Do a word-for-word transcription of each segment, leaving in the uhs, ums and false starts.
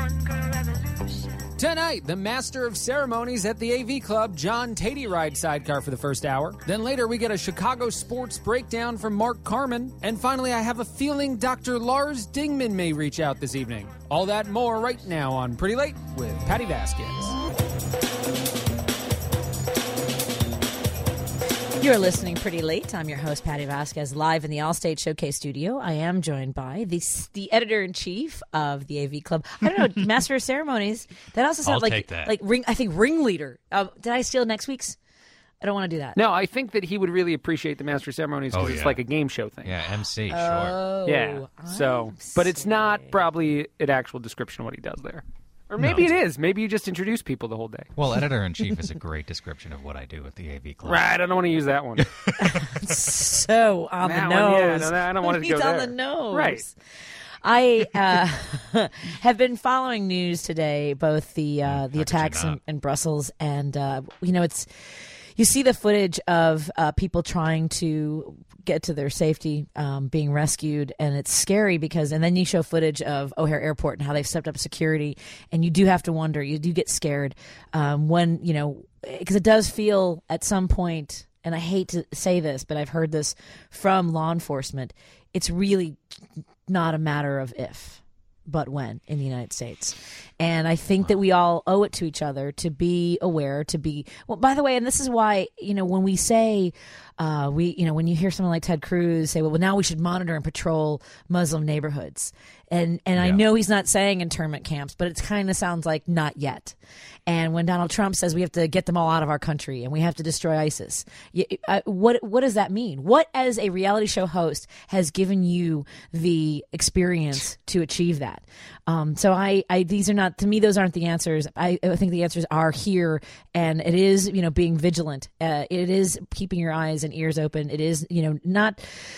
Tonight, the master of ceremonies at the A V Club, John Tatey, rides sidecar for the first hour. Then later, we get a Chicago sports breakdown from Mark Carman. And finally, I have a feeling Doctor Lars Dingman may reach out this evening. All that and more right now on Pretty Late with Patty Vasquez. You're listening Pretty Late. I'm your host, Patty Vasquez, live in the Allstate Showcase studio. I am joined by the the editor-in-chief of the A V Club. I don't know, Master of Ceremonies. That also sounds I'll like, take that. like ring. I think ringleader. Uh, did I steal next week's? I don't want to do that. No, I think that he would really appreciate the master of ceremonies because Oh, it's yeah. like a game show thing. Yeah, M C, sure. Oh, Yeah. So, but it's not see. probably an actual description of what he does there. Or maybe No. it is. Maybe you just introduce people the whole day. Well, editor-in-chief is a great description of what I do at the A V Club. Right, I don't want to use that one. So on That the one, nose. yeah, no, I don't want it to He's go on there. the nose. Right. I uh, have been following news today, both the uh, the How could you attacks in, not? in Brussels and uh, you know it's you see the footage of uh, people trying to get to their safety, um, being rescued, and it's scary because and then you show footage of O'Hare Airport and how they've stepped up security, and you do have to wonder, you do get scared um, when you know because it does feel at some point. And I hate to say this, but I've heard this from law enforcement. It's really not a matter of if, but when in the United States. And I think that we all owe it to each other to be aware, to be, well, by the way, and this is why, you know, when we say, uh, we, you know, when you hear someone like Ted Cruz say, well, well now we should monitor and patrol Muslim neighborhoods. And, and I Yeah. know he's not saying internment camps, but it kind of sounds like not yet. And when Donald Trump says we have to get them all out of our country and we have to destroy ISIS, you, uh, what what does that mean? What, as a reality show host, has given you the experience to achieve that? Um, so I, I, these are not, to me, those aren't the answers. I, I think the answers are here, and it is, you know, being vigilant. Uh, it is keeping your eyes and ears open. It is, you know, not,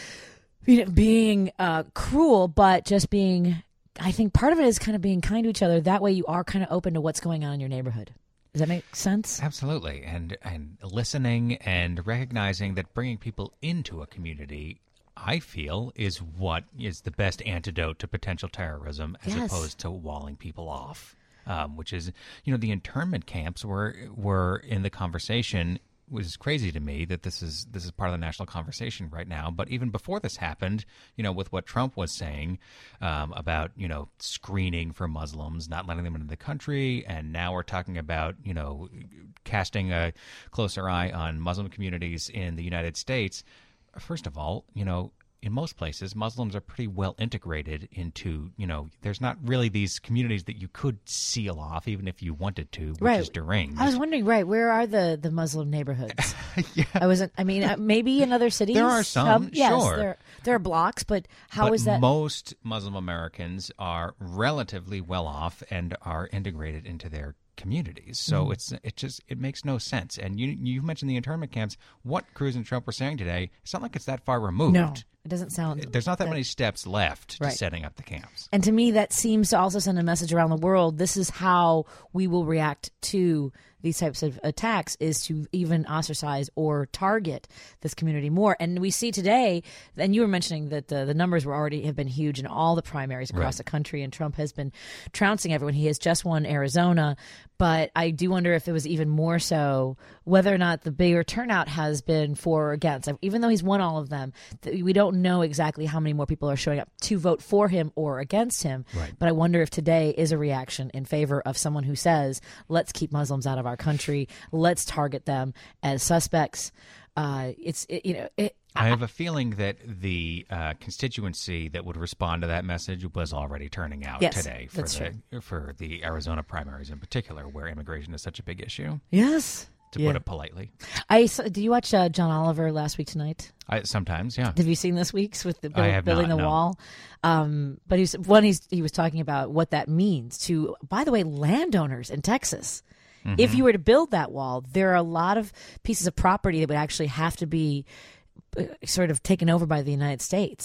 you know, being uh, cruel, but just being. I think part of it is kind of being kind to each other. That way you are kind of open to what's going on in your neighborhood. Does that make sense? Absolutely. And and listening and recognizing that bringing people into a community, I feel, is what is the best antidote to potential terrorism as Yes. opposed to walling people off, um, which is, you know, the internment camps were were in the conversation. Was crazy to me that this is this is part of the national conversation right now. But even before this happened, you know, with what Trump was saying um, about, you know, screening for Muslims, not letting them into the country, and now we're talking about, you know, casting a closer eye on Muslim communities in the United States. First of all, you know, in most places, Muslims are pretty well integrated into, you know, there's not really these communities that you could seal off even if you wanted to, which Right. is deranged. I was wondering, right, where are the, the Muslim neighborhoods? yeah. I wasn't, I mean, uh, maybe in other cities. There are some, yes, sure. There, there are blocks, but how but is that? most Muslim Americans are relatively well off and are integrated into their communities. So Mm. it's it just it makes no sense. And you you mentioned the internment camps. What Cruz and Trump were saying today, it's not like it's that far removed. No, it doesn't sound. There's not that many steps left Right. to setting up the camps. And to me, that seems to also send a message around the world. This is how we will react to these types of attacks, is to even ostracize or target this community more. And we see today, and you were mentioning that the, the numbers were already have been huge in all the primaries across Right. the country, and Trump has been trouncing everyone. He has just won Arizona, but I do wonder if it was even more so whether or not the bigger turnout has been for or against. Even though he's won all of them, th- we don't know exactly how many more people are showing up to vote for him or against him. Right. But I wonder if today is a reaction in favor of someone who says, let's keep Muslims out of our country. Let's target them as suspects. Uh, it's, it, you know, it, I have a feeling that the uh, constituency that would respond to that message was already turning out Yes, today for that's the for the Arizona primaries in particular, where immigration is such a big issue. yes. To Yeah. put it politely, I saw, did you watch uh, John Oliver last week tonight? I, sometimes, yeah. Have you seen this week's with the I build, have building not, the no. wall? Um, but he's one. He's he was talking about what that means to, by the way, landowners in Texas. Mm-hmm. If you were to build that wall, there are a lot of pieces of property that would actually have to be uh, sort of taken over by the United States.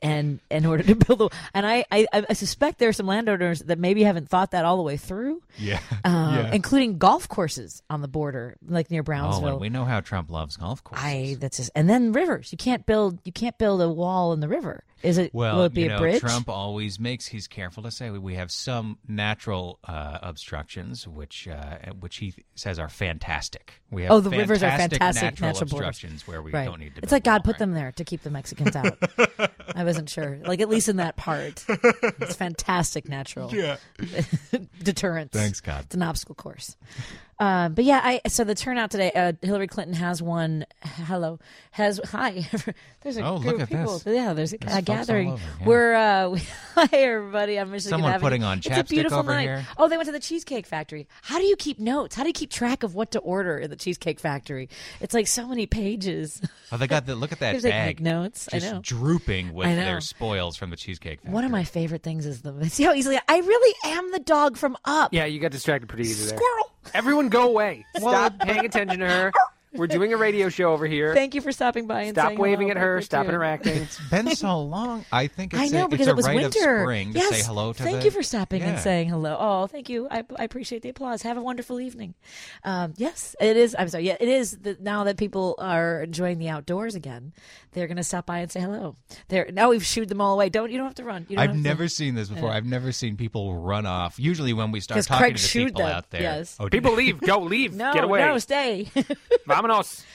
and in order to build a, and I, I I suspect there are some landowners that maybe haven't thought that all the way through. Yeah, uh, yeah. including golf courses on the border, like near Oh, Brownsville. and we know how Trump loves golf courses. I that's just, and then rivers. You can't build you can't build a wall in the river. Is it? Well, will it be you a know, bridge? Trump always makes. He's careful to say we have some natural uh, obstructions, which uh, which he says are fantastic. We have Oh, the rivers are fantastic natural, natural borders. obstructions where we Right. don't need to. It's build like God a wall, put right? them there to keep the Mexicans out. I wasn't sure. Like at least in that part, it's fantastic natural Yeah. deterrence. Thanks, God. It's an obstacle course. Um, but yeah, I so the turnout today. Uh, Hillary Clinton has won. Hello, has hi. There's a Oh, group look of at people. this. Yeah, there's a, There's a folks all gathering. over, yeah. We're uh, we, hi everybody. I'm Michigan Someone Avenue. putting on It's a chapstick beautiful over night. here. Oh, they went to the Cheesecake Factory. How do you keep notes? How do you keep track of what to order in the Cheesecake Factory? It's like so many pages. Oh, they got the look at that They take bag. notes. I Just know. drooping with I know. their spoils from the Cheesecake Factory. One of my favorite things is the see how easily I really am the dog from Up. Yeah, you got distracted pretty easy there. Squirrel. Everyone go away. Stop paying attention to her. We're doing a radio show over here. Thank you for stopping by and Stop saying waving hello. at her. Thank Stop you. interacting. It's been so long. I think it's I know a, because it's a it was rite winter. of spring to yes. say hello to Thank the- you for stopping and Yeah. saying hello. Oh, thank you. I, I appreciate the applause. Have a wonderful evening. Um, yes, it is. I'm sorry. Yeah, it is. The, now that people are enjoying the outdoors again, they're going to stop by and say hello. They're now we've shooed them all away. Don't you don't have to run. You don't I've have to- never seen this before. I've never seen people run off. Usually when we start 'Cause talking Craig to the shooed people them, out there. yes. Oh, did People leave. Go leave. No, Get away. no, stay. Vamonos.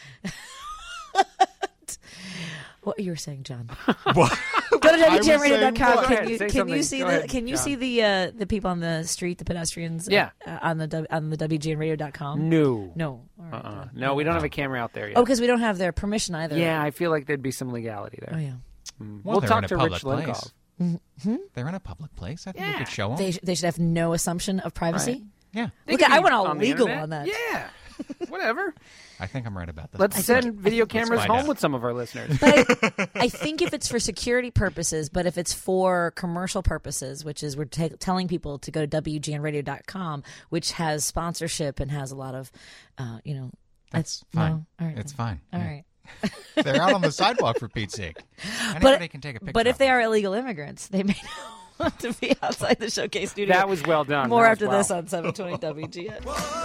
What you were saying, John? What? Go to I was W G M radio dot com. saying what? Go Can ahead, you say can you something. see Go the ahead, can you John. see the uh, the people on the street, the pedestrians? uh, Yeah. uh, on the W- on the W G N radio dot com. No. No. All right. Uh-uh. No, we don't have a camera out there yet. Oh, because we don't have their permission either. Yeah, I feel like there'd be some legality there. Oh yeah. Well, we'll they're talk in a to public Rich place. Linkov. They're in a public place. I think we Yeah. could show them. They sh- they should have no assumption of privacy. Right. yeah. They Look, could at, I be went all on the legal internet. on that. Yeah. Whatever. I think I'm right about this. Let's one. send video cameras find home out. with some of our listeners. But I, I think if it's for security purposes, but if it's for commercial purposes, which is we're ta telling people to go to W G N radio dot com, which has sponsorship and has a lot of, uh, you know, That's I- fine. no? All right. It's fine. All Yeah. right. They're out on the sidewalk for Pete's sake. Anybody can take a picture. But if of they them. are illegal immigrants, they may not want to be outside the showcase studio. That was well done. More That after was this wow. on seven twenty W G N.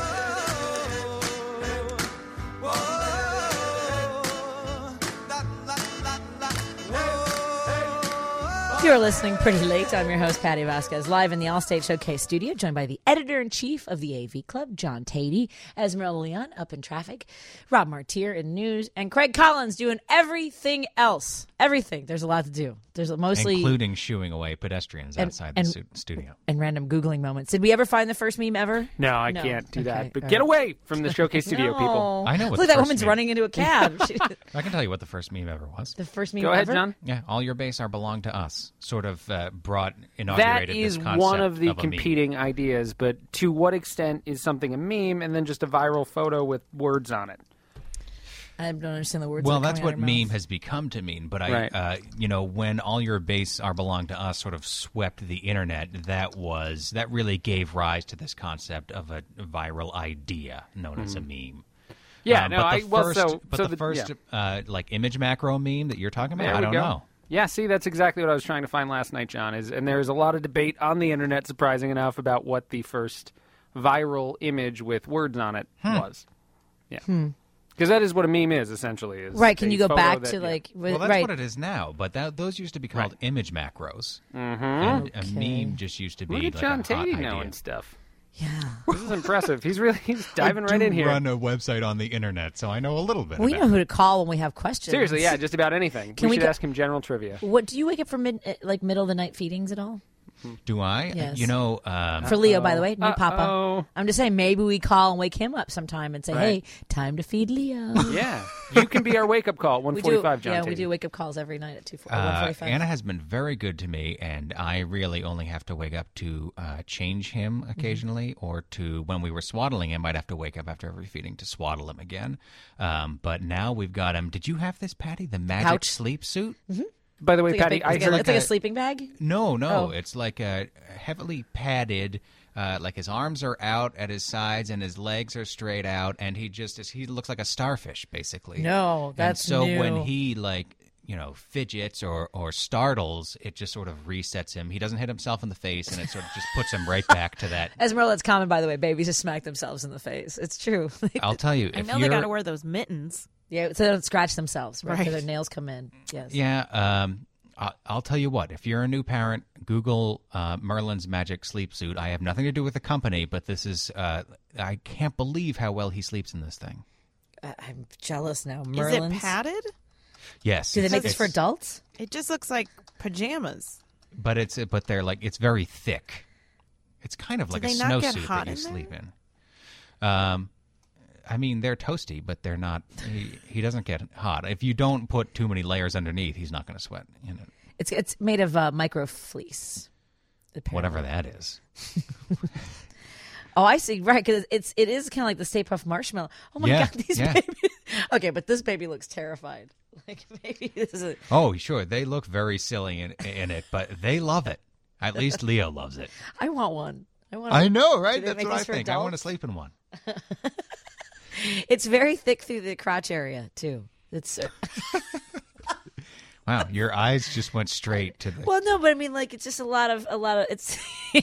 You're listening pretty late. I'm your host, Patty Vasquez, live in the Allstate Showcase studio, joined by the editor-in-chief of the A V Club, John Tatey, Esmeralda Leon, up in traffic, Rob Martier in news, and Craig Collins doing everything else. Everything. There's a lot to do. There's mostly... including shooing away pedestrians And- outside and- the stu- studio. and random Googling moments. Did we ever find the first meme ever? No, I No. can't do Okay, that. But all get right. away from the showcase studio, No. people. I know what Look, the that first woman's meme- running into a cab. She- I can tell you what the first meme ever was. the first meme Go ahead, ever? John. Yeah, all your base are belong to us. Sort of uh, brought That inaugurated is this concept one of the a meme. competing ideas, but to what extent is something a meme and then just a viral photo with words on it? I don't understand the words. Well, that are that's coming out what of your meme mouth. has become to mean. But I, Right. uh, you know, when all your base are belong to us sort of swept the internet, that was that really gave rise to this concept of a viral idea known as a meme. Yeah, Um, no, but I the well, first, so but so the, the, first yeah. uh, like image macro meme that you're talking about, There I we don't go. know. Yeah, see, that's exactly what I was trying to find last night, John. Is and there's a lot of debate on the internet, surprising enough, about what the first viral image with words on it Hmm. was. Yeah, because that is what a meme is essentially. Is Right? Can a you go photo back that- to yeah. like? Well, that's right? what it is now. But that, those used to be called Right. image macros, Mhm. and Okay. a meme just used to be Look at like John a hot Tatey idea. knowing stuff. Yeah. This is impressive. He's really he's diving I right do in here. Run a website on the internet, so I know a little bit. We about know who it. to call when we have questions. Seriously, yeah, just about anything. Can we we should go- ask him general trivia. What do you wake up for mid uh, like middle of the night feedings at all? Do I? Yes. You know, um, For Leo, by the way, new Papa. Uh-oh. I'm just saying, maybe we call and wake him up sometime and say, Right. "Hey, time to feed Leo." Yeah, you can be our wake up call. One we do. forty-five, John. Yeah, we Tatey. do wake up calls every night at two one Uh, forty-five. Anna has been very good to me, and I really only have to wake up to uh, change him Mm-hmm. occasionally, or to when we were swaddling him, I'd have to wake up after every feeding to swaddle him again. Um, but now we've got him. Did you have this, Patty? The magic Pouch? sleep suit? By the way, It's like, a Patty, big- I it's heard like, it's like a a- sleeping bag. No, no. Oh. It's like a heavily padded. Uh, like his arms are out at his sides and his legs are straight out, and he just is, he looks like a starfish basically. No, that's and so new. when he like you know, fidgets or, or startles, it just sort of resets him. He doesn't hit himself in the face, and it sort of just puts him right back to that. Esmeralda, it's common, by the way. Babies just smack themselves in the face. It's true. I'll tell you. I if know you're, they got to wear those mittens. Yeah, so they don't scratch themselves, right? Right. So their nails come in. Yes. Yeah. Um, I- I'll tell you what. If you're a new parent, Google uh, Merlin's Magic Sleep Suit. I have nothing to do with the company, but this is. Uh, I can't believe how well he sleeps in this thing. I- I'm jealous now. Is Merlin's. it padded? Yes. Do they it's- make this it's- for adults? It just looks like pajamas. But it's but they're like it's very thick. It's kind of Do like a they not get snowsuit hot that you in sleep in. Um, I mean they're toasty, but they're not. He, he doesn't get hot if you don't put too many layers underneath. He's not going to sweat. You know, It's it's made of uh, micro fleece. apparently. whatever that is. Oh, I see. Right, because it's it is kind of like the Stay Puft Marshmallow. Oh my Yeah, God, these yeah. babies. Okay, but this baby looks terrified. Like maybe this is a. Oh, sure, they look very silly in, in it, but they love it. At least Leo loves it. I want one. I want. I one. know, Do right? they That's make what I these for think. I want to adults? sleep in one. It's very thick through the crotch area too. It's uh, Wow, your eyes just went straight to the. well, no, but I mean, like it's just a lot of a lot of it's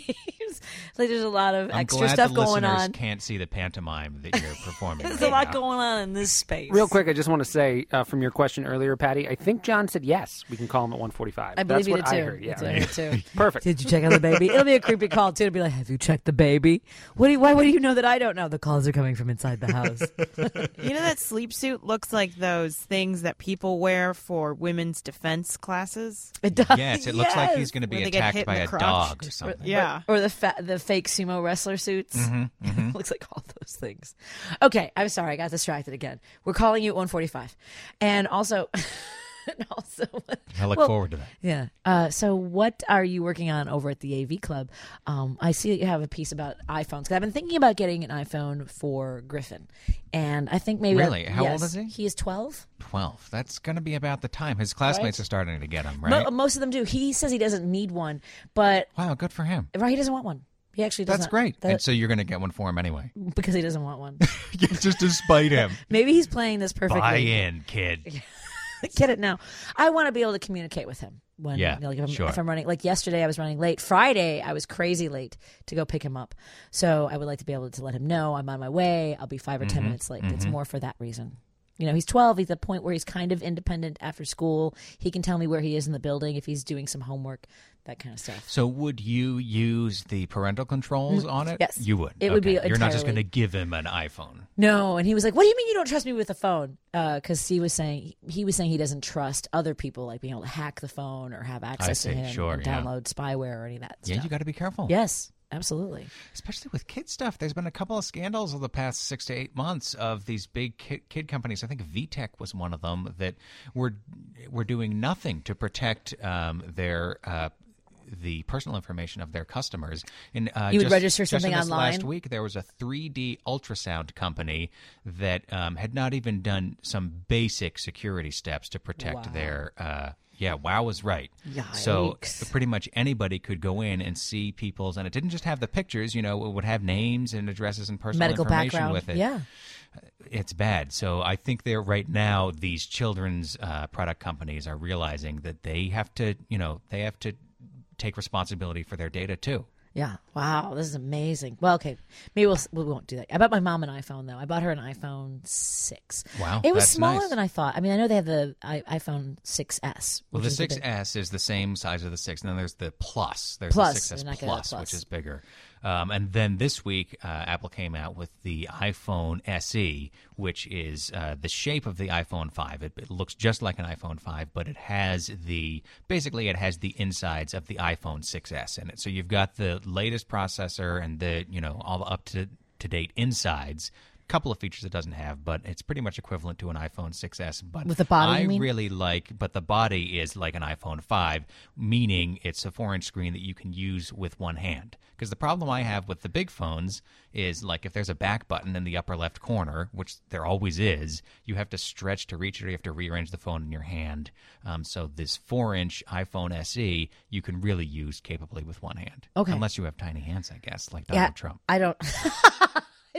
like there's a lot of I'm extra glad stuff the going listeners on. can't see the pantomime that you're performing. There's right a lot now. going on in this space. Real quick, I just want to say uh, from your question earlier, Patty, I think John said yes. We can call him at one forty-five. I believe That's you what did too. I heard. Yeah, That's what I right. heard too. Perfect. Did you check on the baby? It'll be a creepy call too. It'll be like, "Have you checked the baby? What do you, why? What do you know that I don't know? The calls are coming from inside the house." You know that sleep suit looks like those things that people wear for women's defense classes? It does. Yes, it looks like he's going to be Where they get attacked hit in by the a crotch. dog or something. Yeah. Or the fa- the fake sumo wrestler suits. Mm-hmm, Looks like all those things. Okay, I'm sorry, I got distracted again. We're calling you at one forty-five, and also, and also, I look well, forward to that. Yeah. Uh, so, what are you working on over at the A V Club? Um, I see that you have a piece about iPhones. Because I've been thinking about getting an iPhone for Griffin, and I think maybe Really? that- How old yes, is he? He is twelve. twelve. That's going to be about the time. His classmates Right. are starting to get them, Mo- right? most of them do. He says he doesn't need one, but Wow, good for him. right, he doesn't want one. He actually does That's not. great. That- And so you're going to get one for him anyway. because he doesn't want one. Just to spite him. Maybe he's playing this perfectly. Buy in, kid. Get it now. I want to be able to communicate with him when, Yeah, you know, like if, I'm, sure. if I'm running. Like yesterday, I was running late. Friday, I was crazy late to go pick him up. So I would like to be able to let him know I'm on my way. I'll be five or ten minutes late. It's more for that reason. You know, he's twelve. He's at the point where he's kind of independent after school. He can tell me where he is in the building if he's doing some homework, that kind of stuff. So would you use the parental controls on it? Mm, yes. You would. It would be Okay. You're not just going entirely- to give him an iPhone. No, and he was like, "What do you mean you don't trust me with the phone?" Because he was saying he was saying he doesn't trust other people, like being able to hack the phone or have access see. to him, Sure, and yeah. download spyware or any of that Yeah, stuff. you got to be careful. Yes, absolutely. Especially with kid stuff. There's been a couple of scandals over the past six to eight months of these big kid, kid companies. I think V TEC was one of them that were were doing nothing to protect um, their uh, the personal information of their customers. And uh, You would just, register just in something this online? Last week, there was a three D ultrasound company that um, had not even done some basic security steps to protect Wow. their. Uh, yeah, WoW was right. So Yikes. pretty much anybody could go in and see people's, and it didn't just have the pictures. You know, it would have names and addresses and personal Medical information background. with it. Yeah. It's bad. So I think they're right now. These children's uh, product companies are realizing that they have to, you know, they have to take responsibility for their data too. Yeah. Wow. This is amazing. Well, okay. Maybe we'll, we won't do that. I bought my mom an iPhone, though. I bought her an iPhone six. Wow, It was that's smaller nice. than I thought. I mean, I know they have the I, iPhone six S. Well, which the is six big- S is the same size of the six, and then there's the Plus. There's Plus, the six S they're not gonna have Plus, Plus. which is bigger. Um, and then this week, uh, Apple came out with the iPhone S E, which is uh, the shape of the iPhone five. It, it looks just like an iPhone five, but it has the basically it has the insides of the iPhone six S in it. So you've got the latest processor and the you know all the up to to date insides. Couple of features it doesn't have, but it's pretty much equivalent to an iPhone six S. But With the body, I you mean? really like, but the body is like an iPhone five, meaning it's a four-inch screen that you can use with one hand. Because the problem I have with the big phones is, like, if there's a back button in the upper left corner, which there always is, you have to stretch to reach it, or you have to rearrange the phone in your hand. Um, so this four-inch iPhone S E, you can really use capably with one hand. Okay. Unless you have tiny hands, I guess, like Yeah. Donald Trump. I don't.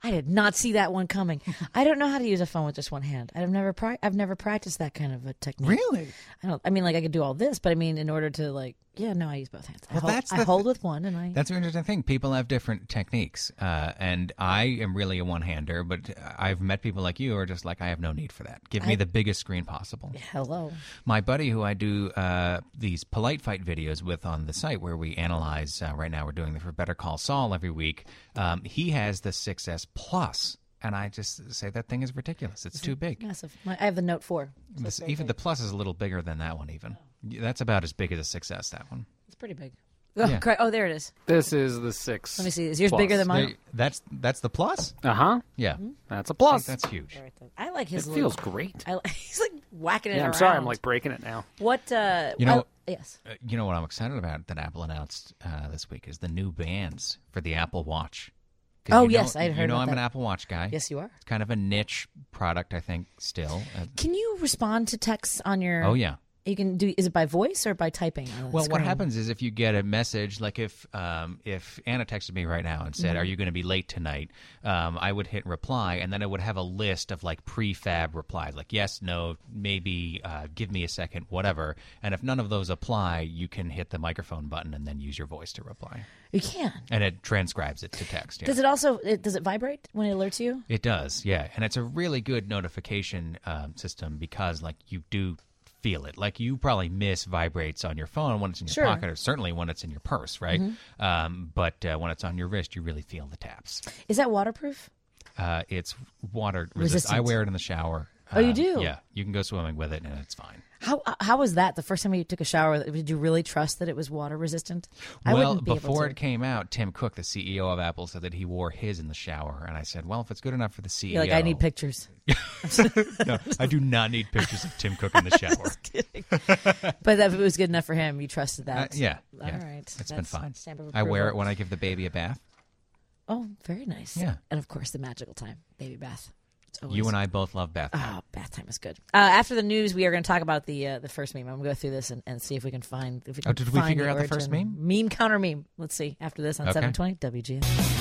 I did not see that one coming. I don't know how to use a phone with just one hand. I've never pri- I've never practiced that kind of a technique. Really? I don't. I mean, like I could do all this, but I mean, in order to like, yeah, no, I use both hands. I Well, hold, that's I the hold th- with one, and I. That's an interesting thing. People have different techniques, uh, and I am really a one-hander. But I've met people like you who are just like, I have no need for that. Give me I- the biggest screen possible. Hello. My buddy, who I do uh, these polite fight videos with on the site, where we analyze. Uh, right now, we're doing the for Better Call Saul every week. Um, he has the six S Plus, and I just say that thing is ridiculous. It's too big. Massive. My, I have the Note four. so This, it's very even big. the Plus is a little bigger than that one. Even that's about as big as a six S. That one. It's pretty big. Oh, Yeah. cra- oh, there it is. This is the six. Let me see. Is yours Plus. bigger than mine? There- that's that's the Plus. Uh huh. Yeah, That's a plus. that's huge. I like his. It little- feels great. I, he's like whacking it Yeah, I'm around. sorry. I'm like breaking it now. What? Uh, You know- I- yes. Uh, you know what I'm excited about that Apple announced uh, this week is the new bands for the Apple Watch. 'Cause Oh, you know- yes, I'd heard You know about I'm an that. Apple Watch guy. Yes, you are. It's kind of a niche product, I think. Still. Uh, Can you respond to texts on your? oh yeah. You can do. Is it by voice or by typing? On the Well, what screen? happens is if you get a message, like if um, if Anna texted me right now and said, Mm-hmm. "Are you going to be late tonight?" Um, I would hit reply, and then it would have a list of like prefab replies, like yes, no, maybe, uh, give me a second, whatever. And if none of those apply, you can hit the microphone button and then use your voice to reply, You can. and it transcribes it to text. Yeah. Does it also? It, does it vibrate when it alerts you? It does, yeah, and it's a really good notification um, system because, like, you do feel it. Like, you probably miss vibrates on your phone when it's in your Sure. pocket, or certainly when it's in your purse, right? Um, but uh, when it's on your wrist, you really feel the taps. Is that waterproof? Uh, it's water resistant. Resistant. I wear it in the shower. Oh, you Um, do? Yeah, you can go swimming with it, and it's fine. How how was that? The first time you took a shower, did you really trust that it was water resistant? I Well, wouldn't be before able it to. came out, Tim Cook, the C E O of Apple, said that he wore his in the shower, and I said, "Well, if it's good enough for the C E O, You're like, I need pictures. no, I do not need pictures of Tim Cook in the shower." But if it was good enough for him, you trusted Uh, that. yeah, All yeah. right. It's been That's fine. stamp of I wear it approval. when I give the baby a bath. Oh, very nice. Yeah. And of course, the magical time, baby bath. It's always- You and I both love bath. Oh, bath time is good. Uh, after the news, we are going to talk about the uh, the first meme. I'm going to go through this and, and see if we can find. If we can Oh, did we find figure out the first origin. Meme counter meme. Let's see. After this on Okay. seven twenty W G N.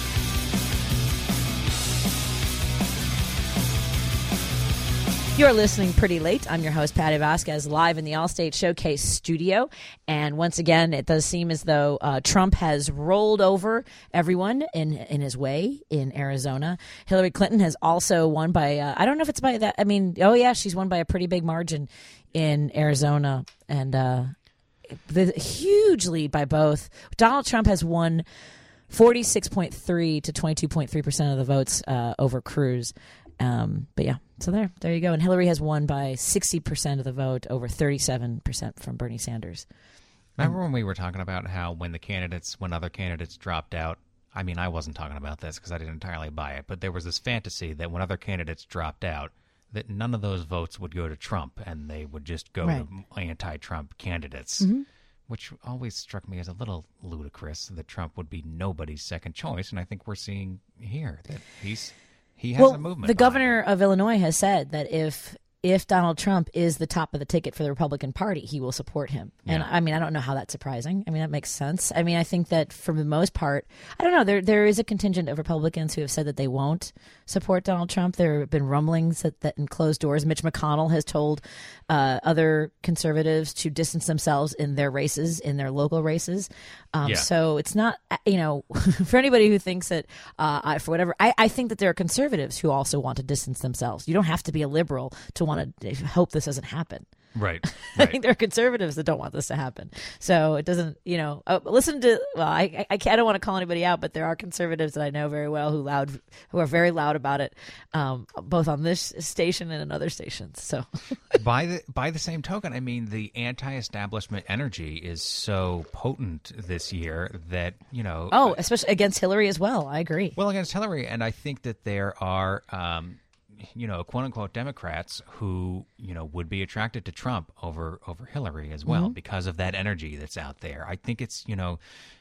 You're listening pretty late. I'm your host, Patty Vasquez, live in the Allstate Showcase studio. And once again, it does seem as though uh, Trump has rolled over everyone in in his way in Arizona. Hillary Clinton has also won by, uh, I don't know if it's by that. I mean, oh, yeah, she's won by a pretty big margin in Arizona. And uh, the huge lead by both. Donald Trump has won forty-six point three to twenty-two point three percent of the votes uh, over Cruz. Um, but yeah, so there, there you go. And Hillary has won by sixty percent of the vote over thirty-seven percent from Bernie Sanders. Remember when we were talking about how when the candidates, when other candidates dropped out, I mean, I wasn't talking about this because I didn't entirely buy it, but there was this fantasy that when other candidates dropped out, that none of those votes would go to Trump and they would just go Right. to anti-Trump candidates, Mm-hmm. which always struck me as a little ludicrous that Trump would be nobody's second choice. And I think we're seeing here that he's he has Well, a movement. the behind governor him. of Illinois has said that if if Donald Trump is the top of the ticket for the Republican Party, he will support him. And Yeah. I mean, I don't know how that's surprising. I mean, that makes sense. I mean, I think that for the most part, I don't know. There there is a contingent of Republicans who have said that they won't support Donald Trump. There have been rumblings that, that in closed doors, Mitch McConnell has told uh, other conservatives to distance themselves in their races, in their local races. Um, Yeah. So it's not, you know, for anybody who thinks that, uh, I, for whatever, I, I think that there are conservatives who also want to distance themselves. You don't have to be a liberal to want to hope this doesn't happen. Right, I right. think there are conservatives that don't want this to happen. So it doesn't, you know, uh, listen to, well, I, I, I don't want to call anybody out, but there are conservatives that I know very well who loud, who are very loud about it, um, both on this station and in other stations. So by the by the same token, I mean, the anti-establishment energy is so potent this year that, you know, oh, especially against Hillary as well. I agree. well, against Hillary, and I think that there are, um, you know, quote unquote Democrats who, you know, would be attracted to Trump over over Hillary as well because of that energy that's out there. I think it's, you know,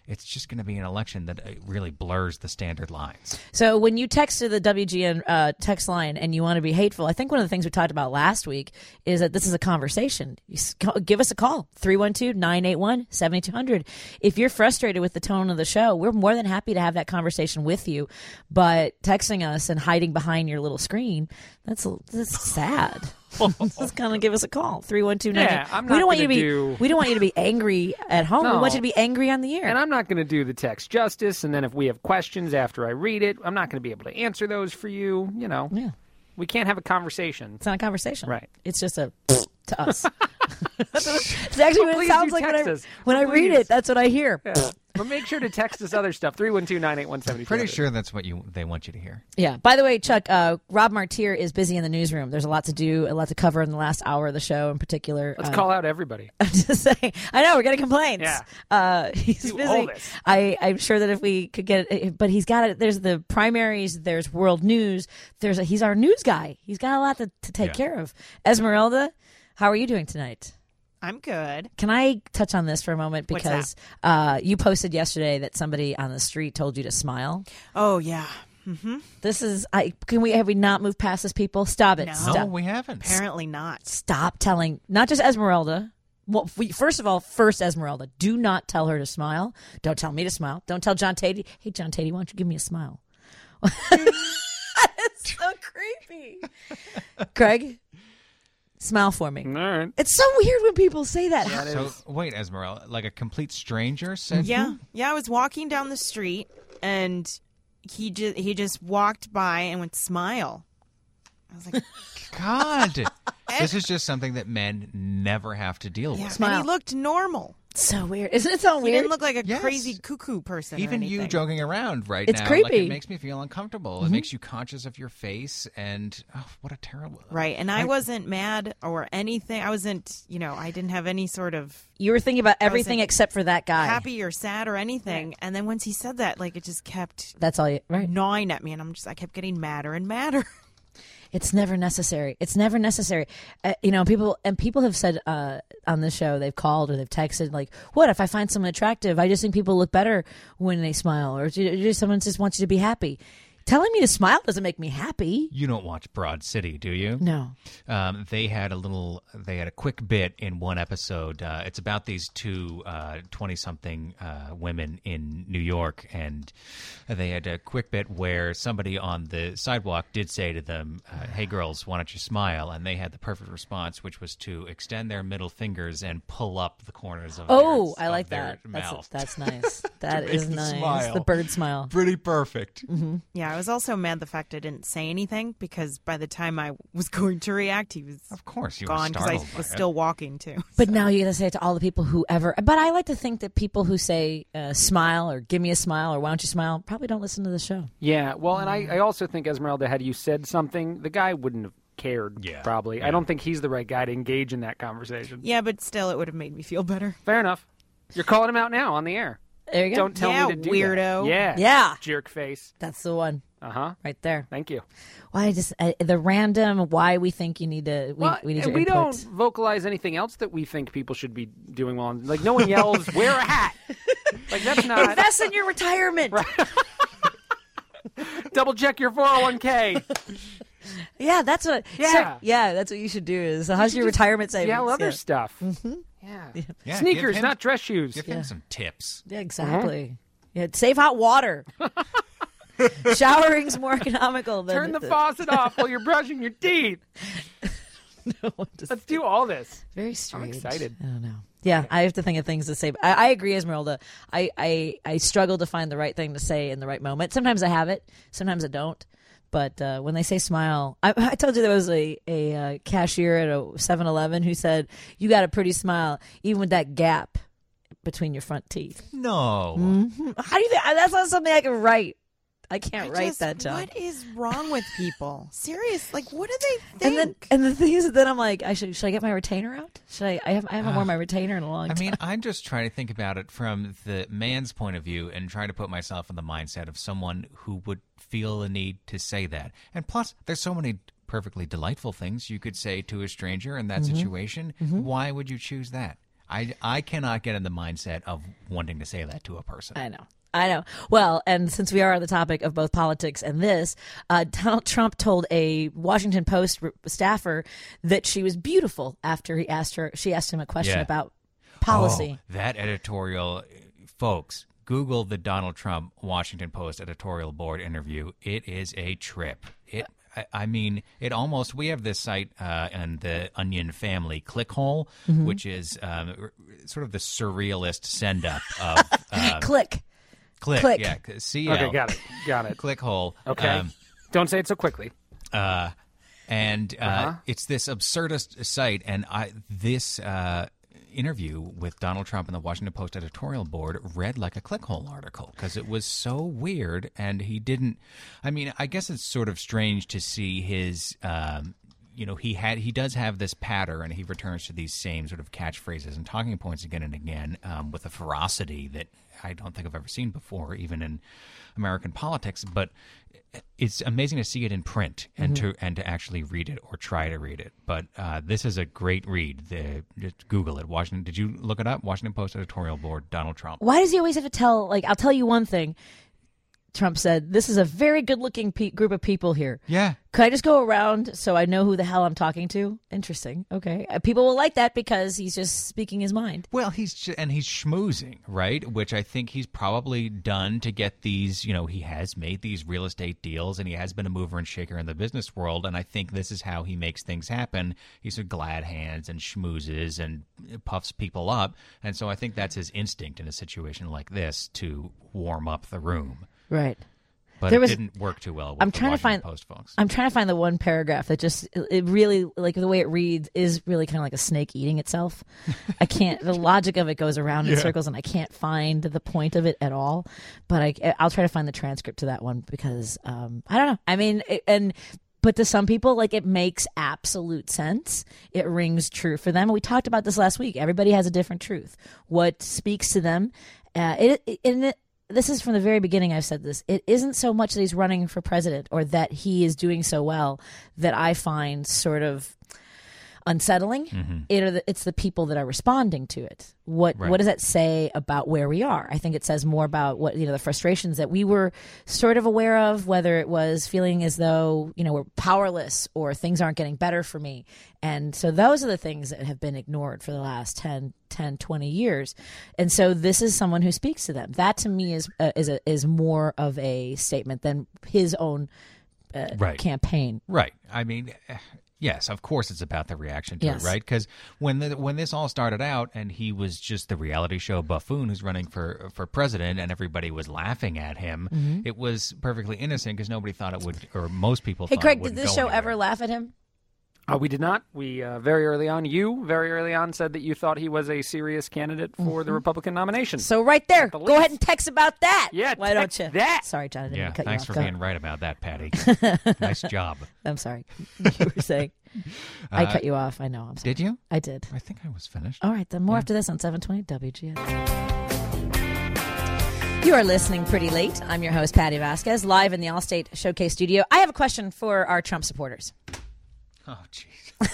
it's just going to be an election that uh, really blurs the standard lines. So when you text to the W G N uh, text line and you want to be hateful, I think one of the things we talked about last week is that this is a conversation. You s- give us a call, three one two, nine eight one, seven two zero zero. If you're frustrated with the tone of the show, we're more than happy to have that conversation with you. But texting us and hiding behind your little screen, that's, that's sad. Just kind of give us a call, three one two nine. Yeah, I'm we not don't want you to gonna be. do- We don't want you to be angry at home. We No. want you to be angry on the air. And I'm not going to do the text justice. And then if we have questions after I read it, I'm not going to be able to answer those for you. You know, yeah, we can't have a conversation. it's not a conversation. Right. It's just a to us. It's actually what Please it sounds do like when text I us. when I read Please. it. That's what I hear. Yeah. But make sure to text us other stuff, three one two, nine eight one, seven two zero zero. Pretty sure that's what you they want you to hear. Yeah. By the way, Chuck, uh, Rob Martier is busy in the newsroom. There's a lot to do, a lot to cover in the last hour of the show in particular. Let's Uh, call out everybody. I'm just saying. I know we're getting complaints. Yeah. Uh, he's Do busy. all this. I, I'm sure that if we could get it, but he's got it. There's the primaries. There's world news. There's a, he's our news guy. He's got a lot to, to take Yeah. care of. Esmeralda, how are you doing tonight? I'm good. Can I touch on this for a moment? What's Because uh, you posted yesterday that somebody on the street told you to smile. Oh, yeah. This is. I can we have we not moved past this? People, stop it. No. Stop. No, we haven't. Apparently not. Stop telling. Not just Esmeralda. Well, we, first of all, first Esmeralda, do not tell her to smile. Don't tell me to smile. Don't tell John Tatey. Hey, John Tatey, why don't you give me a smile? It's so creepy. Craig, smile for me. All right. It's so weird when people say that. Yeah, it So is. wait, Esmeralda, like a complete stranger said, Yeah. Yeah, I was walking down the street and he just he just walked by and went smile. I was like, God, this is just something that men never have to deal yeah. with. Smile. And he looked normal. So weird. Isn't it so He weird? didn't look like a Yes. crazy cuckoo person. or Even you anything. joking around right It's now, like, creepy. it makes me feel uncomfortable. It makes you conscious of your face, and oh, what a terrible. Right. And I Like, wasn't mad or anything. I wasn't, you know, I didn't have any sort of you were thinking about everything wasn't except for that guy. happy or sad or anything. And then once he said that, like it just kept That's all you. Right. gnawing at me. And I'm just, I kept getting madder and madder. It's never necessary. It's never necessary. Uh, you know, people and people have said uh, on this show, they've called or they've texted like, "What if I find someone attractive? I just think people look better when they smile, or ju- just someone just wants you to be happy." Telling me to smile doesn't make me happy. You don't watch Broad City, do you? No. Um, they had a little, they had a quick bit in one episode. Uh, it's about these two twenty-something uh, uh, women in New York, and they had a quick bit where somebody on the sidewalk did say to them, uh, "Hey, girls, why don't you smile?" And they had the perfect response, which was to extend their middle fingers and pull up the corners of Oh, their, I like of their that. That's, mouth. that's nice. That make is them nice. smile. The bird smile. Pretty perfect. Yeah, I was also mad the fact I didn't say anything because by the time I was going to react, he was Of course, you gone were because I startled by was it. still walking too. But now you got to say it to all the people who ever. But I like to think that people who say uh, smile or give me a smile or why don't you smile probably don't listen to the show. Yeah, well, and I, I also think, Esmeralda, had you said something, the guy wouldn't have cared, Yeah. probably. Yeah. I don't think he's the right guy to engage in that conversation. Yeah, but still, it would have made me feel better. Fair enough. You're calling him out now on the air. There you go. Don't tell Yeah, me to do weirdo. that. Yeah. Yeah. Jerk face. That's the one Uh-huh. right there. Thank you. Why I just uh, the random why we think you need to we, Well, we need and your we input. don't vocalize anything else that we think people should be doing well. Like, no one yells, wear a hat. Like, that's not... Invest in your retirement. Double check your four oh one k. Yeah, that's what. Yeah. so- yeah, that's what you should do. Is how's your retirement savings? Yell other yeah. stuff. Mm-hmm. Yeah. Yeah, Sneakers, give him- not dress shoes. Give him some tips. Yeah, exactly. Yeah, save hot water. Showering's more economical than Turn the faucet off while you're brushing your teeth. No one does- Let's do all this. Very strange. excited. I don't know. Yeah, I have to think of things to say. But I, I agree, Esmeralda. I, I I struggle to find the right thing to say in the right moment. Sometimes I have it. Sometimes I don't. But uh, when they say smile, I, I told you there was a, a uh, cashier at a seven eleven who said, "You got a pretty smile, even with that gap between your front teeth." No. How do you think? That's not something I can write. I can't I write just- that, John. What is wrong with people? Serious? Like, what do they think? And then, and the thing is, that then I'm like, I should should I get my retainer out? Should I? I, have, I haven't worn my retainer in a long I time. mean, I'm just trying to think about it from the man's point of view and trying to put myself in the mindset of someone who would feel the need to say that. And plus, there's so many perfectly delightful things you could say to a stranger in that situation. Why would you choose that? I, I cannot get in the mindset of wanting to say that to a person. I know. I know. Well, and since we are on the topic of both politics and this, uh, Donald Trump told a Washington Post staffer that she was beautiful after he asked her. She asked him a question Yeah. about policy. Oh, that editorial, folks, Google the Donald Trump Washington Post editorial board interview. It is a trip. It. I, I mean, it almost. We have this site uh, and the Onion family Clickhole, Mm-hmm. which is um, r- sort of the surrealist send up of um, Click. Click. Click. Yeah, C L. Okay, got it. Got it. Clickhole. Okay. Um, Don't say it so quickly. uh, and uh, Uh-huh. it's this absurdist site, and I this uh, interview with Donald Trump and the Washington Post editorial board read like a Clickhole article because it was so weird, and he didn't. I mean, I guess it's sort of strange to see his. Um, you know, he had he does have this patter, and he returns to these same sort of catchphrases and talking points again and again um, with a ferocity that I don't think I've ever seen before, even in American politics. But it's amazing to see it in print and Mm-hmm. to and to actually read it or try to read it. But uh, this is a great read. The, just Google it. Washington. Did you look it up? Washington Post editorial board. Donald Trump. Why does he always have to tell? Like, I'll tell you one thing. Trump said, "This is a very good-looking pe- group of people here. Yeah. Could I just go around so I know who the hell I'm talking to?" Interesting. Okay. Uh, people will like that because he's just speaking his mind. Well, he's j- and he's schmoozing, right? Which I think he's probably done to get these. You know, he has made these real estate deals, and he has been a mover and shaker in the business world. And I think this is how he makes things happen. He's a glad hands and schmoozes and puffs people up, and so I think that's his instinct in a situation like this to warm up the room. Right. But There it was- didn't work too well with I'm the trying to Washington find- Post folks. I'm trying to find the one paragraph that just it really like the way it reads is really kind of like a snake eating itself. I can't. The logic of it goes around in circles, and I can't find the point of it at all. But I, I'll try to find the transcript to that one because um, I don't know. I mean, it, and but to some people, like it makes absolute sense. It rings true for them. We talked about this last week. Everybody has a different truth. What speaks to them, uh, it, it, and it, this is from the very beginning. I've said this. It isn't so much that he's running for president or that he is doing so well that I find sort of unsettling. Mm-hmm. It are the, it's the people that are responding to it. What Right. what does that say about where we are? I think it says more about what you know the frustrations that we were sort of aware of, whether it was feeling as though you know we're powerless or things aren't getting better for me. And so those are the things that have been ignored for the last ten, ten, twenty years. And so this is someone who speaks to them. That to me is uh, is a, is more of a statement than his own uh, Right. campaign. Right. I mean, eh, yes, of course it's about the reaction to Yes. it, right? Because when the, when this all started out and he was just the reality show buffoon who's running for for president and everybody was laughing at him, Mm-hmm. it was perfectly innocent because nobody thought it would, or most people Hey, thought Craig, it did wouldn't this go show anywhere. ever laugh at him? Uh, we did not. We uh, very early on, you very early on said that you thought he was a serious candidate for the Republican nomination. So right there, the go least. ahead and text about that. Yeah, why text don't you? that. Sorry, John. I didn't Yeah, mean to cut thanks you for off. Go. being right about that, Patty. nice job. I'm sorry. You were saying. I Uh, cut you off. I know. I'm sorry. Did you? I did. I think I was finished. All right, then more after this on seven twenty W G S. You are listening pretty late. I'm your host, Patty Vasquez, live in the Allstate Showcase studio. I have a question for our Trump supporters. Oh, jeez.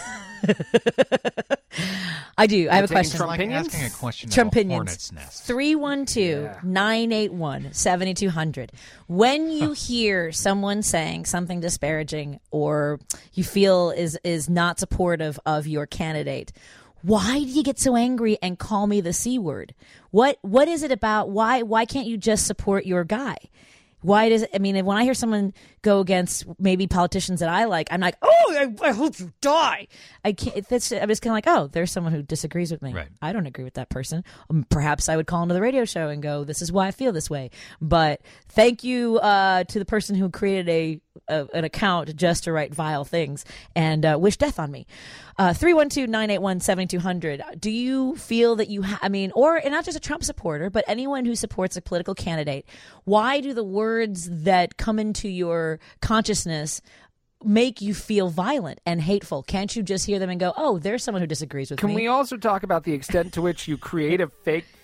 I do. I have a taking question. It's like Trumpinions? asking a question Trump of a opinions. hornet's nest. three one two, nine eight one, seven two zero zero. When you hear someone saying something disparaging or you feel is is not supportive of your candidate, why do you get so angry and call me the C word? What what is it about? Why why can't you just support your guy? Why does it, I mean, when I hear someone go against maybe politicians that I like, I'm like, oh, I, I hope you die. I can't, that's, I'm just kind of like, oh, there's someone who disagrees with me. Right. I don't agree with that person. Um, perhaps I would call into the radio show and go, this is why I feel this way. But thank you uh, to the person who created a, a an account just to write vile things and uh, wish death on me. Uh, three one two, nine eight one, seven two zero zero. Do you feel that you, ha- I mean, or and not just a Trump supporter, but anyone who supports a political candidate, why do the words that come into your consciousness make you feel violent and hateful? Can't you just hear them and go, oh, there's someone who disagrees with Can me? we also talk about the extent to which you create a fake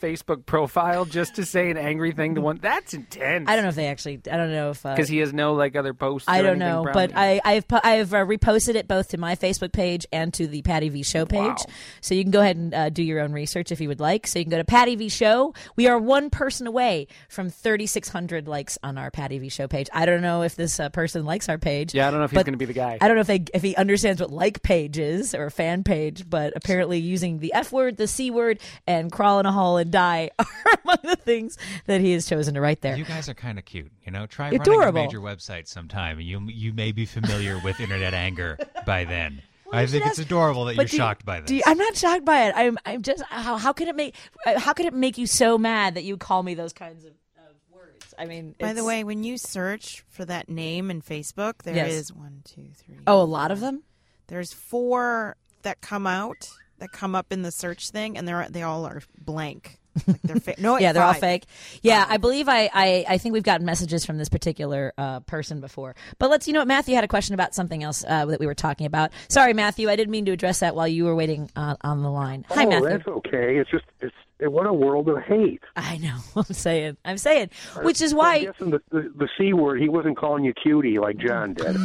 Facebook profile just to say an angry thing to one. That's intense. I don't know if they actually. I don't know if because uh, he has no like other posts. I or don't know, brown. but I, I've I've uh, reposted it both to my Facebook page and to the Patty V Show page. Wow. So you can go ahead and uh, do your own research if you would like. So you can go to Patty V Show. We are one person away from thirty-six hundred likes on our Patty V Show page. I don't know if this uh, person likes our page. Yeah, I don't know if he's going to be the guy. I don't know if they if he understands what like page is or a fan page, but apparently using the F word, the C word, and crawl in a hole and die are among the things that he has chosen to write there. You guys are kind of cute, you know. Try Adorable. running a major website sometime. You you may be familiar with internet anger by then. Well, I think it's ask, adorable that you're do, shocked by this. Do you, I'm not shocked by it. I'm I'm just how how could it make how could it make you so mad that you call me those kinds of, of words? I mean, By it's, the way, when you search for that name in Facebook, there Yes. is one, two, three. oh, a lot of them. There's four that come out that come up in the search thing, and they're they all are blank. Like they're fa- no, Yeah, they're all five. fake. Yeah, I believe I, I, I think we've gotten messages from this particular uh, person before. But let's, you know what, Matthew had a question about something else uh, that we were talking about. Sorry, Matthew, I didn't mean to address that while you were waiting uh, on the line. Hi, oh, Matthew. that's okay. It's just, it's what a world of hate. I know. I'm saying. I'm saying. Which is I'm why. guessing the, the, the C word, he wasn't calling you cutie like John did.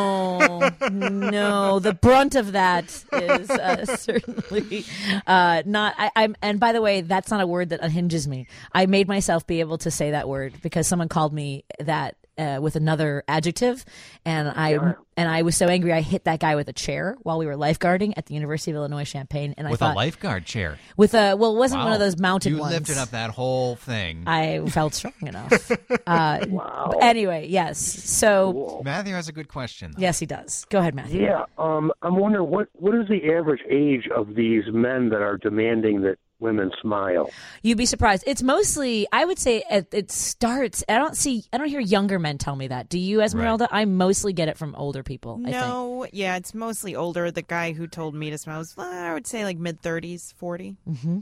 No, no. The brunt of that is uh, certainly uh, not. I, I'm, and by the way, that's not a word that unhinges me. I made myself be able to say that word because someone called me that uh, with another adjective, and I Yeah. and I was so angry I hit that guy with a chair while we were lifeguarding at the University of Illinois Champaign, and I with thought a lifeguard chair. with a well, it wasn't one Wow. of those mounted you ones. You lifted up that whole thing. I felt strong enough. Uh, Wow. Anyway, yes. So Matthew has a good question, though. yes, he does. Go ahead, Matthew. Yeah, um, I'm wondering what what is the average age of these men that are demanding that women smile? You'd be surprised. It's mostly, I would say, it, it starts. I don't see. I don't hear younger men tell me that. Do you, Esmeralda? I mostly get it from older people. I think. No, yeah, it's mostly older. The guy who told me to smile was, well, I would say like mid thirties, forty. Mm-hmm.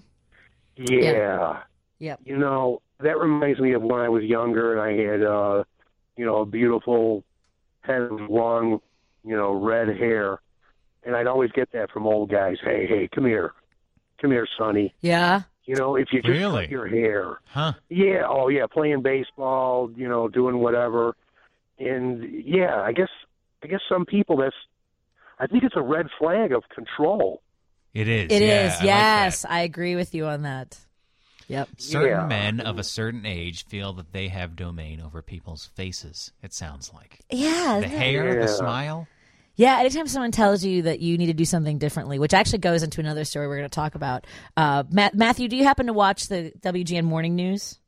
Yeah. Yep. You know, that reminds me of when I was younger and I had, uh, you know, a beautiful head of long, you know, red hair. And I'd always get that from old guys. Hey, hey, come here. Come here, Sonny. Yeah. You know, if you just Really? cut your hair. Huh? Yeah, oh yeah, playing baseball, you know, doing whatever. And yeah, I guess I guess some people that's I think it's a red flag of control. It is. It yeah, is. I like Yes, that. I agree with you on that. Yep. Certain Yeah. men of a certain age feel that they have domain over people's faces, it sounds like. Yeah. The hair, Yeah. the smile. Yeah, anytime someone tells you that you need to do something differently, which actually goes into another story we're going to talk about. Uh, Matt, Matthew, do you happen to watch the W G N Morning News?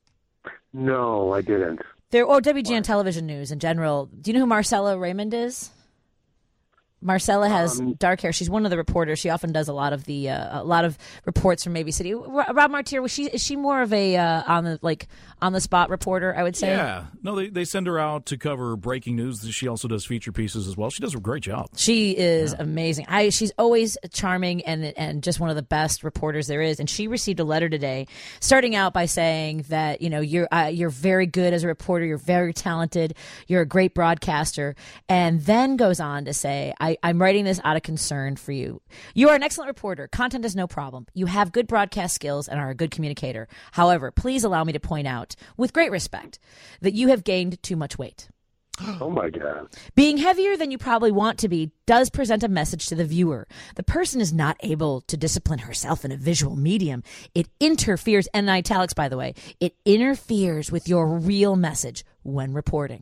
No, I didn't. There, or W G N Television News in general. Do you know who Marcella Raymond is? Marcella has Um, dark hair. She's one of the reporters. She often does a lot of the uh, a lot of reports from Maybe City. Rob Martier, was she is she more of a uh, on the like on the spot reporter? I would say. Yeah. No, they, they send her out to cover breaking news. She also does feature pieces as well. She does a great job. She is amazing. I she's always charming and and just one of the best reporters there is. And she received a letter today, starting out by saying that you know you're uh, you're very good as a reporter. You're very talented. You're a great broadcaster. And then goes on to say, I, I'm writing this out of concern for you. You are an excellent reporter. Content is no problem. You have good broadcast skills and are a good communicator. However, please allow me to point out, with great respect, that you have gained too much weight. Oh my God. Being heavier than you probably want to be does present a message to the viewer. The person is not able to discipline herself in a visual medium. It interferes, and in italics, by the way, it interferes with your real message when reporting.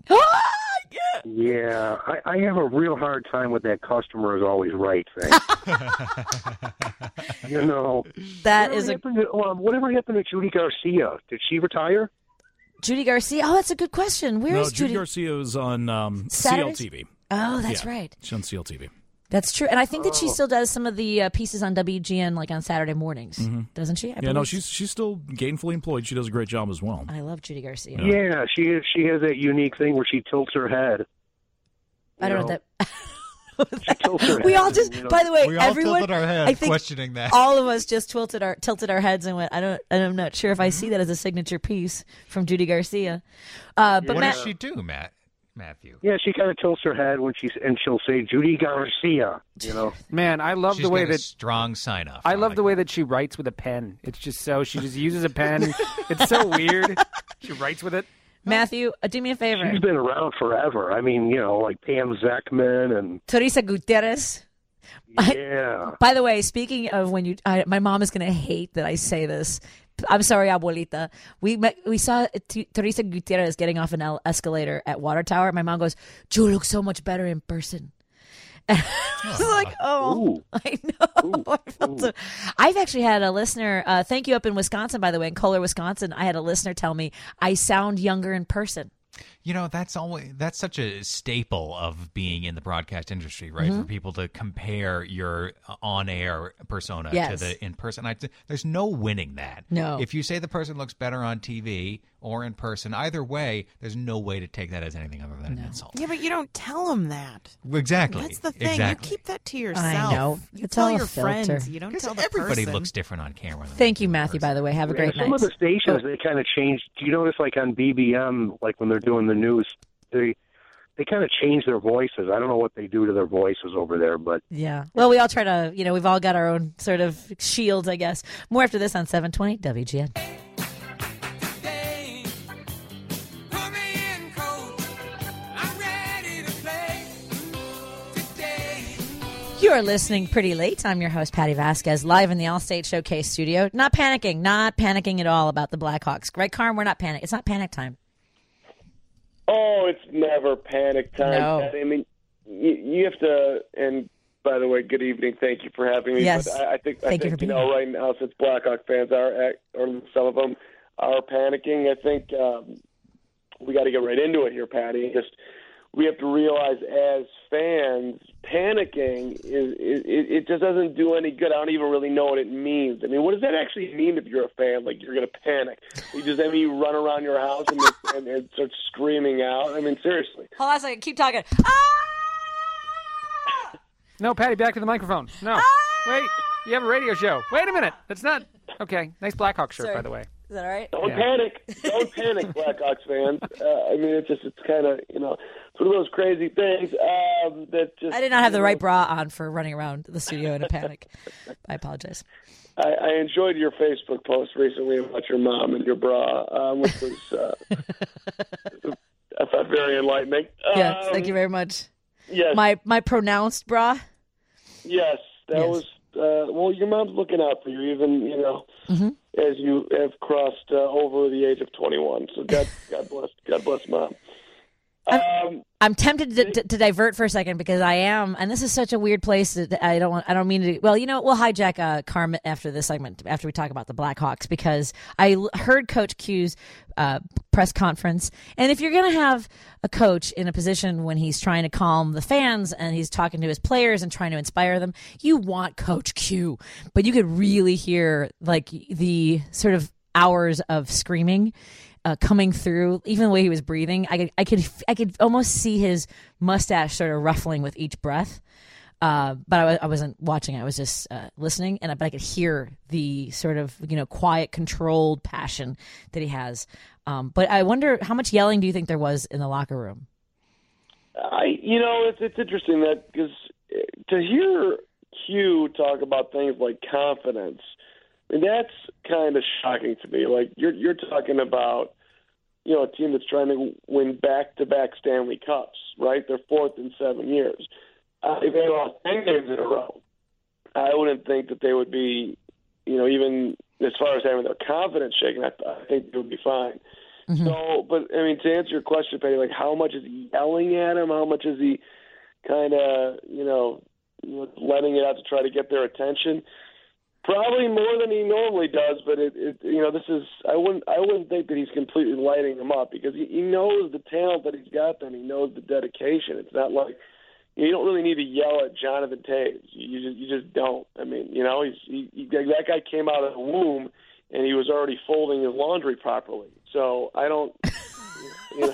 Yeah, I, I have a real hard time with that customer is always right thing. You know, That whatever is a happened to, um, whatever happened to Judy Garcia? Did she retire? Judy Garcia. Oh, that's a good question. Where no, is Judy Judy? Garcia is on um, C L Saturdays? T V. Oh, that's Yeah, right. She's on C L T V. That's true. And I think that Oh. she still does some of the uh, pieces on W G N, like on Saturday mornings, doesn't she? I Yeah, no, believe- she's she's still gainfully employed. She does a great job as well. I love Judy Garcia. Yeah, she is. She has that unique thing where she tilts her head. I don't know know? that. She tilts her We head all just, and, you know, by the way, We all everyone, tilted our head I think questioning that. all of us just tilted our tilted our heads and went. I don't. And I'm not sure if I see that as a signature piece from Judy Garcia. Uh, but What Matt, does she do, Matt? Matthew. Yeah, she kind of tilts her head when she's and she'll say Judy Garcia. You know, Man, I love She's the way got a that strong sign off. I love the way that she writes with a pen. It's just so she just uses a pen. It's so weird. She writes with it. Matthew, uh, do me a favor. she's been around forever. I mean, you know, like Pam Zeckman and Teresa Gutierrez. yeah. By the way, speaking of when you, I, my mom is going to hate that I say this. I'm sorry, abuelita. We met, we saw T- Teresa Gutierrez getting off an el- escalator at Water Tower. My mom goes, "You look so much better in person." And I was like, "Oh, Ooh. I know." I felt so- I've actually had a listener. Uh, thank you up in Wisconsin, by the way, in Kohler, Wisconsin. I had a listener tell me I sound younger in person. You know, that's always that's such a staple of being in the broadcast industry, right? Mm-hmm. For people to compare your on-air persona Yes. to the in-person. I, there's no winning that. No. If you say the person looks better on T V or in person, either way, there's no way to take that as anything other than an insult. Yeah, but you don't tell them that. Exactly. That's the thing. Exactly. You keep that to yourself. I know. You It's tell all a your filter. friends. You don't Because tell the everybody person. looks different on camera. Than Thank they you, do in Matthew, by person. the way. Have a Yeah, great some night. of the stations they kind of changed. Do you notice, like on B B M, like when they're doing the news, they they kind of change their voices. I don't know what they do to their voices over there, but Yeah. Well, we all try to, you know, we've all got our own sort of shields, I guess. More after this on seven twenty W G N. You are listening pretty late. I'm your host, Patty Vasquez, live in the Allstate Showcase studio. Not panicking, not panicking at all about the Blackhawks. Right, Carm? We're not panic. It's not panic time. Oh, it's never panic time. No. I mean, you, you have to. And by the way, good evening. Thank you for having me. Yes. But I, I think Thank I you think for you being know here. right now, since Blackhawk fans are, act- or some of them are panicking, I think um, we got to get right into it here, Patty. Just we have to realize as fans, panicking is it, it just doesn't do any good. I don't even really know what it means. I mean, what does that actually mean if you're a fan? Like you're going to panic? You just I mean you run around your house and, and, and start screaming out. I mean, seriously. Hold on a second. Keep talking. Ah! No, Patty, back to the microphone. No. Wait. You have a radio show. Wait a minute. That's not. Okay. Nice Blackhawk shirt, Sorry. by the way. Is that all right? Don't Yeah. panic. Don't panic, Blackhawks fans. Uh, I mean, it's just, it's kind of, you know, it's one of those crazy things um, that just. I did not have the you right know, bra on for running around the studio in a panic. I apologize. I, I enjoyed your Facebook post recently about your mom and your bra, um, which was, uh, I thought, very enlightening. Yes, Um, thank you very much. Yes, My my pronounced bra. yes, that Yes. was. Uh, well, your mom's looking out for you, even you know, Mm-hmm. as you have crossed uh, over the age of twenty-one. So God, God bless, God bless, mom. Um, I'm tempted to, to, to divert for a second because I am, and this is such a weird place that I don't want. I don't mean to. Well, you know, we'll hijack uh, Carmen after this segment, after we talk about the Blackhawks, because I l- heard Coach Q's uh, press conference, and if you're going to have a coach in a position when he's trying to calm the fans and he's talking to his players and trying to inspire them, you want Coach Q, but you could really hear like the sort of hours of screaming. Uh, coming through, even the way he was breathing, I could, I could, I could almost see his mustache sort of ruffling with each breath. Uh, but I, wa- I wasn't watching; I was just uh, listening, and I, but I could hear the sort of you know quiet, controlled passion that he has. Um, but I wonder how much yelling do you think there was in the locker room? I, you know, it's it's interesting that because to hear Q talk about things like confidence, I mean, that's kind of shocking to me. Like you're you're talking about, you know, a team that's trying to win back-to-back Stanley Cups, right? They're fourth in seven years. Uh, if they lost ten games in a row, I wouldn't think that they would be, you know, even as far as having their confidence shaken. I, I think they would be fine. Mm-hmm. So, but I mean, to answer your question, Patty, like how much is he yelling at him? How much is he kind of, you know, you know, letting it out to try to get their attention? Probably more than he normally does, but it, it, you know, this is I wouldn't I wouldn't think that he's completely lighting them up because he, he knows the talent that he's got, and he knows the dedication. It's not like you don't really need to yell at Jonathan Toews. You just you just don't. I mean, you know, he's he, he, that guy came out of the womb and he was already folding his laundry properly. So I don't. You know,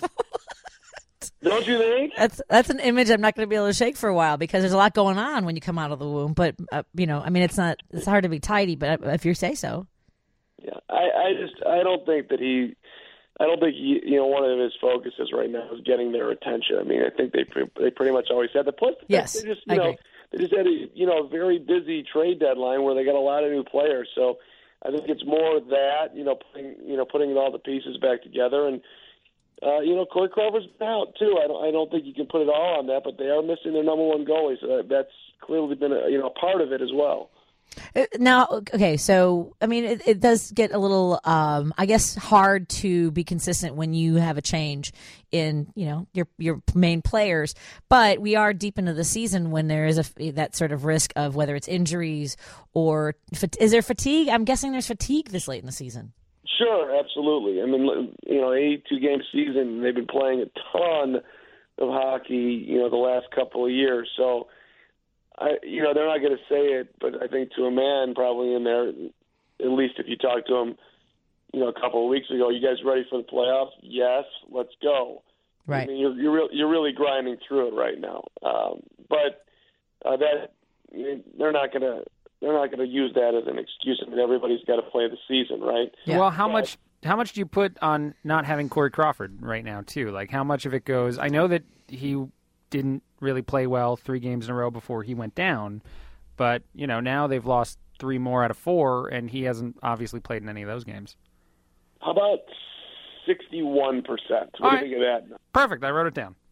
don't you think? That's that's an image I'm not going to be able to shake for a while because there's a lot going on when you come out of the womb. But uh, you know, I mean, it's not it's hard to be tidy, but if you say so. Yeah, I, I just I don't think that he. I don't think he, you know one of his focuses right now is getting their attention. I mean, I think they they pretty much always had the plus. Yes, they just you I know agree. they just had a you know very busy trade deadline where they got a lot of new players. So I think it's more that you know putting you know putting all the pieces back together, and uh, you know Corey Crawford's been out too. I don't I don't think you can put it all on that, but they are missing their number one goalie, so that, that's clearly been a, you know part of it as well. Now, okay, so I mean, it, it does get a little, um, I guess, hard to be consistent when you have a change in, you know, your your main players. But we are deep into the season when there is a that sort of risk of whether it's injuries or is there fatigue? I'm guessing there's fatigue this late in the season. Sure, absolutely. I mean, you know, eighty-two game season. They've been playing a ton of hockey, you know, the last couple of years. So. I, you know, they're not going to say it, but I think to a man probably in there, at least if you talk to him, you know, a couple of weeks ago, you guys ready for the playoffs? Yes, let's go. Right. I mean, you're you're, real, you're really grinding through it right now. Um, but uh, that they're not going to they're not going to use that as an excuse. I mean, everybody's got to play the season, right? Yeah. Well, how But, much how much do you put on not having Corey Crawford right now too? Like, how much of it goes? I know that he didn't really play well three games in a row before he went down, but you know now they've lost three more out of four, and he hasn't obviously played in any of those games. How about sixty-one percent? What All do right. you think of that? Perfect. I wrote it down.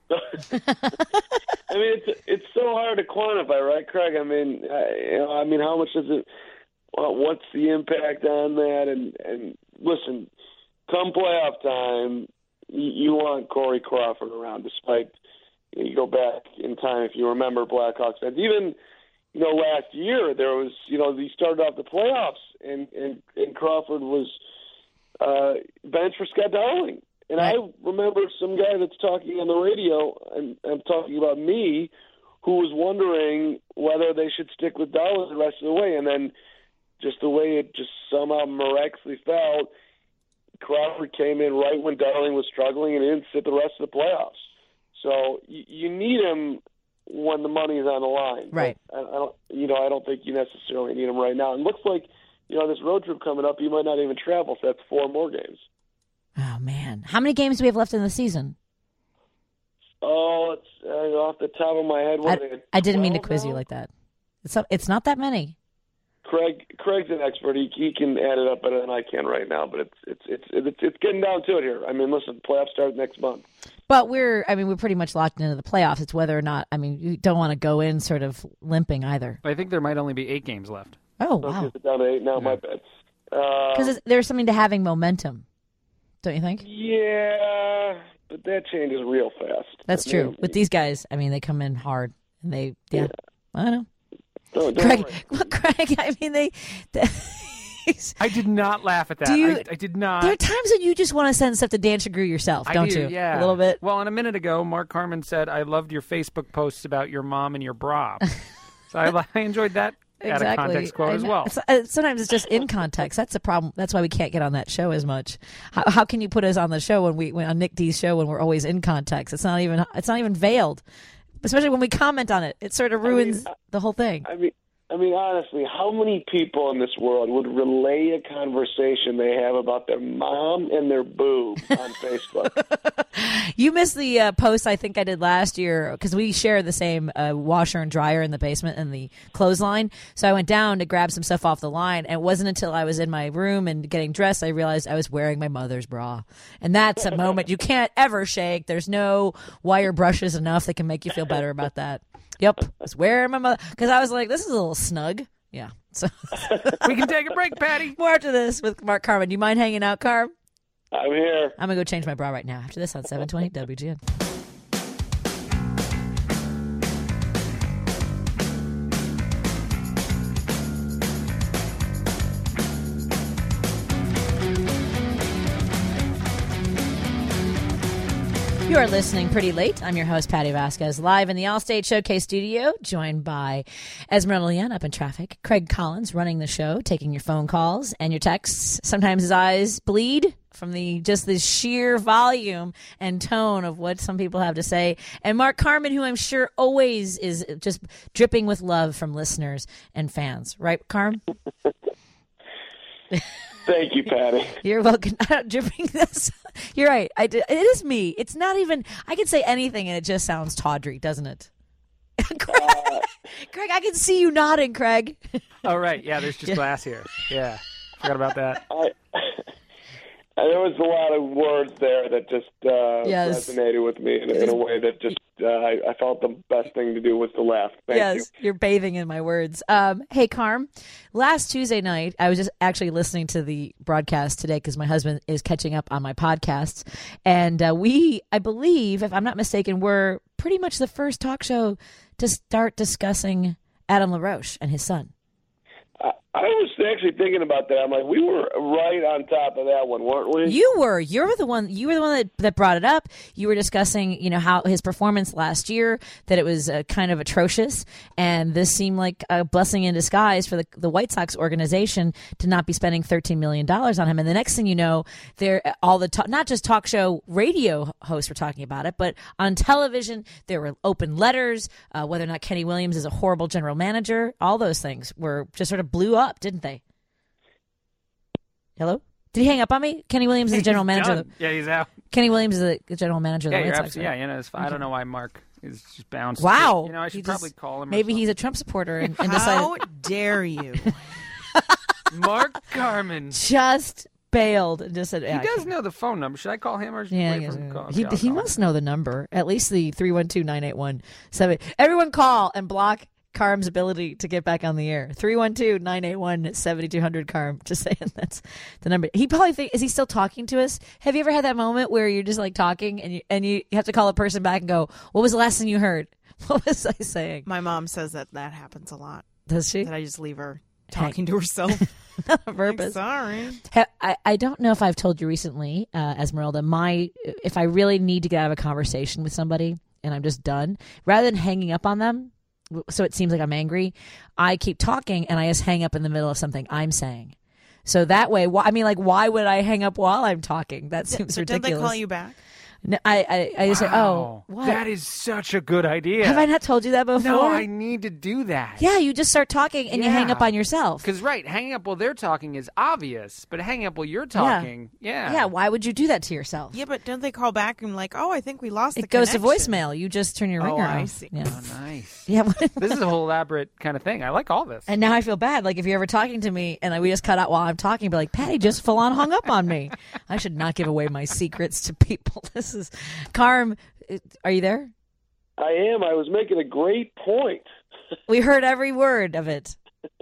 I mean, it's it's so hard to quantify, right, Craig? I mean, I, you know, I mean, how much does it? Well, what's the impact on that? And and listen, come playoff time, you, you want Corey Crawford around, despite. You go back in time, if you remember Blackhawks fans. Even, you know, last year there was, you know, he started off the playoffs, and and, and Crawford was uh, benched for Scott Darling. And Right. I remember some guy that's talking on the radio, and I'm talking about me, who was wondering whether they should stick with Darling the rest of the way. And then just the way it just somehow miraculously fell, Crawford came in right when Darling was struggling and he didn't sit the rest of the playoffs. So you, you need him when the money's on the line, Right? I, I don't, you know, I don't think you necessarily need him right now. It looks like, you know, this road trip coming up, you might not even travel. So that's four more games. Oh man, how many games do we have left in the season? Oh, it's uh, off the top of my head. What are I, they, I didn't mean to twelve quiz now? you like that. It's not, it's not that many. Craig, Craig's an expert. He, he can add it up better than I can right now. But it's it's it's it's it's getting down to it here. I mean, listen, playoffs start next month. But we're, I mean, we're pretty much locked into the playoffs. It's whether or not, I mean, you don't want to go in sort of limping either. I think there might only be eight games left. Oh, So wow. it's down to eight now. My bad. Uh, Because there's something to having momentum, don't you think? yeah, but that changes real fast. That's I true. mean, With these guys, I mean, they come in hard and they, yeah, I don't know. Don't, don't Craig, worry. well, Craig, I mean, they, they I did not laugh at that. Do you- I, I did not. there are times when you just want to send stuff to Dan Shagru yourself, I don't do, you? Yeah, A little bit. Well, and a minute ago, Mark Carman said, "I loved your Facebook posts about your mom and your bra." So I, I enjoyed that out of Exactly. context quote I as know. well. It's, uh, sometimes it's just in context. That's the problem. That's why we can't get on that show as much. How, how can you put us on the show when we when, on Nick D's show when we're always in context? It's not even it's not even veiled, especially when we comment on it. It sort of ruins I mean, the whole thing. I mean, I mean, honestly, how many people in this world would relay a conversation they have about their mom and their boob on Facebook? You missed the uh, post I think I did last year because we share the same uh, washer and dryer in the basement and the clothesline. So I went down to grab some stuff off the line, and it wasn't until I was in my room and getting dressed I realized I was wearing my mother's bra. And that's a moment you can't ever shake. There's no wire brushes enough that can make you feel better about that. Yep, I was wearing my mother because I was like, this is a little snug. Yeah. So We can take a break, Patty. more after this with Mark Carman. Do you mind hanging out, Carm? I'm here. I'm gonna go change my bra right now. After this on seven twenty W G N. You are listening Pretty Late. I'm your host, Patty Vasquez, live in the Allstate Showcase studio, joined by Esmeralda Leanne up in traffic, Craig Collins running the show, taking your phone calls and your texts. Sometimes his eyes bleed from the just the sheer volume and tone of what some people have to say. And Mark Carman, who I'm sure always is just dripping with love from listeners and fans. Right, Carm? Thank you, Patty. You're welcome. Dripping this. You're right. I did. It is me. It's not even. I can say anything and it just sounds tawdry, doesn't it? Craig, uh, Craig, I can see you nodding, Craig. Oh right, yeah. There's just glass here. Yeah, forgot about that. I, there was a lot of words there that just uh, yes. resonated with me in, in a way that just uh, I, I felt the best thing to do was to laugh. Thank yes, you. You're bathing in my words. Um, hey, Carm, last Tuesday night, I was just actually listening to the broadcast today because my husband is catching up on my podcasts. And uh, we, I believe, if I'm not mistaken, were pretty much the first talk show to start discussing Adam LaRoche and his son. I, I was actually thinking about that. I'm like, we were right on top of that one, weren't we? You were. You're the one. You were the one that, that brought it up. You were discussing, you know, how his performance last year, that it was uh, kind of atrocious, and this seemed like a blessing in disguise for the, the White Sox organization to not be spending thirteen million dollars on him. And the next thing you know, they're all the talk, not just talk show radio hosts were talking about it, but on television there were open letters, uh, whether or not Kenny Williams is a horrible general manager. All those things were just sort of blew up, didn't they? Hello? Did he hang up on me? Kenny Williams is the general manager. Of the, yeah, he's out. Kenny Williams is the general manager of yeah, the White you're Sox. absolutely, right? Yeah, you know, it's fine. I don't know why Mark is just bounced. Wow. You know, I should He probably just- call him. or Maybe something. he's a Trump supporter and, and How decided dare you? Mark Carmen. just bailed and just said, He yeah, I does can't. know the phone number. Should I call him or should Yeah, I I wait guess, for him to uh, call? he, Okay, I'll he call must him. know the number, at least the three one two, nine eight one, seven. Everyone call and block Carm's ability to get back on the air. three one two, nine eight one, seven two zero zero, Carm. Just saying that's the number. He probably think, is he still talking to us? Have you ever had that moment where you're just like talking and you, and you have to call a person back and go, what was the last thing you heard? What was I saying? My mom says that that happens a lot. Does she? That I just leave her talking to herself. Not on Like, purpose. sorry. Ha- I, I don't know if I've told you recently, uh, Esmeralda, my if I really need to get out of a conversation with somebody and I'm just done, rather than hanging up on them, w- so it seems like I'm angry, I keep talking and I just hang up in the middle of something I'm saying. So that way, wh- I mean, like, why would I hang up while I'm talking? That seems So don't ridiculous. they call you back? No, I, I, I just say, oh, Wow. what? That is such a good idea. Have I not told you that before? No, I need to do that. Yeah, you just start talking and you hang Yeah. up on yourself. Because, right, hanging up while they're talking is obvious, but hanging up while you're talking, yeah. Yeah, why would you do that to yourself? Yeah, but don't they call back and like, oh, I think we lost the It goes to connection. voicemail. You just turn your Oh, ringer I off. see. Yeah. Oh, nice. Yeah. This is a whole elaborate kind of thing. I like all this. And now I feel bad. Like if you're ever talking to me and we just cut out while I'm talking, be like, Patty just full on hung up on me. I should not give away my secrets to people. This is Carm. Are you there? I am. I was making a great point. We heard every word of it.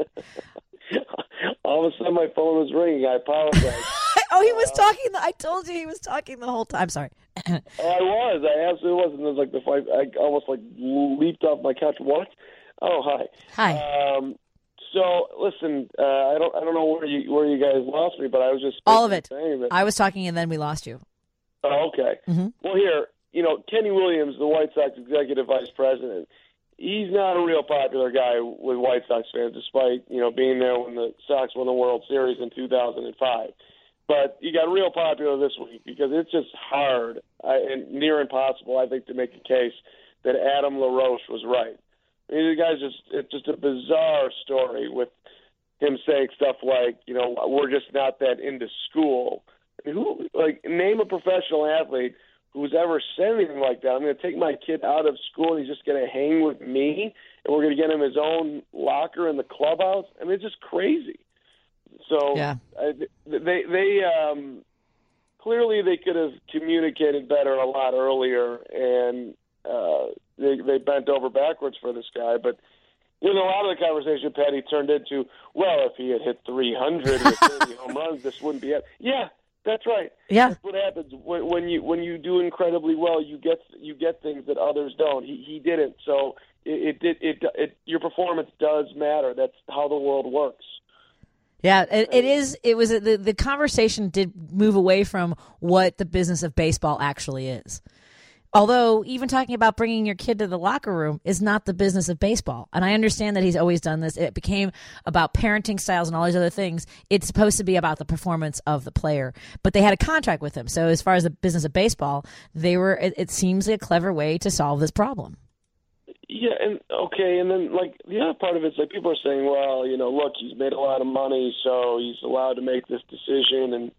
All of a sudden, my phone was ringing. I apologize. Oh, he was talking. I told you he was talking the whole time. Sorry. Oh, I was. I absolutely was. And it was like the fight. I almost like leaped off my couch. What? Oh, hi. Hi. Um, so listen, uh, I don't. I don't know where you where you guys lost me, but I was just All of it. saying that. I was talking and then we lost you. Oh, okay. Mhm. Well, here, you know, Kenny Williams, the White Sox executive vice president, he's not a real popular guy with White Sox fans, despite, you know, being there when the Sox won the World Series in two thousand five. But he got real popular this week because it's just hard uh, and near impossible, I think, to make a case that Adam LaRoche was right. I mean, the guy's just, it's just a bizarre story with him saying stuff like, you know, we're just not that into school. I mean, who, like, name a professional athlete who's ever said anything like that. I'm going to take my kid out of school and he's just going to hang with me and we're going to get him his own locker in the clubhouse. I mean, it's just crazy. So Yeah. uh, they they um, clearly they could have communicated better a lot earlier, and uh, they they bent over backwards for this guy. But you know, a lot of the conversation, Patty, turned into, well, if he had hit three hundred with thirty home runs, this wouldn't be it. Yeah, that's right. Yeah. That's what happens when, when you when you do incredibly well. You get you get things that others don't. He he didn't. So it, it did it, it your performance does matter. That's how the world works. Yeah, it, it is. It was the the conversation did move away from what the business of baseball actually is. Although even talking about bringing your kid to the locker room is not the business of baseball. And I understand that he's always done this. It became about parenting styles and all these other things. It's supposed to be about the performance of the player. But they had a contract with him. So as far as the business of baseball, they were. It, it seems like a clever way to solve this problem. Yeah, and okay, and then like the other part of it's like people are saying, well, you know, look, he's made a lot of money, so he's allowed to make this decision, and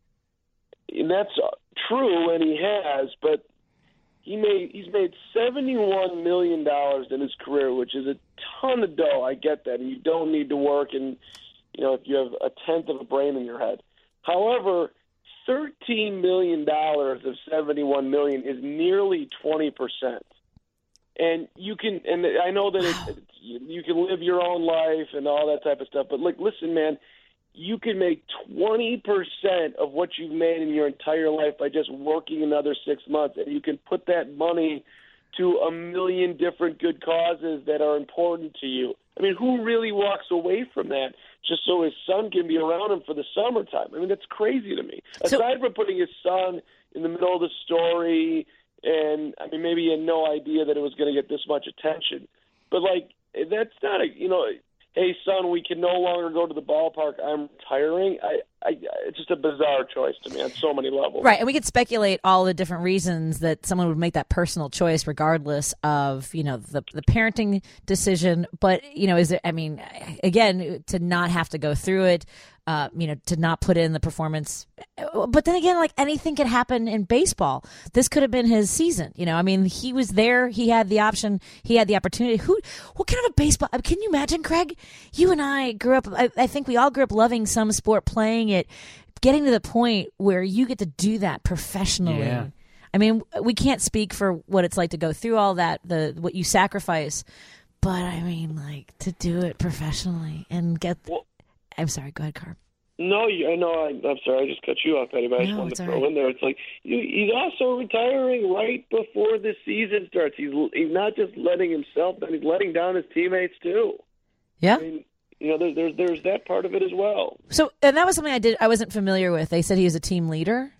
and that's true, and he has, but he made he's made seventy-one million dollars in his career, which is a ton of dough. I get that, and you don't need to work, and you know, if you have a tenth of a brain in your head. However, thirteen million dollars of seventy-one million dollars is nearly twenty percent. And you can, and I know that it, it, you can live your own life and all that type of stuff, but like, listen, man, you can make twenty percent of what you've made in your entire life by just working another six months, and you can put that money to a million different good causes that are important to you. I mean, who really walks away from that just so his son can be around him for the summertime? I mean, that's crazy to me. So, Aside from putting his son in the middle of the story, and I mean, maybe he had no idea that it was going to get this much attention. But like, that's not a, you know, hey son, we can no longer go to the ballpark, I'm retiring. I, I, it's just a bizarre choice to me on so many levels. Right, and we could speculate all the different reasons that someone would make that personal choice, regardless of, you know, the the parenting decision. But, you know, is it? I mean, again, to not have to go through it, uh, you know, to not put in the performance. But then again, like, anything could happen in baseball. This could have been his season. You know, I mean, he was there. He had the option. He had the opportunity. Who? What kind of a baseball? Can you imagine, Craig? You and I grew up. I, I think we all grew up loving some sport, playing it, getting to the point where you get to do that professionally. Yeah. I mean, we can't speak for what it's like to go through all that, the what you sacrifice, but I mean, like, to do it professionally and get. Well, I'm sorry. Go ahead, Carp. No, you, I know. I, I'm sorry. I just cut you off, Eddie. But I just No, wanted it's to all throw right. in there. It's like you, he's also retiring right before the season starts. He's he's not just letting himself down; he's letting down his teammates too. Yeah. I mean, you know, there's there's there's that part of it as well. So, and that was something I did. I wasn't familiar with. They said he was a team leader.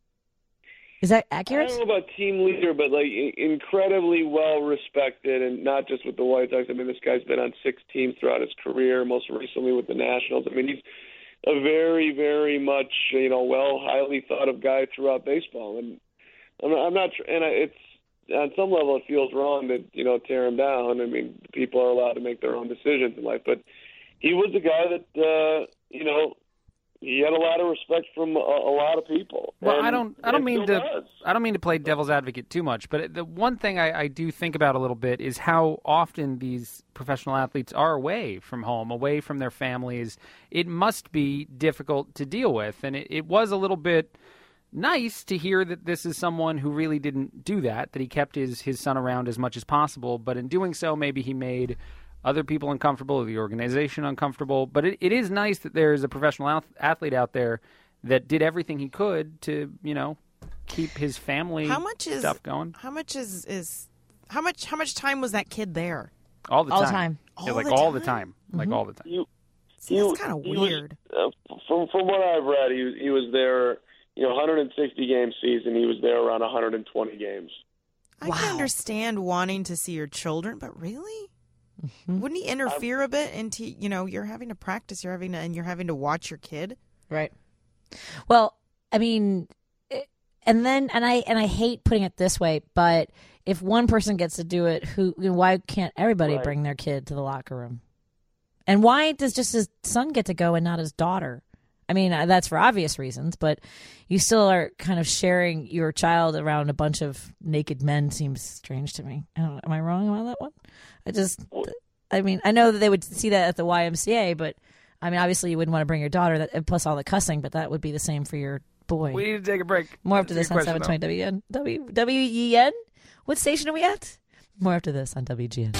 Is that I accurate? don't know about team leader, but like incredibly well respected, and not just with the White Sox. I mean, this guy's been on six teams throughout his career, most recently with the Nationals. I mean, he's a very, very much, you know, well, highly thought of guy throughout baseball. And I'm, I'm not, and I, it's on some level it feels wrong that, you know, tear him down. I mean, people are allowed to make their own decisions in life, but he was a guy that, uh, you know, he had a lot of respect from a, a lot of people. Well, and, I don't. I don't mean to. Does. I don't mean to play devil's advocate too much, but the one thing I, I do think about a little bit is how often these professional athletes are away from home, away from their families. It must be difficult to deal with, and it, it was a little bit nice to hear that this is someone who really didn't do that. That he kept his his son around as much as possible, but in doing so, maybe he made other people uncomfortable, the organization uncomfortable. But it, it is nice that there's a professional ath- athlete out there that did everything he could to, you know, keep his family How much is stuff going. How much is is how much how much time was that kid there? All the All time. the time. Yeah, All like the all the time? time. Like all the time. You, See, he- that's kind of he was- weird. uh, from from what I've read, he was, he was there, you know, one hundred sixty game season. He was there around one hundred twenty games. I can understand wanting to see your children, but really? Wouldn't he interfere a bit into, you know, you're having to practice, you're having to, and you're having to watch your kid? Right. Well, I mean, it- and then, and I and I hate putting it this way, but if one person gets to do it, who? You know, why can't everybody Right. bring their kid to the locker room? And why does just his son get to go and not his daughter? I mean, uh, that's for obvious reasons, but you still are kind of sharing your child around a bunch of naked men. Seems strange to me. I don't, am I wrong about that one? I just, I mean, I know that they would see that at the Y M C A, but I mean, obviously you wouldn't want to bring your daughter, that, and plus all the cussing, but that would be the same for your boy. We need to take a break. More after That's this a on good seven question, twenty W N. W, W E N? What station are we at? More after this on W G N.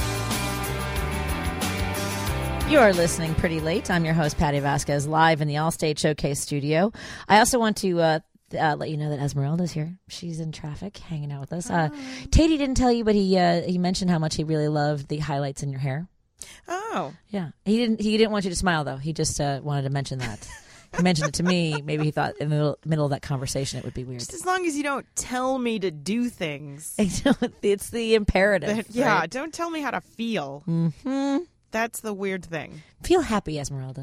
You are listening pretty late. I'm your host, Patty Vasquez, live in the Allstate Showcase studio. I also want to uh, uh, let you know that Esmeralda's here. She's in traffic, hanging out with us. Uh, Tatey didn't tell you, but he uh, he mentioned how much he really loved the highlights in your hair. Oh. Yeah, he didn't. He didn't want you to smile though. He just uh, wanted to mention that. He mentioned it to me. Maybe he thought in the middle, middle of that conversation it would be weird. Just as long as you don't tell me to do things. It's the imperative. That- yeah, right? don't tell me how to feel. Mm-hmm. That's the weird thing. Feel happy, Esmeralda.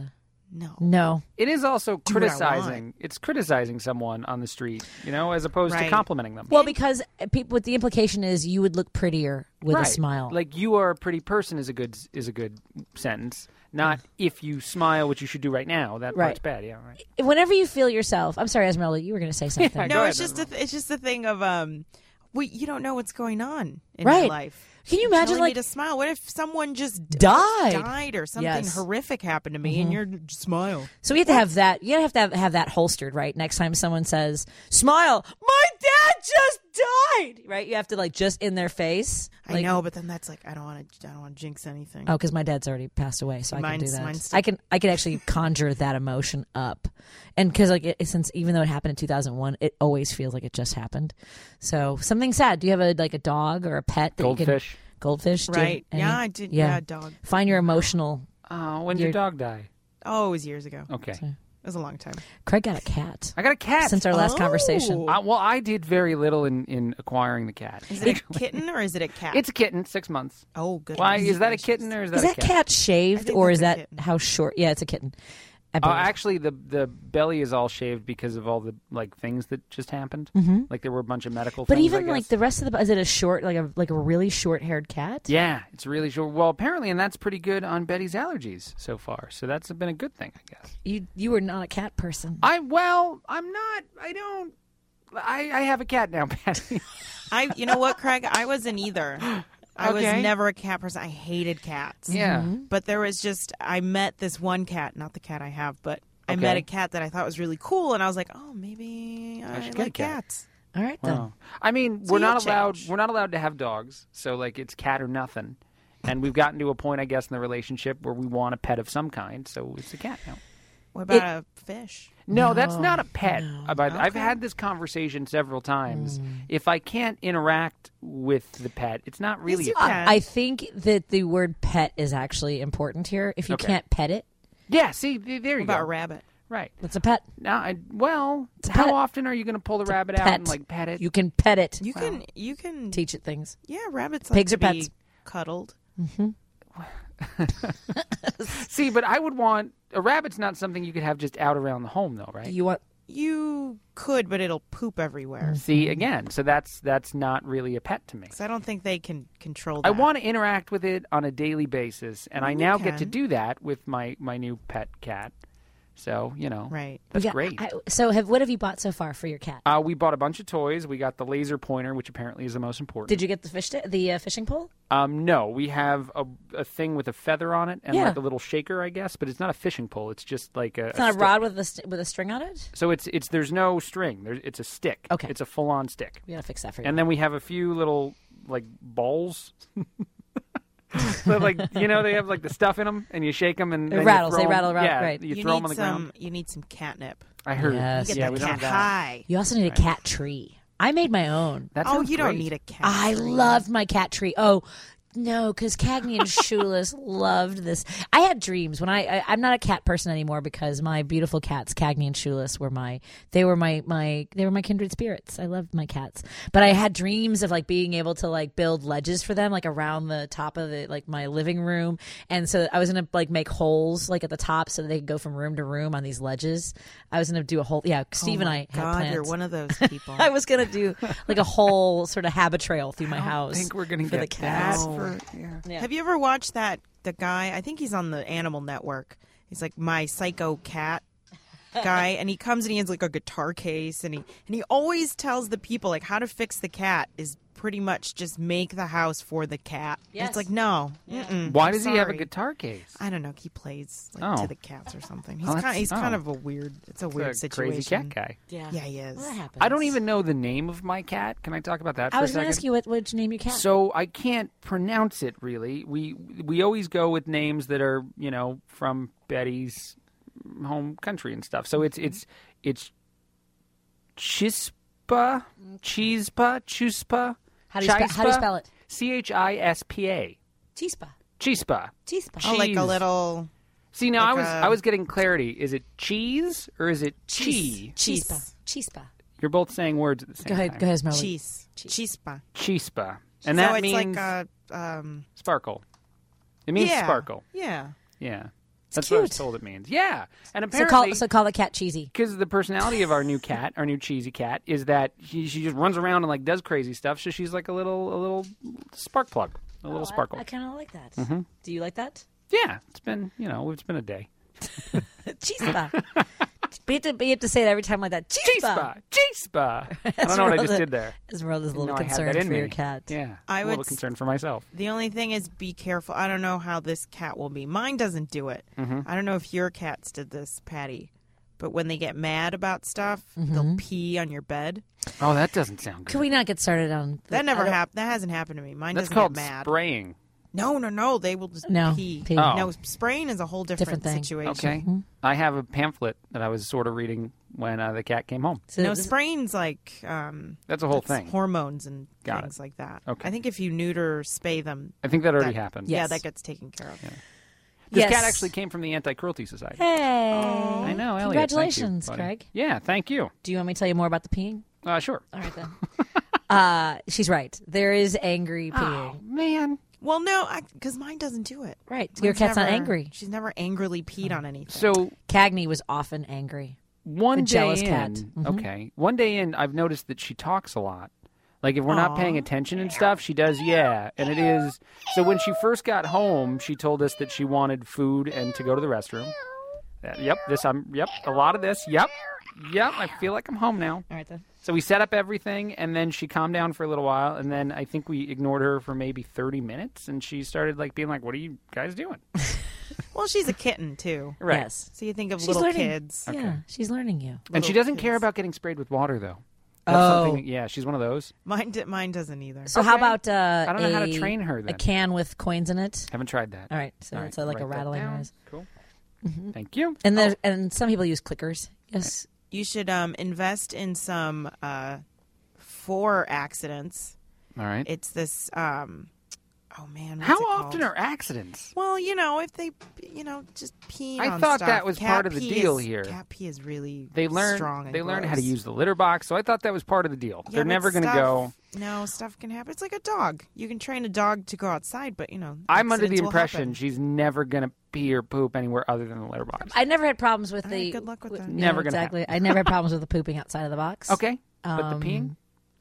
No. No. It is also Do what I criticizing. want. It's criticizing someone on the street, you know, as opposed to Right. complimenting them. Well, because people, what the implication is you would look prettier with right. a smile. Like you are a pretty person is a good is a good sentence. Not if you smile, which you should do right now. That Right. part's bad. Yeah, right. Whenever you feel yourself, I'm sorry, Esmeralda, you were going to say something. Yeah, No, Go it's ahead, just a th- it's just the thing of um, we you don't know what's going on in Right. your life. Can you You're imagine, telling like- me to smile? What if someone just d- Died. died or something Yes. horrific happened to me, and you're smile? So we have to have that. You have to have, have that holstered, right? Next time someone says, "Smile," my dad just died. Right? You have to like just in their face. I Like, know, but then that's like I don't want to I don't want to jinx anything. Oh, because my dad's already passed away, so I can do Mine's- that. mine's still- I can I can actually conjure that emotion up, and because like it, since even though it happened in two thousand one, it always feels like it just happened. So something sad. Do you have a like a dog or a pet? That Goldfish. You can, goldfish. Do you have Right? any- Yeah, I did. Yeah. Yeah, dog. Find your emotional. Oh, when did Your- your dog die? Oh, it was years ago. Okay. It was a long time. Craig got a cat I got a cat. since our last Oh. conversation. I, well, I did very little in, in acquiring the cat. Is it a kitten or is it a cat? It's a kitten, six months. oh, good. Why is that a kitten or is that Is a that cat? cat I shaved think or that's is a that kitten. how short? Yeah, it's a kitten. I Uh, believe. actually, the the belly is all shaved because of all the like things that just happened. Mm-hmm. Like there were a bunch of medical. but things, even I guess. like the rest of the is it a short like a like a really short haired cat? Yeah, it's really short. Well, apparently, and that's pretty good on Betty's allergies so far. So that's been a good thing, I guess. You you were not a cat person. I well, I'm not. I don't. I I have a cat now, Patty. I. You know what, Craig? I wasn't either. I Okay. was never a cat person. I hated cats. Yeah. But there was just I met this one cat, not the cat I have, but I Okay. met a cat that I thought was really cool, and I was like, oh, maybe I, should get a like cat. cats. All right then. Wow. I mean, So we're you'll not allowed. change. We're not allowed to have dogs. So like, it's cat or nothing. And we've gotten to a point, I guess, in the relationship where we want a pet of some kind. So it's a cat now. What about a fish? No, that's not a pet. I've, I've Okay. had this conversation several times. If I can't interact with the pet, it's not really you a pet. can. I, I think that the word pet is actually important here. If you Okay. can't pet it, Yeah, see, th- there you What about go. a rabbit? Right. it's a pet. Now, I, well, a how pet. often are you going to pull the rabbit out Pet. and like pet it? You can pet it. You can. You can. Teach it things. Yeah, rabbits. Pigs like are to be pets. Cuddled. See, but I would want a rabbit's not something you could have just out around the home, though, right? You want You could, but it'll poop everywhere. See, again, so that's that's not really a pet to me. So I don't think they can control that. I want to interact with it on a daily basis, and I You now get to can. do that with my my new pet cat. So you know, Right. that's we got- great. I, so, have what have you bought so far for your cat? Uh, we bought a bunch of toys. We got the laser pointer, which apparently is the most important. Did you get the fish t- the uh, fishing pole? Um, no, we have a, a thing with a feather on it and Yeah. like a little shaker, I guess, but it's not a fishing pole. It's just like a. It's not a stick. rod with a st- with a string on it. So it's it's there's no string. There's it's a stick. Okay. It's a full on stick. We gotta fix that for you. And then we have a few little like balls. So like you know they have like the stuff in them, and you shake them and It then rattles. You They throw 'em- rattle around, Yeah, right. you, You throw need them on the some. ground. You need some catnip. I heard. Yes. Get yeah, that we don't cat have that. high. you also need a cat tree. I made my own. That Oh, sounds you don't great. need a cat. I tree. loved my cat tree. Oh, no, because Cagney and Shoeless loved this. I had dreams when I, I I'm not a cat person anymore because my beautiful cats Cagney and Shoeless were my they were my my they were my kindred spirits. I loved my cats, but I had dreams of like being able to like build ledges for them like around the top of the like my living room, and so I was gonna like make holes like at the top so that they could go from room to room on these ledges. I was gonna do a whole yeah. Steve oh and my I had God, plans. you're one of those people. I was gonna do like a whole sort of habit trail through my I don't house. think we're gonna for get the cats. that for yeah. Yeah. Have you ever watched that? The guy, I think he's on the Animal Network. He's like my psycho cat guy, and he comes and he has like a guitar case, and he and he always tells the people like how to fix the cat is pretty much just make the house for the cat. And Yes. It's like no. mm-mm, Why I'm does he have a sorry. guitar case? I don't know. He plays like, Oh. to the cats or something. He's Oh, kind. that's- He's kind oh. of a weird. It's a It's weird a situation. crazy cat guy. Yeah. Yeah, he is. Well, that happens. I don't even know the name of my cat. Can I talk about that for I was a going second? to ask you what would you name your cat? So I can't pronounce it really. We we always go with names that are you know from Betty's home country and stuff. So it's it's it's Chispa, Chispa, Chuspa. how do you, spe- how do you Chispa? spell it? C H I S P A. Chispa. Chispa. Chispa. Oh, like a Cheese. little See now I Like was a- I was getting clarity. Is it cheese or is it chi? Chispa. Chispa. You're both saying words at the same Go ahead. time. Go ahead, Esmeralda. cheese. Chispa. Chispa. And so that it's means like a um. sparkle. It means yeah. sparkle. Yeah. Yeah. That's cute. what I was told it means. Yeah, and So apparently, call, so call the cat cheesy. because the personality of our new cat, our new cheesy cat, is that she, she just runs around and like does crazy stuff. So she's like a little a little spark plug, a little Oh, sparkle. I, I kind of like that. Mm-hmm. Do you like that? Yeah, it's been you know it's been a day. Chispa. But you have, to, you have to say it every time like that. Chispa. Chispa, chispa. I don't know what I just did there. Esmeralda's a little No, I had concerned that in for your me. cat. Yeah, I a would little s- concerned for myself. The only thing is be careful. I don't know how this cat will be. Mine doesn't do it. I don't know if your cats did this, Patty. But when they get mad about stuff, they'll pee on your bed. Oh, that doesn't sound good. Can we not get started on That never I don't- happened. That hasn't happened to me. Mine That's doesn't called get mad. spraying. No, no, no. They will just No, pee. pee. Oh. No, spraying is a whole different, Different thing. situation. Okay, I have a pamphlet that I was sort of reading when uh, the cat came home. So No, this- spraying's like um, That's a whole that's thing. hormones and Got things like that. Okay. I think if you neuter, spay them, I think that already that- happened. yeah, Yes. that gets taken care of. This Yes. cat actually came from the Anti-Cruelty Society. Hey. I know, Elliot. Congratulations, Thank you, buddy. Craig. Yeah, thank you. Do you want me to tell you more about the peeing? Uh, sure. All right, then. uh, she's right. There is angry peeing. Oh, man. Well, no, because mine doesn't do it. Right. Your Mine's cat's not never- angry. She's never angrily peed on anything. So Cagney was often angry. one A day jealous in, cat. Mhm. okay, one day in, I've noticed that she talks a lot. Like if we're not Aw. paying attention and stuff, she does. Yeah, and it is. So when she first got home, she told us that she wanted food and to go to the restroom. Uh, yep, this I'm. Yep, a lot of this. Yep, yep. I feel like I'm home now. All right, then. So we set up everything, and then she calmed down for a little while, and then I think we ignored her for maybe thirty minutes, and she started like being like, "What are you guys doing?" Well, she's a kitten too. Right. Yes. So you think of She's little learning. kids. Yeah, she's learning you. And she Little doesn't care kids. about getting sprayed with water, though. That's Oh. something. Yeah, she's one of those. Mine, d- mine doesn't either. So how Okay. about uh, I don't know how to a- train her, A then. can with coins in it. Haven't tried that. All right, so All right, it's uh, like a write that rattling down. noise. Cool. Thank you. And there, and some people use clickers. Yes. You should um, invest in some uh, for accidents. All right. It's this. Um, oh man, what's How it often called? are accidents? Well, you know, if they, you know, just pee. I on thought stuff. that was Cat part of the pee deal is- here. Cat pee is really They learn. strong. And They learn how to gross. use the litter box, so I thought that was part of the deal. Yeah, They're but never going to stuff- go. No, stuff can happen. It's like a dog. You can train a dog to go outside, but you know. I'm under the accidents will impression happen. she's never going to pee or poop anywhere other than the litter box. I never had problems with All the. right, good luck with that. you Never know, gonna exactly. I never had problems with the pooping outside of the box. Okay, but Um, the peeing.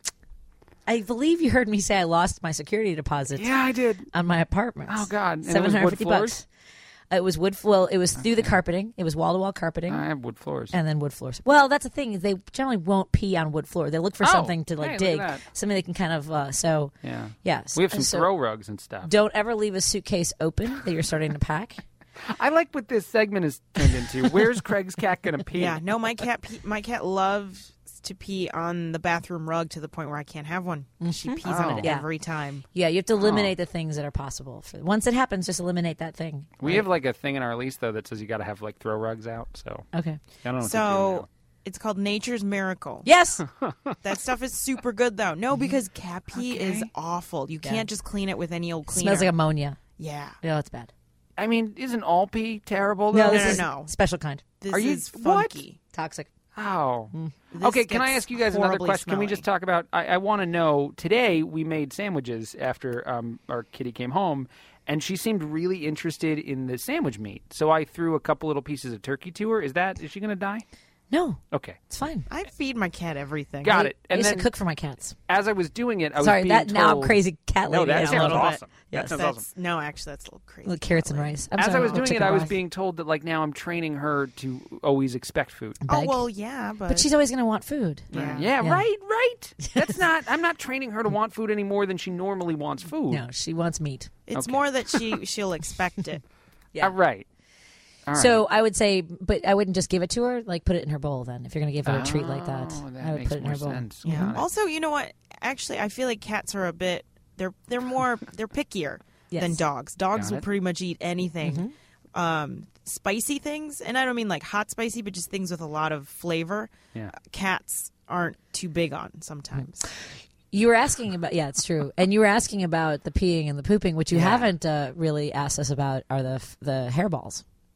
I believe you heard me say I lost my security deposit Yeah, I did. on my apartment. Oh God, and it seven was hundred wood fifty floors. bucks. It was wood. Well, it was through the carpeting. It was wall to wall carpeting. I have wood floors. And then wood floors. Well, that's the thing is they generally won't pee on wood floor. They look for Oh, something to like hey, look dig, at that. something they can kind of. Uh, so Yeah, yes, we have some so throw rugs and stuff. Don't ever leave a suitcase open that you're starting to pack. I like what this segment has turned into. Where's Craig's cat going to pee? Yeah, no, my cat. Pee, my cat loves to pee on the bathroom rug to the point where I can't have one. She pees on Oh. it Yeah. every time. Yeah, you have to eliminate the things that are possible. For, once it happens, just eliminate that thing. We right? have like a thing in our lease though that says you got to have like throw rugs out. So Okay. I don't know. What So it's called Nature's Miracle. Yes. That stuff is super good though. No, because cat pee Okay. is awful. You Yeah. can't just clean it with any old cleaner. Smells like ammonia. yeah. Yeah, it's bad. I mean, isn't all pee terrible? Though? No, this no, is no. special kind. This Are you- is what? funky. Toxic. Oh. This Okay, can I gets ask you guys another horribly question? Can we smelly. just talk about? I, I want to know. Today we made sandwiches after um, our kitty came home, and she seemed really interested in the sandwich meat. So I threw a couple little pieces of turkey to her. Is that? Is she going to die? No, Okay, it's fine. I feed my cat everything. got I, it. I And used then to cook for my cats. as I was doing it, I was Sorry, being that now I'm told- crazy cat lady. No, that now, a sounds little bit. awesome. Yes. That sounds That's, awesome. No, actually, that's a little crazy. Little carrots and rice. I'm As sorry, I was little doing it, chicken I was broth. being told that like now I'm training her to always expect food. Oh Beg. well, yeah, but, But she's always going to want food. yeah. Yeah, Yeah. right, right. That's not. I'm not training her to want food any more than she normally wants food. No, she wants meat. It's Okay. more that she she'll expect it. Yeah. Uh, right. All right. So I would say, but I wouldn't just give it to her. Like, put it in her bowl. Then, if you're going to give her a treat like that, Oh, that I would makes put it in more her bowl. sense. Yeah. Got it. Also, you know what? Actually, I feel like cats are a bit. They're they're more they're pickier Yes. than dogs. Dogs Got will it. pretty much eat anything. Mm-hmm. Um, spicy things, and I don't mean like hot spicy, but just things with a lot of flavor. Yeah. Cats aren't too big on sometimes. You were asking about, yeah, it's true, and you were asking about the peeing and the pooping, which you Yeah. haven't uh, really asked us about are the the hairballs.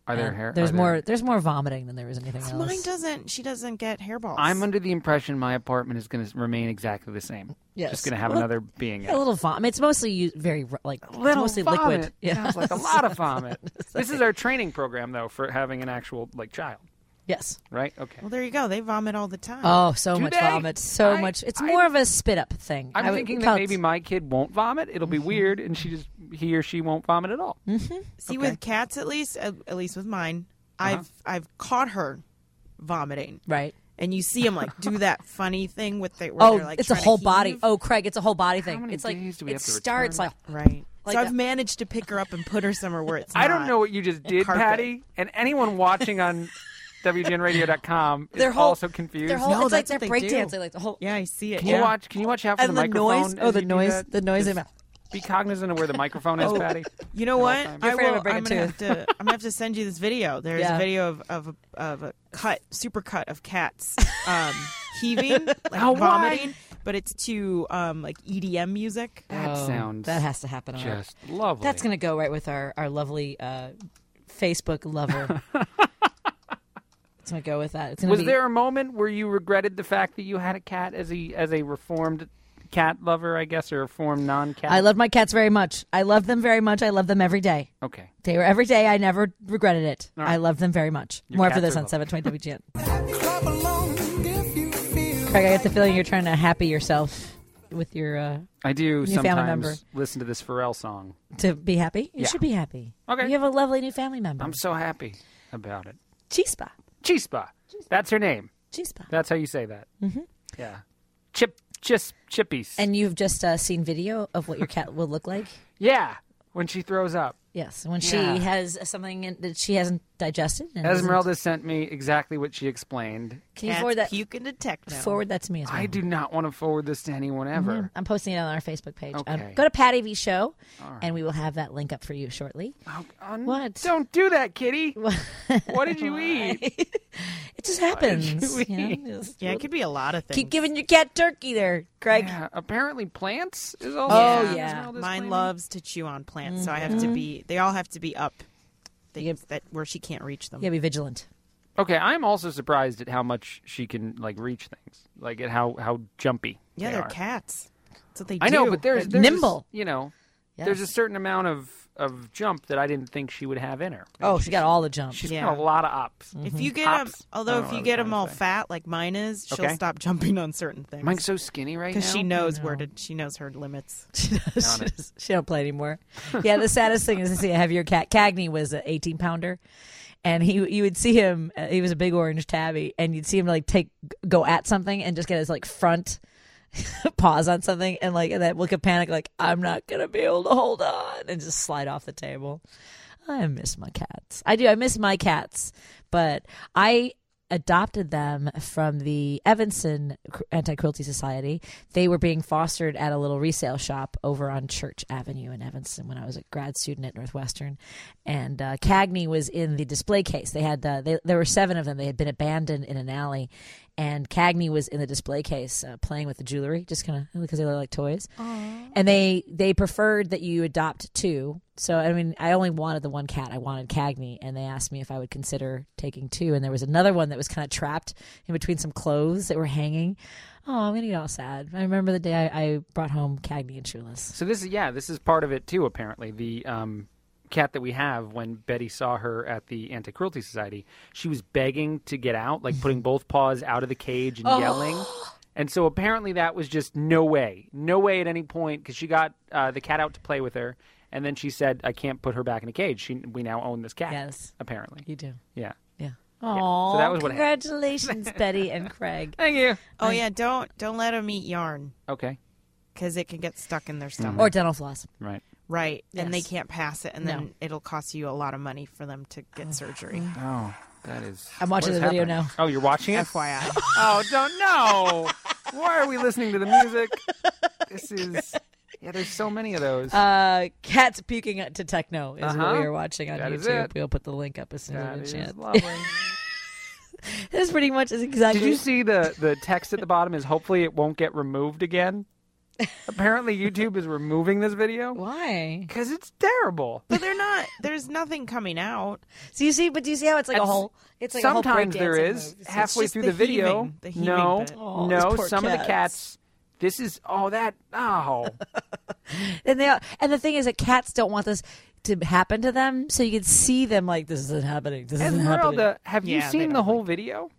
Are there And hair? There's are more. there- There's more vomiting than there is anything else. Mine doesn't. She doesn't get hairballs. I'm under the impression my apartment is going to remain exactly the same. Yes. Just going to have Well, another being. A little vomit. It's mostly u- very r- like it's little mostly vomit. liquid. Yeah. Sounds like a lot of vomit. This is our training program, though, for having an actual like child, Yes. right? Okay. Well, there you go. They vomit all the time. Oh, so Do much they? vomit. So I- much. It's I- more of a spit up thing. I'm I would thinking call that it- maybe my kid won't vomit. It'll be weird, and she just he or she won't vomit at all. See, with cats, at least, at, at least with mine, Uh-huh. I've I've caught her vomiting, right. and you see them like do that funny thing with the. Where Oh, they're, like, it's a trying to whole body. heave. Oh, Craig, it's a whole body thing. many It's like days do we it have to starts return like Right. Like so I've that. managed to pick her up and put her somewhere where it's. I don't not. know what you just did, carpet. Patty, and anyone watching on W G N radio dot com is Their whole- also confused. their whole. No, it's like that's they're what they do. breakdancing, like the whole. Yeah, I see it. Can yeah. you watch? Can you watch out for And the, the microphone? noise. as Oh, the you do noise. that? The noise. Just in my- Be cognizant of where the microphone is, Oh. Patty. You know At all what? times. I You're afraid I'm will, gonna I'm bring gonna it have to. I'm gonna have to send you this video. There's Yeah. a video of of a, of a cut, super cut of cats um, heaving, like Oh, why? vomiting, but it's to um, like E D M music. That Oh, sounds That has to happen. on our- just lovely. That's gonna go right with our our lovely uh, Facebook lover. It's gonna go with that. It's gonna Was be, there a moment where you regretted the fact that you had a cat as a as a reformed cat lover, I guess, or a reformed non-cat? I love my cats very much. I love them very much. I love them every day. Okay. They were every day. I never regretted it. All right. I love them very much. Your More for cats this are on lovely. seven twenty W G N. Craig, I get the feeling you're trying to happy yourself with your uh, I do New family member. sometimes listen to this Pharrell song. to be happy. You Yeah. should be happy. Okay. You have a lovely new family member. I'm so happy about it. Chispa. Chispa. That's her name. Chispa. That's how you say that. Mm-hmm. Yeah. Chip, chis, chippies. And you've just uh, seen video of what your cat will look like. yeah, when she throws up. Yes, when Yeah. she has something in, that she hasn't digested. And doesn't- Esmeralda sent me exactly what she explained. Can you Cats forward that? puking to techno. Forward that to me as well. I do not want to forward this to anyone ever. Mhm. I'm posting it on our Facebook page. Um, Okay. go to Patty V Show, All right. and we will have that link up for you shortly. Oh, oh, What? Don't do that, kitty. What did you eat? It just happens. you you know, eat? just Yeah, it could be a lot of things. keep giving your cat turkey there, Craig. Yeah, apparently plants is also. Oh, something yeah. Esmeralda's Mine claiming. loves to chew on plants, so I have to be. They all have to be up, things that where she can't reach them. You gotta be vigilant. Okay, I'm also surprised at how much she can like reach things, like at how how jumpy. Yeah, they they're are. cats. That's what they I do. know, but there's, They're there's nimble. A, you know, Yes. there's a certain amount of of jump that I didn't think she would have in her. Oh, she got all the jumps. She's Yeah. got a lot of ups. If you get them, Hops. I although don't if know you what get I was them all trying to say. fat like mine is, she'll Okay. stop jumping on certain things. Mine's so skinny right now. because she knows I where know. to. She knows her limits. She does. Got She, it. does. She don't play anymore. Yeah, the saddest thing is to see a heavier cat. Cagney was an eighteen pounder, and he you would see him. Uh, he was a big orange tabby, and you'd see him like take go at something and just get his like front paws on something, and like and that look of panic, like I'm not gonna be able to hold on, and just slide off the table. I miss my cats. I do. I miss my cats, but I adopted them from the Evanston Anti-Cruelty Society. They were being fostered at a little resale shop over on Church Avenue in Evanston when I was a grad student at Northwestern. And uh, Cagney was in the display case. They had uh, they, there were seven of them. They had been abandoned in an alley. And Cagney was in the display case uh, playing with the jewelry, just kind of because they look like toys. And they they preferred that you adopt two. So, I mean, I only wanted the one cat. I wanted Cagney, and they asked me if I would consider taking two. And there was another one that was kind of trapped in between some clothes that were hanging. Oh, I'm going to get all sad. I remember the day I, I brought home Cagney and Shoeless. So this is yeah, this is part of it too. Apparently, the um, cat that we have, when Betty saw her at the Anti-Cruelty Society, she was begging to get out, like putting both paws out of the cage and yelling. And so apparently that was just no way, no way at any point, because she got uh, the cat out to play with her, and then she said, "I can't put her back in a cage. She, we now own this cat." Yes. Apparently, You do. yeah. Yeah. Oh, So that was what happened. congratulations, Betty and Craig. Thank you. Oh yeah, don't don't let them eat yarn Okay, because it can get stuck in their stomach. Or dental floss. right. Right, and they Yes. can't pass it, and No. then it'll cost you a lot of money for them to get surgery. Oh, that is. I'm watching what is the video happening? now. Oh, you're watching it? F Y I. Oh, don't know. Why are we listening to the music? This is yeah. There's so many of those. Uh, cats puking to techno is Uh-huh. what we are watching on That is YouTube. it. We'll put the link up as soon that as we is have a chance. lovely. This pretty much is exactly. Did you see the the text at the bottom? Is hopefully it won't get removed again. Apparently, YouTube is removing this video Why? because it's terrible. But they're not. There's nothing coming out. So you see, but do you see how it's like That's- a whole? It's like a whole Sometimes there breakdancing is. move. Halfway just through the the, video, heaving- the heaving no, bit. Oh, no. these poor Some of the cats. cats. This is oh that oh. And they and the thing is that cats don't want this to happen to them, so you can see them like this isn't happening. This isn't happening. Esmeralda, have you Yeah, they seen the don't whole video?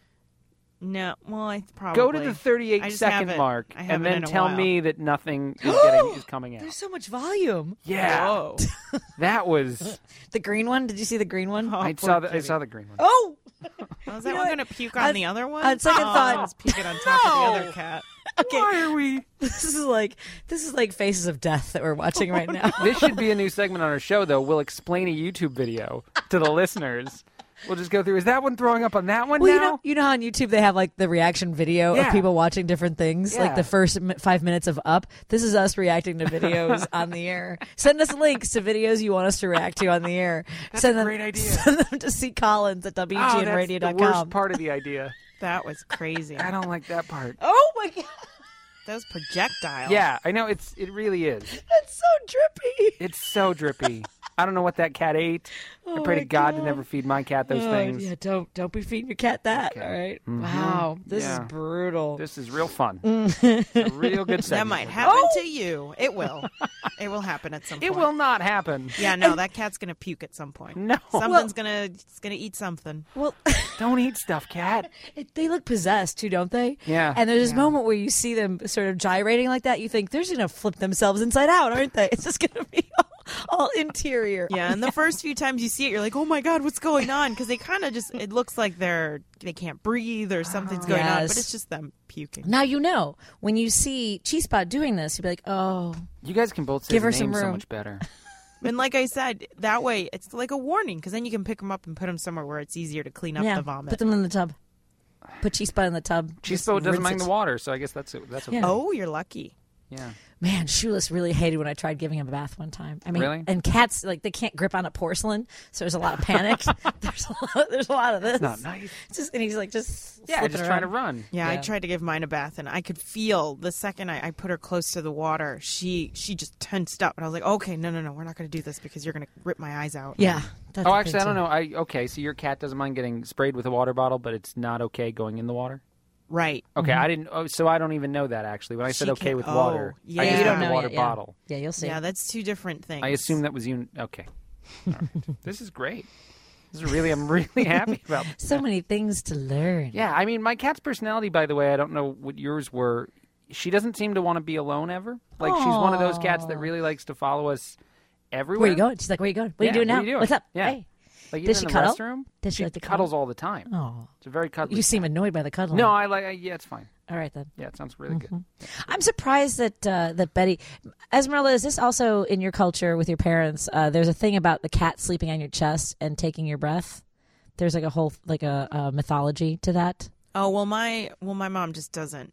No. Well, I probably Go to the thirty-eight I just second haven't- mark, I and haven't then in a tell while. me that nothing is getting is coming out. There's so much volume. Yeah, Whoa. that was. The green one. Did you see the green one? Oh, I poor saw the I kitty. saw the green one. Oh, Oh, is You that know one what? going to puke on On- the other one? on second oh, thought- I was puking on top of the other cat. Why are we? this is like this is like Faces of Death that we're watching right now. This should be a new segment on our show, though. We'll explain a YouTube video to the listeners. We'll just go through. Is that one throwing up on that one Well, now? you know, you know how on YouTube they have like the reaction video Yeah. of people watching different things, like Yeah. the first mi- five minutes of Up. This is us reacting to videos on the air. Send us links to videos you want us to react to on the air. That's send a them, great idea. Send them to C Collins at W G oh, N that's radio the dot worst com. part of the idea. That was crazy. I don't like that part. Oh my god, Those projectiles. Yeah, I know. It's it really is. that's so drippy. It's so drippy. I don't know what that cat ate. I Oh pray my to God, to God. never feed my cat those Oh, things. Yeah, don't don't be feeding your cat that. Okay. All right. Mhm. Wow, this Yeah. is brutal. This is real fun. It's a real good segment. That might happen to you. It will. It will happen at some point. It will not happen. Yeah, no, that cat's gonna puke at some point. No. Something's gonna it's gonna eat something. Well, Don't eat stuff, cat. it, they look possessed too, don't they? Yeah. And there's this Yeah. moment where you see them sort of gyrating like that. You think they're just going to flip themselves inside out, aren't they? It's just going to be all, all interior. Yeah, and the first few times you see it, you're like, "Oh my god, what's going on?" Because they kind of just it looks like they're they can't breathe or something's going on, Yes. but it's just them puking. Now you know when you see Cheese Spot doing this, you'll be like, "Oh, You guys can both say Give the her some name so room. much better. And like I said, that way it's like a warning because then you can pick them up and put them somewhere where it's easier to clean up yeah." the vomit. Put them in the tub. Put Cheese Spot in the tub. Cheese Just Boat doesn't rinse mind it. the water, so I guess that's it. That's okay. Yeah. Oh, you're lucky. Yeah. Man, Shoeless really hated when I tried giving him a bath one time. I mean, Really? and cats like they can't grip on a porcelain, so there's a lot of panic. there's a lot. There's a lot of this. Not nice. Just and he's like just Yeah, flipping just around. trying to run. Yeah, I Yeah. tried to give mine a bath, and I could feel the second I, I put her close to the water, she she just tensed up, and I was like, "Okay, no, no, no, we're not going to do this because you're going to rip my eyes out." Yeah. That's Oh, the actually, thing, I don't too. know. I okay. So your cat doesn't mind getting sprayed with a water bottle, but it's not okay going in the water. Right. Okay, I didn't. Oh, so I don't even know that actually. When I said She okay can't- with oh, water, yeah. I You used don't the know water yet, yeah. bottle. Yeah, you'll see. Yeah, that's two different things. I assume that was you. Okay. All right. This is great. This is really. I'm really happy about. This. So many things to learn. Yeah, I mean, my cat's personality, by the way, I don't know what yours were. She doesn't seem to want to be alone ever. Like she's one of those cats that really likes to follow us everywhere. Where are you going? She's like, where are you going? What Yeah, are you doing what now? are you doing? What's up? Yeah. Hey. Like Does even she in the cuddle? restroom, Does she she like to cuddles cuddle? all the time. Oh, It's a very cuddly. you seem cat. annoyed by the cuddling. No, I like. I, yeah, it's fine. All right then. Yeah, it sounds really good. I'm surprised that uh, that Betty, Esmeralda, is this also in your culture with your parents? Uh, there's a thing about the cat sleeping on your chest and taking your breath. There's like a whole like a, a mythology to that, Oh well, my well, my mom just doesn't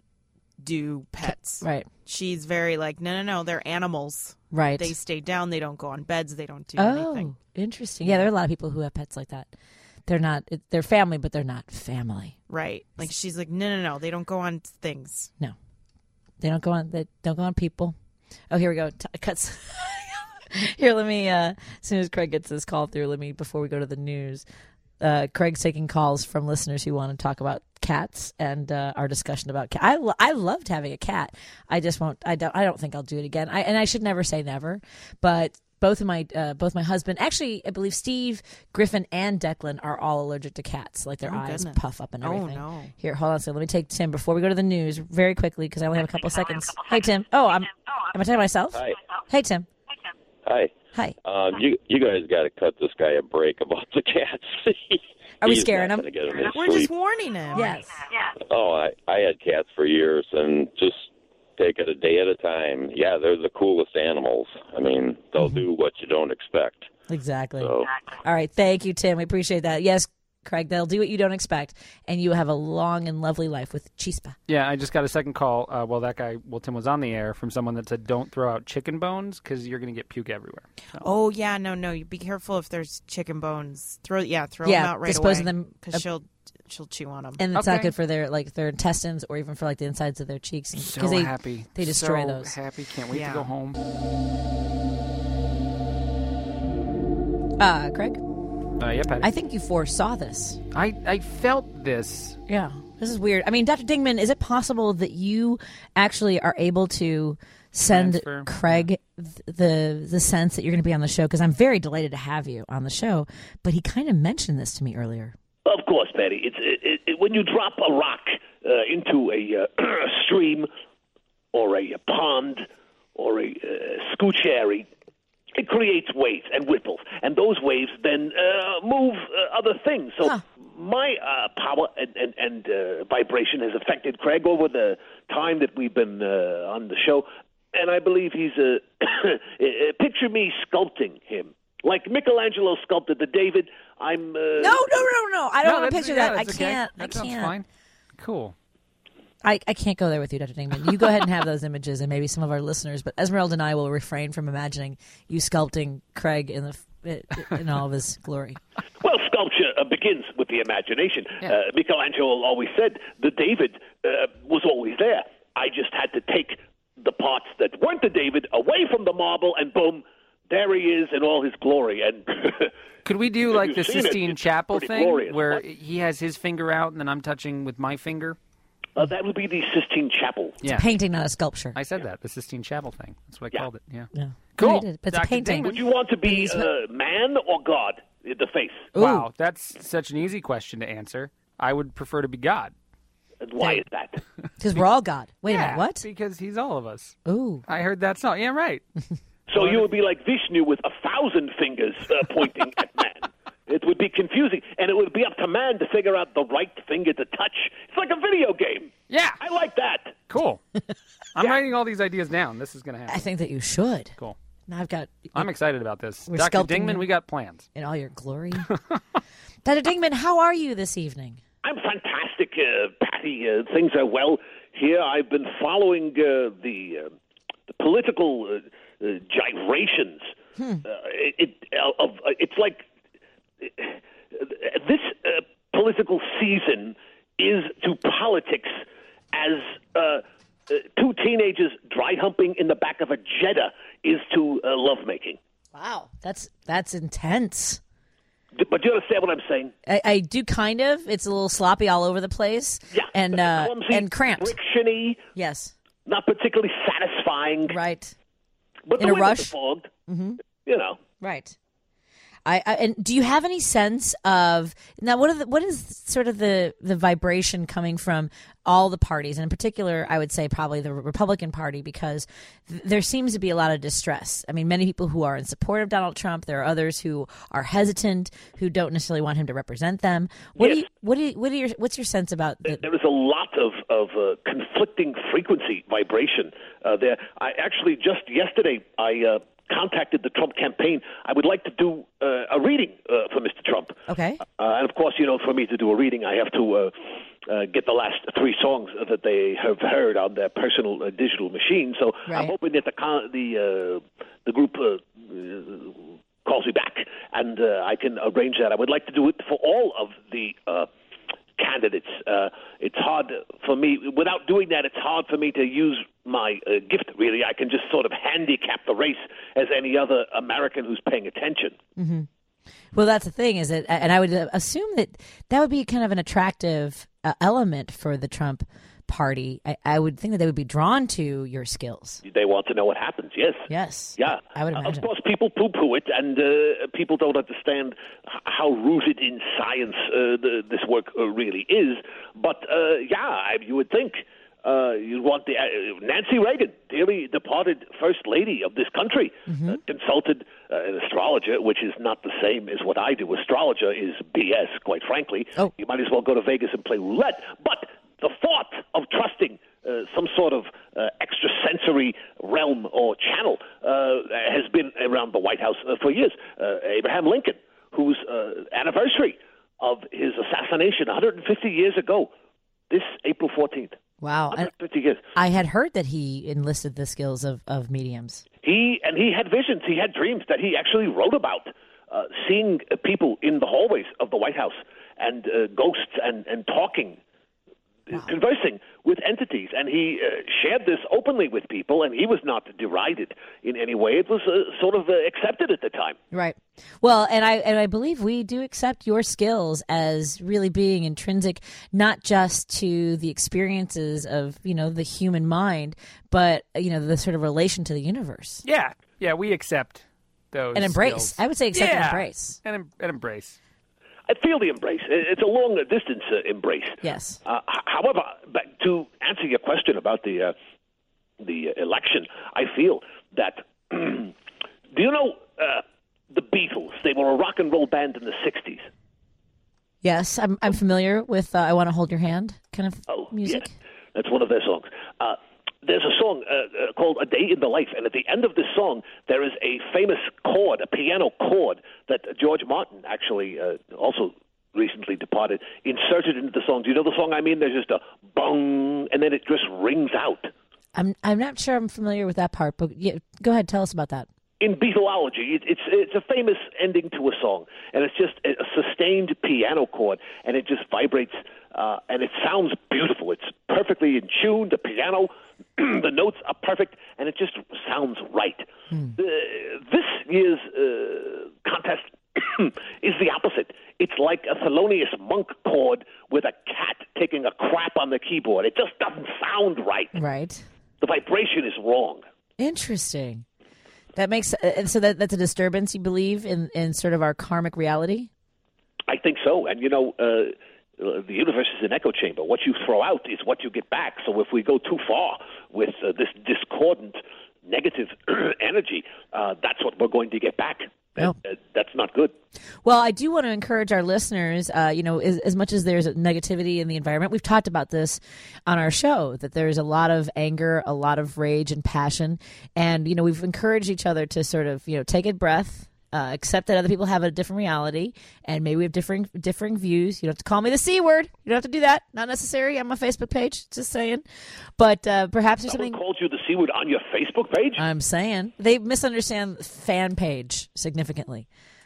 do pets. right? She's very like, no, no, no, they're animals. Right. They stay down. They don't go on beds. They don't do oh, anything. interesting. Yeah, there are a lot of people who have pets like that. They're not. it- They're family, but they're not family. Right. Like she's like, no, no, no, they don't go on things. No, they don't go on. They don't go on people. Oh, here we go. T- cuts. Here, let me. Uh, as soon as Craig gets this call through, let me before we go to the news. Uh, Craig's taking calls from listeners who want to talk about cats and uh, our discussion about cat. I, lo- I loved having a cat. I just won't. I don't. I don't think I'll do it again. I, and I should never say never. But both of my uh, both my husband, actually, I believe Steve, Griffin, and Declan are all allergic to cats. Like their Oh, eyes goodness. puff up and Oh, everything. no. Here, hold on a second. Let me take Tim before we go to the news very quickly because I only have a couple of seconds. Hey, Tim. Oh, I'm. Am I talking to myself? Hi. Hey, Tim. Hi. Hi. Um, you you guys got to cut this guy a break about the cats. Are we He's scaring not him? gonna get him his We're sleep. just warning him. Yes. Oh, I I had cats for years, and just take it a day at a time. Yeah, they're the coolest animals. I mean, they'll do what you don't expect. Exactly. So All right. Thank you, Tim. We appreciate that. Yes, Craig, they'll do what you don't expect, and you have a long and lovely life with Chispa. Yeah, I just got a second call. Uh, well, that guy, well, Tim was on the air from someone that said, "Don't throw out chicken bones because you're going to get puke everywhere." So, Oh yeah, no, no. You be careful if there's chicken bones. Throw yeah, throw Yeah, them out right dispose away. of them, uh, because she'll she'll chew on them. And it's Okay. not good for their like their intestines or even for like the insides of their cheeks. So they, happy. They destroy so those. happy. Can't wait Yeah. to go home. Uh, Craig, Uh, yeah, Patty. I think you foresaw this. I, I felt this. Yeah, this is weird. I mean, Doctor Dingman, is it possible that you actually are able to send Transfer. Craig th- the the sense that you're going to be on the show? Because I'm very delighted to have you on the show. But he kind of mentioned this to me earlier. Of course, Betty. It's it, it, when you drop a rock uh, into a uh, stream or a, a pond or a uh, scoochary, it creates waves and ripples, and those waves then uh, move uh, other things. So Huh. my uh, power and, and, and uh, vibration has affected Craig over the time that we've been uh, on the show, and I believe he's uh, picture me sculpting him. Like Michelangelo sculpted the David, I'm... Uh, No, no, no, no. I don't No, want to that's- picture yeah, that. I that's okay. can't. That I sounds can't. fine. Cool. I, I can't go there with you, Doctor Dingman. You go ahead and have those images, and maybe some of our listeners. But Esmeralda and I will refrain from imagining you sculpting Craig in the in all of his glory. Well, sculpture uh, begins with the imagination. Yeah. Uh, Michelangelo always said the David uh, was always there. I just had to take the parts that weren't the David away from the marble, and boom, there he is in all his glory. And Could we do If like you've the seen it, Sistine it's Chapel pretty thing glorious. where What? he has his finger out and then I'm touching with my finger? uh, that would be the Sistine Chapel. Yeah. Painting, not a sculpture. I said that. The Sistine Chapel thing. That's what I Yeah. called it. Yeah. Yeah. Cool. No, you did, but it's a Doctor painting. Dingman. Would you want to be He's- uh, man or God in the face? Ooh. Wow, that's such an easy question to answer. I would prefer to be God. And why is that? Because we're all God. Wait a yeah, minute, what? Because he's all of us. Ooh. I heard that song. Yeah, right. So you would be like Vishnu with a thousand fingers uh, pointing at man. It would be confusing, and it would be up to man to figure out the right finger to touch. It's like a video game. Yeah. I like that. Cool. I'm writing all these ideas down. This is going to happen. I think that you should. Cool. Now I've got I'm excited about this. We're Doctor sculpting Dingman, him. we got plans. in all your glory. Doctor Dingman, how are you this evening? I'm fantastic, uh, Patty. Uh, things are well here. I've been following uh, the, uh, the political uh, uh, gyrations. Hmm. Uh, it, it, uh, of, uh, it's like uh, this uh, political season is to politics as uh, uh, two teenagers dry humping in the back of a Jetta is to uh, lovemaking. Wow, that's that's intense. But do you understand what I'm saying? I, I do kind of. It's a little sloppy all over the place. Yeah. and uh, Clumsy, and cramped. frictiony, Yes, not particularly satisfying. right, But In the a windows rush. are fogged. Mm-hmm. You know. right. I, I and do you have any sense of now what are the, what is sort of the the vibration coming from all the parties, and in particular I would say probably the Republican Party, because th- there seems to be a lot of distress. I mean, many people who are in support of Donald Trump, there are others who are hesitant, who don't necessarily want him to represent them. What Yes. do you what do you, what are your what's your sense about the, There is a lot of of uh, conflicting frequency vibration uh, there. I actually just yesterday I uh, contacted the Trump campaign. I would like to do uh, a reading uh, for Mister Trump. okay? Uh, and of course, you know, for me to do a reading, I have to uh, uh, get the last three songs that they have heard on their personal uh, digital machine. So Right. I'm hoping that the con- the uh, the group uh, uh, calls me back and uh, I can arrange that. I would like to do it for all of the uh, candidates. Uh, it's hard for me without doing that. It's hard for me to use my uh, gift. Really, I can just sort of handicap the race as any other American who's paying attention. Mm-hmm. Well, that's the thing, is it? And I would assume that that would be kind of an attractive uh, element for the Trump party. I, I would think that they would be drawn to your skills. They want to know what happens. Yes. Yes. Yeah, I would Uh, imagine. Of course, people poo-poo it, and uh, people don't understand h- how rooted in science uh, the, this work uh, really is. But uh, yeah, I, you would think uh, you'd want the uh, Nancy Reagan, dearly departed first lady of this country, Mm-hmm. uh, consulted uh, an astrologer, which is not the same as what I do. Astrologer is B S, quite frankly. Oh. You might as well go to Vegas and play roulette. But the thought of trusting uh, some sort of uh, extrasensory realm or channel uh, has been around the White House uh, for years. Uh, Abraham Lincoln, whose uh, anniversary of his assassination one hundred fifty years ago, this April fourteenth. Wow. And one hundred fifty years. I had heard that he enlisted the skills of, of mediums. He and he had visions. He had dreams that he actually wrote about, uh, seeing uh, people in the hallways of the White House and uh, ghosts and, and talking, wow. conversing with entities. And he uh, shared this openly with people, and he was not derided in any way. It was uh, sort of uh, accepted at the time. Right. Well, and I and I believe we do accept your skills as really being intrinsic, not just to the experiences of, you know, the human mind, but, you know, the sort of relation to the universe. Yeah. Yeah, we accept those And embrace. skills. I would say accept yeah. and embrace. And, em- and embrace. I feel the embrace. It's a long distance uh, embrace. Yes. Uh, h- however, but to answer your question about the uh, the election, I feel that. Do you know uh, the Beatles? They were a rock and roll band in the sixties. Yes, I'm I'm familiar with uh, "I Want to Hold Your Hand" kind of oh, music. Yeah. That's one of their songs. Uh, there's a song uh, uh, called "A Day in the Life," and at the end of this song, there is a famous chord, a piano chord that George Martin actually uh, also recently departed, inserted into the song. Do you know the song I mean? There's just a bong, and then it just rings out. I'm I'm not sure I'm familiar with that part, but yeah, go ahead, tell us about that. In Beatleology, it, it's it's a famous ending to a song, and it's just a sustained piano chord, and it just vibrates, uh, and it sounds beautiful. It's perfectly in tune. The piano, the notes are perfect, and it just sounds right. Hmm. Uh, this year's uh, contest is the opposite. It's like a Thelonious Monk chord with a cat taking a crap on the keyboard. It just doesn't sound right. Right. The vibration is wrong. Interesting. That makes and so that that's a disturbance, you believe, in, in sort of our karmic reality? I think so. And, you know, uh, the universe is an echo chamber. What you throw out is what you get back. So if we go too far with uh, this discordant, negative energy, uh, that's what we're going to get back. Oh. Uh, that's not good. Well, I do want to encourage our listeners, uh, you know, as, as much as there's negativity in the environment, we've talked about this on our show, that there's a lot of anger, a lot of rage and passion. And, you know, we've encouraged each other to sort of, you know, take a breath, uh, accept that other people have a different reality, and maybe we have differing, differing views. You don't have to call me the C word. You don't have to do that. Not necessary on my Facebook page. Just saying. But uh, perhaps there's Someone something... called you the C word on your Facebook page? I'm saying. They misunderstand fan page significantly.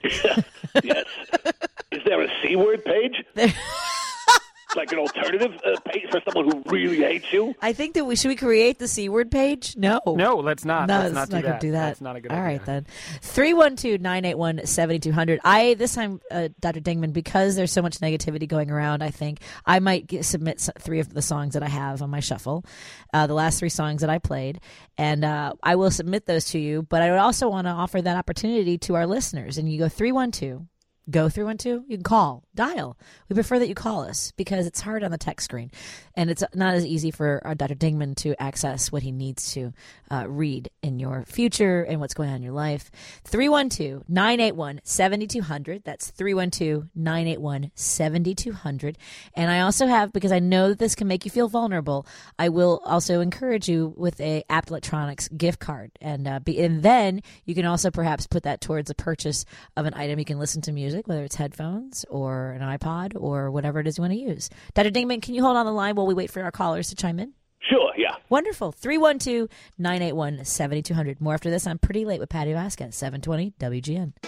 Yes. Is there a C word page? There... Like an alternative uh, page for someone who really hates you? I think that we should we create the C word page? No. No, let's not. No, let's not, not, do, not that. do that. That's not a good All idea. right, then. three one two, nine eight one, seven two zero zero. I, this time, uh, Doctor Dingman, because there's so much negativity going around, I think I might get, submit three of the songs that I have on my shuffle, uh, the last three songs that I played, and uh, I will submit those to you, but I would also want to offer that opportunity to our listeners. And you go three one two. Go three one two, you can call, dial. We prefer that you call us because it's hard on the text screen. And it's not as easy for uh, Doctor Dingman to access what he needs to uh, read in your future and what's going on in your life. three one two, nine eight one, seven two zero zero. That's three one two, nine eight one, seven two zero zero. And I also have, because I know that this can make you feel vulnerable, I will also encourage you with a Apt Electronics gift card. And, uh, be, and then you can also perhaps put that towards the purchase of an item you can listen to music, whether it's headphones or an iPod or whatever it is you want to use. Doctor Dingman, can you hold on the line while we wait for our callers to chime in? Sure, yeah. Wonderful. three one two, nine eight one, seven two zero zero. More after this. I'm Pretty Late with Patty Vasquez, seven twenty W G N.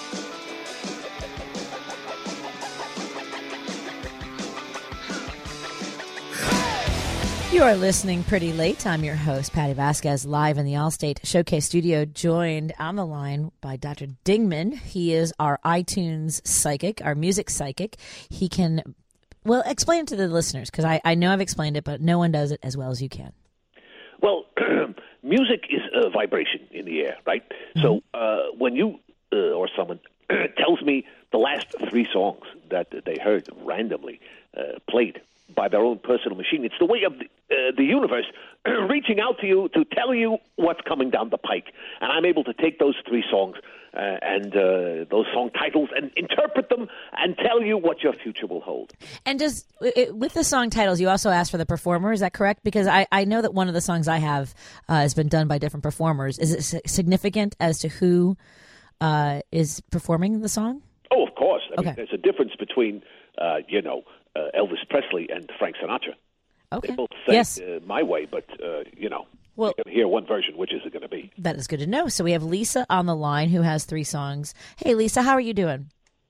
You are listening Pretty Late. I'm your host, Patty Vasquez, live in the Allstate Showcase studio, joined on the line by Doctor Dingman. He is our iTunes psychic, our music psychic. He can, well, explain to the listeners, because I, I know I've explained it, but no one does it as well as you can. Well, music is a vibration in the air, right? Mm-hmm. So uh, when you uh, or someone tells me the last three songs that they heard randomly uh, played by their own personal machine, it's the way of the, uh, the universe reaching out to you to tell you what's coming down the pike. And I'm able to take those three songs uh, and uh, those song titles and interpret them and tell you what your future will hold. And does it, with the song titles, you also ask for the performer, is that correct? Because I, I know that one of the songs I have uh, has been done by different performers. Is it significant as to who uh, is performing the song? Oh, of course. I okay. mean, there's a difference between, uh, you know, uh, Elvis Presley and Frank Sinatra. Okay. They both sang yes. uh, my way, but, uh, you know, well, you're going to hear one version. Which is it going to be? That is good to know. So we have Lisa on the line who has three songs. Hey, Lisa, how are you doing?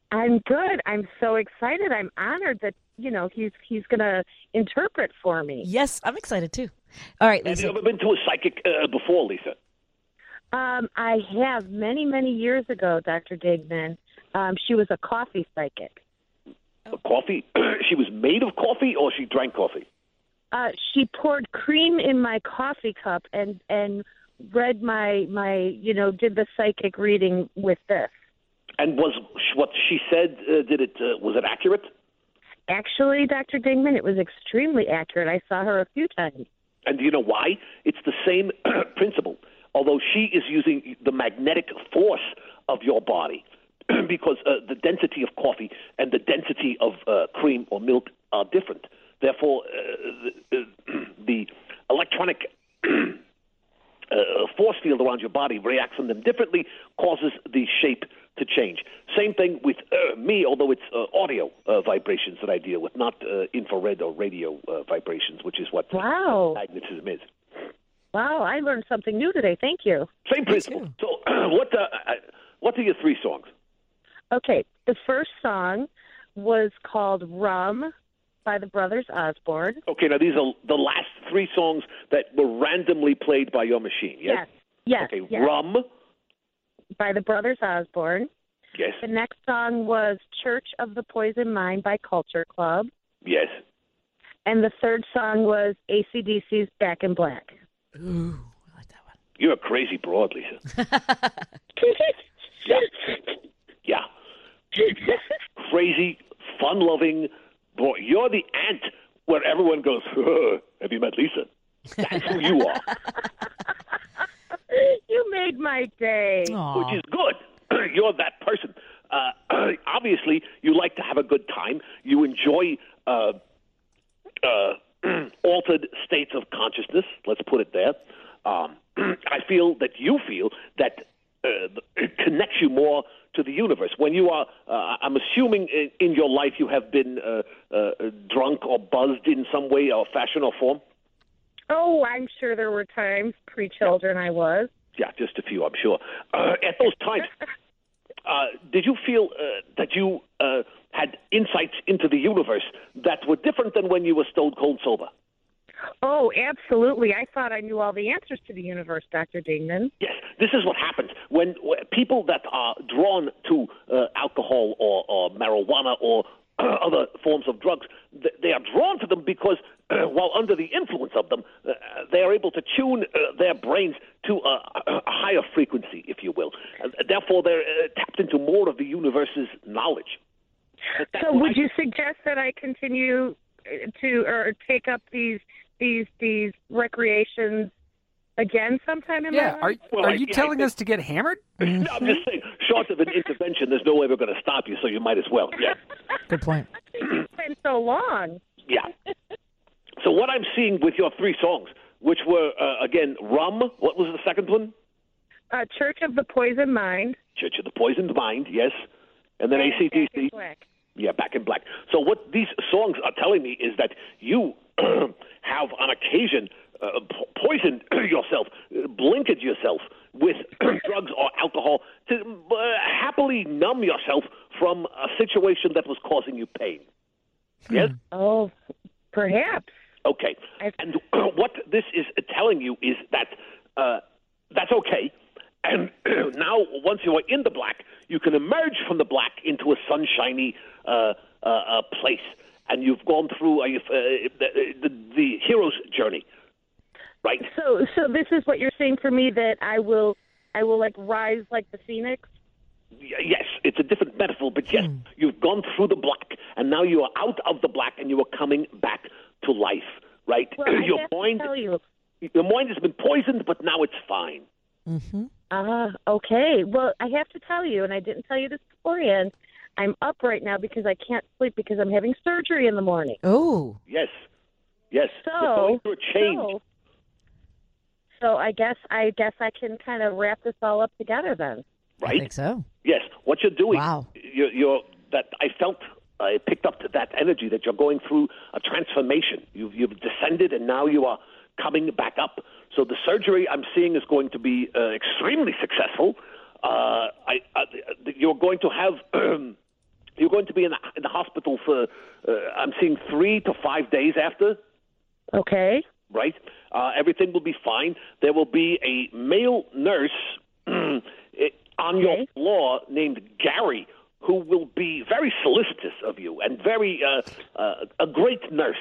I'm good. I'm so excited. I'm honored that, you know, he's he's going to interpret for me. Yes, I'm excited too. All right, Lisa. Have you ever been to a psychic uh, before, Lisa? Um, I have many, many years ago, Doctor Dignan. Um, she was a coffee psychic. A coffee? She was made of coffee, or she drank coffee? Uh, she poured cream in my coffee cup and and read my my you know did the psychic reading with this. And was what she said? Uh, did it uh, was it accurate? Actually, Doctor Dingman, it was extremely accurate. I saw her a few times. And do you know why? It's the same principle. Although she is using the magnetic force of your body, because uh, the density of coffee and the density of uh, cream or milk are different. Therefore, uh, the, the electronic uh, force field around your body reacts on them differently, causes the shape to change. Same thing with uh, me, although it's uh, audio uh, vibrations that I deal with, not uh, infrared or radio uh, vibrations, which is what wow. magnetism is. Wow, I learned something new today. Thank you. Same principle. So, uh, what uh, what are your three songs? Okay, the first song was called Rum by the Brothers Osborne. Okay, now these are the last three songs that were randomly played by your machine, yes? Yes, Okay, yes. Rum. By the Brothers Osborne. Yes. The next song was Church of the Poison Mind by Culture Club. Yes. And the third song was A C D C's Back in Black. Ooh, I like that one. You're a crazy broad, Lisa. yeah. Yeah. Crazy, fun-loving boy. You're the ant where everyone goes, have you met Lisa? That's who you are. You made my day. Aww. Which is good. You're that person. Uh, obviously, you like to have a good time. You enjoy uh, uh, altered states of consciousness. Let's put it there. Um, I feel that you feel that uh, it connects you more to the universe. When you are, uh, I'm assuming in, in your life you have been uh, uh, drunk or buzzed in some way or fashion or form? Oh, I'm sure there were times pre-children I was. Yeah, just a few, I'm sure. Uh, at those times, uh, did you feel uh, that you uh, had insights into the universe that were different than when you were stone cold sober? Oh, absolutely. I thought I knew all the answers to the universe, Doctor Dingman. Yes, this is what happens when, when people that are drawn to uh, alcohol or, or marijuana or uh, other forms of drugs, th- they are drawn to them because uh, while under the influence of them, uh, they are able to tune uh, their brains to a, a higher frequency, if you will. Uh, therefore, they're uh, tapped into more of the universe's knowledge. So would you suggest that I continue to or take up these these these recreations again sometime in Yeah, my are, life? Well, are I- you yeah, I telling think- us to get hammered? No, I'm just saying, short of an intervention, there's no way we're going to stop you, so you might as well. Yeah. Good point. It's been so long. Yeah. So what I'm seeing with your three songs, which were, uh, again, Rum, what was the second one? Uh, Church of the Poison Mind. Church of the Poisoned Mind, yes. And then A C D Back in C. Black. Yeah, Back in Black. So what these songs are telling me is that you have, on occasion, uh, po- poisoned yourself, uh, blinkered yourself with drugs or alcohol to uh, happily numb yourself from a situation that was causing you pain. Yes? Oh, perhaps. Okay. And what this is telling you is that uh, that's okay. And now, once you are in the black, you can emerge from the black into a sunshiny uh, uh, uh, place. And you've gone through uh, you've, uh, the, the, the hero's journey, right? So, so this is what you're saying for me, that I will, I will like rise like the phoenix. Y- Yes, it's a different metaphor, but yes, you've gone through the black, and now you are out of the black, and you are coming back to life, right? Well, I your have to mind, tell you. your mind has been poisoned, but now it's fine. Mm-hmm. Ah, okay. Well, I have to tell you, and I didn't tell you this beforehand, I'm up right now because I can't sleep because I'm having surgery in the morning. Oh. Yes, yes. So, You're going through a change. so, so I guess I guess I can kind of wrap this all up together then. Right? I think so. Yes, what you're doing. Wow. You're, you're that I felt. I picked up to that energy that you're going through a transformation. You've you've descended, and now you are coming back up. So the surgery I'm seeing is going to be uh, extremely successful. Uh, I, uh, you're going to have hospital for, uh, I'm seeing three to five days after. Okay. Right? Uh, everything will be fine. There will be a male nurse on your floor named Gary, who will be very solicitous of you and very uh, uh, a great nurse.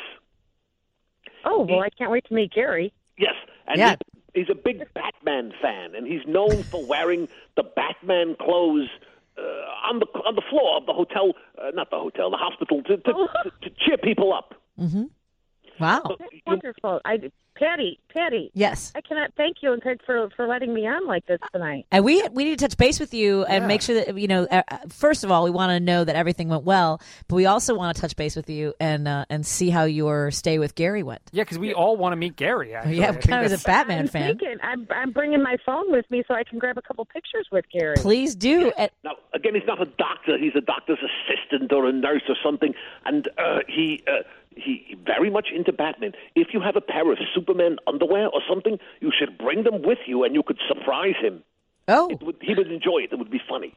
Oh, well, I can't wait to meet Gary. Yes, and Yeah. he's, he's a big Batman fan, and he's known for wearing the Batman clothes uh, on the on the floor of the hotel, uh, not the hotel, the hospital, to to, to, to cheer people up. Mm-hmm. Wow. That's wonderful. I, Patty, Patty. Yes. I cannot thank you and Craig for for letting me on like this tonight. And we we need to touch base with you and Yeah. make sure that, you know, uh, first of all, we want to know that everything went well, but we also want to touch base with you and uh, and see how your stay with Gary went. Yeah, because we all want to meet Gary. Actually. Yeah, I think kind of as a that's- Batman I'm fan. thinking, I'm, I'm bringing my phone with me so I can grab a couple pictures with Gary. Please do. And, Now, again, he's not a doctor. He's a doctor's assistant or a nurse or something, and uh, he uh, he very much into Batman. If you have a pair of Superman underwear or something, you should bring them with you, and you could surprise him. oh, It would, he would enjoy it. It would be funny.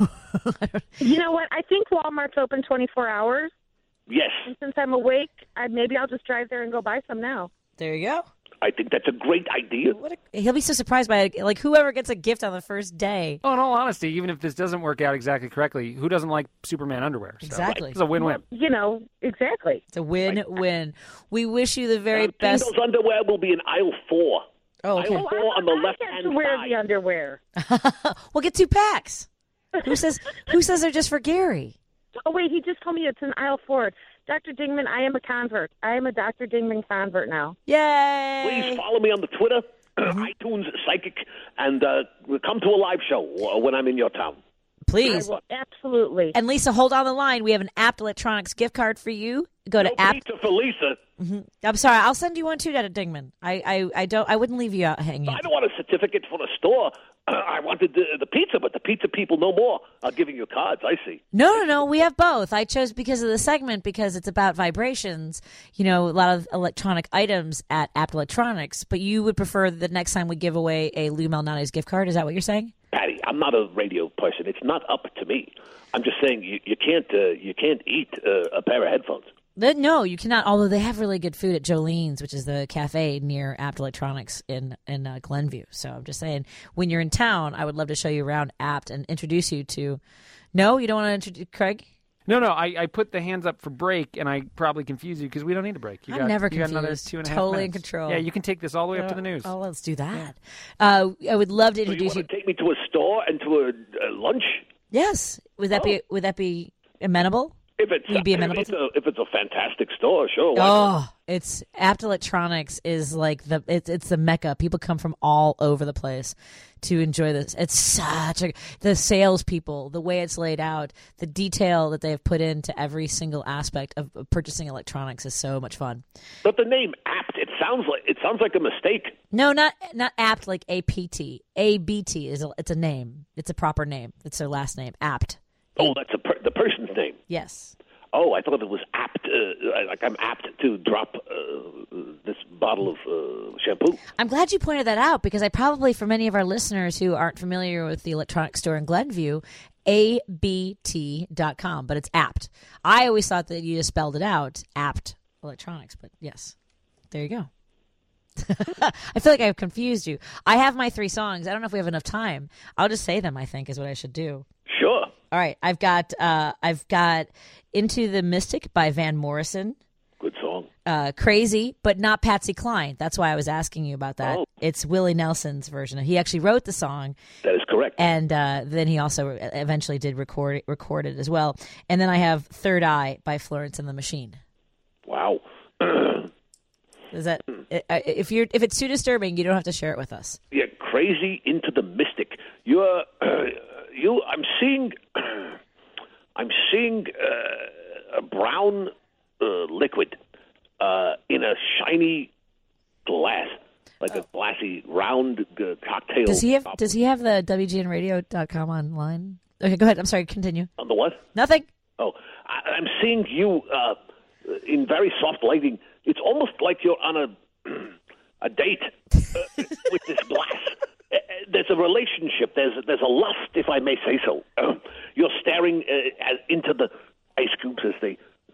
You know what? I think Walmart's open twenty-four hours. Yes, And since I'm awake, I, maybe I'll just drive there and go buy some now. there you go. I think that's a great idea. What a, he'll be so surprised by it. Like whoever gets a gift on the first day. Oh, in all honesty, even if this doesn't work out exactly correctly, who doesn't like Superman underwear? So Exactly. It's a win-win. You know, exactly. It's a win-win. We wish you the very Uh, best. Those underwear will be in aisle four. Oh, okay. Aisle four on the I left get hand to wear side. the underwear. We'll get two packs. Who says who says they're just for Gary? Oh, wait, he just told me it's in aisle four. Doctor Dingman, I am a convert. I am a Doctor Dingman convert now. Yay! Please follow me on the Twitter, Mm-hmm. iTunes Psychic, and uh, come to a live show when I'm in your town. Please. I will, absolutely. And Lisa, hold on the line. We have an Apt Electronics gift card for you. Go to No Apt. pizza for Lisa. I'm sorry. I'll send you one too, Dada Dingman. I, I, I don't. I wouldn't leave you out hanging. I don't want a certificate for the store. Uh, I wanted the, the pizza, but the pizza people know more. I'm giving you cards. I see. No, no, no. We have both. I chose because of the segment because it's about vibrations. You know, a lot of electronic items at Apt Electronics. But you would prefer the next time we give away a Lou Malnati's gift card. Is that what you're saying? Patty, I'm not a radio person. It's not up to me. I'm just saying you, you can't uh, you can't eat uh, a pair of headphones. The- No, you cannot. Although they have really good food at Jolene's, which is the cafe near Apt Electronics in in uh, Glenview. So I'm just saying, when you're in town, I would love to show you around Apt and introduce you to. No, you don't want to introduce Craig? No, no, I, I put the hands up for break, and I probably confuse you because we don't need a break. You I'm got, never you got another confused. two and a half Totally in minutes. control. Yeah, you can take this all the way up to the news. Oh, let's do that. Uh, I would love to So you introduce want you. to take me to a store and to a, a lunch? Yes, would that be would that be amenable? If it's, You'd be if amenable it's, to- a, if it's a fantastic store, sure. why not? Oh, it's Apt Electronics is like the it's it's the mecca. People come from all over the place to enjoy this. It's such a the salespeople, the way it's laid out, the detail that they have put into every single aspect of of purchasing electronics is so much fun. But the name Apt, it sounds like it sounds like a mistake. No, not not Apt like A P T. A B T is a, it's a name. It's a proper name. It's their last name. Apt. Oh, that's a per- the person's name. Yes. Oh, I thought it was apt. Uh, like I'm apt to drop uh, this bottle of uh, shampoo. I'm glad you pointed that out because I probably, for many of our listeners who aren't familiar with the electronics store in Glenview, A B T dot com, but it's Apt. I always thought that you just spelled it out, Apt Electronics, but yes, there you go. I feel like I've confused you. I have my three songs. I don't know if we have enough time. I'll just say them, I think, is what I should do. Sure. All right, I've got uh, I've got Into the Mystic by Van Morrison. Good song. Uh, Crazy, but not Patsy Cline. That's why I was asking you about that. Oh. It's Willie Nelson's version. He actually wrote the song, That is correct. and uh, then he also eventually did record it, record it as well. And then I have Third Eye by Florence and the Machine. Wow. Is that if you're if it's too disturbing, you don't have to share it with us. Yeah, Crazy Into the Mystic. You're uh, you. I'm seeing. I'm seeing uh, a brown uh, liquid uh, in a shiny glass, like a glassy round uh, cocktail. Does he have top. Does he have the W G N radio dot com online? Okay, go ahead. I'm sorry. Continue. On the what? Nothing. Oh, I, I'm seeing you uh, in very soft lighting. It's almost like you're on a a date uh, with this glass. Uh, There's a relationship. There's there's a lust, if I may say so. Uh, you're staring uh, at, into the ice cubes as they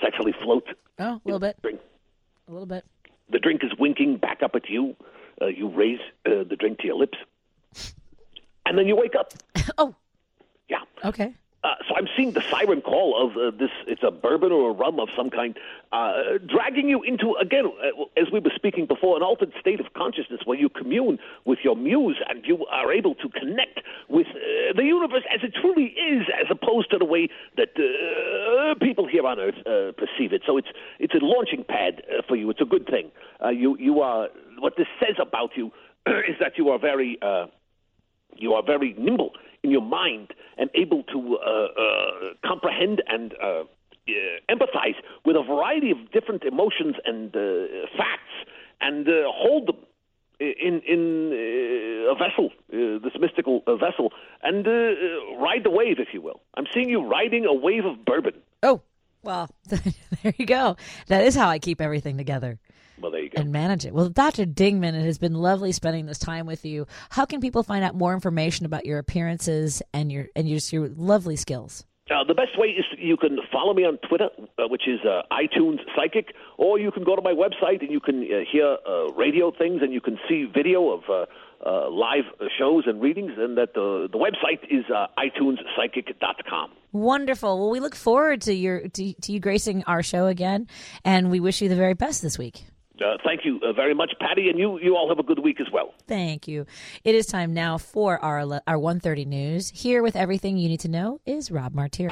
sexually float. Oh, a little bit. Drink. A little bit. The drink is winking back up at you. Uh, you raise uh, the drink to your lips. And then you wake up. Oh. Yeah. Okay. Uh, so I'm seeing the siren call of uh, this, it's a bourbon or a rum of some kind, uh, dragging you into, again, uh, as we were speaking before, an altered state of consciousness where you commune with your muse and you are able to connect with uh, the universe as it truly is, as opposed to the way that uh, people here on Earth uh, perceive it. So it's it's a launching pad uh, for you. It's a good thing. Uh, you you are, what this says about you is that you are very uh, you are very nimble in your mind and able to uh, uh, comprehend and uh, uh, empathize with a variety of different emotions and uh, facts and uh, hold them in in uh, a vessel, uh, this mystical uh, vessel, and uh, uh, ride the wave, if you will. I'm seeing you riding a wave of bourbon. Oh, well, there you go. That is how I keep everything together. Well, there you go. And manage it. Well, Doctor Dingman, it has been lovely spending this time with you. How can people find out more information about your appearances and your and your, your lovely skills? Uh, the best way is you can follow me on Twitter, uh, which is uh, iTunes Psychic, or you can go to my website and you can uh, hear uh, radio things and you can see video of uh, uh, live shows and readings, and that the the website is uh, i tunes psychic dot com. Wonderful. Well, we look forward to your to, to you gracing our show again, and we wish you the very best this week. Uh, thank you uh, very much, Patty, and you, you all have a good week as well. Thank you. It is time now for our our one thirty news. Here with everything you need to know is Rob Martir.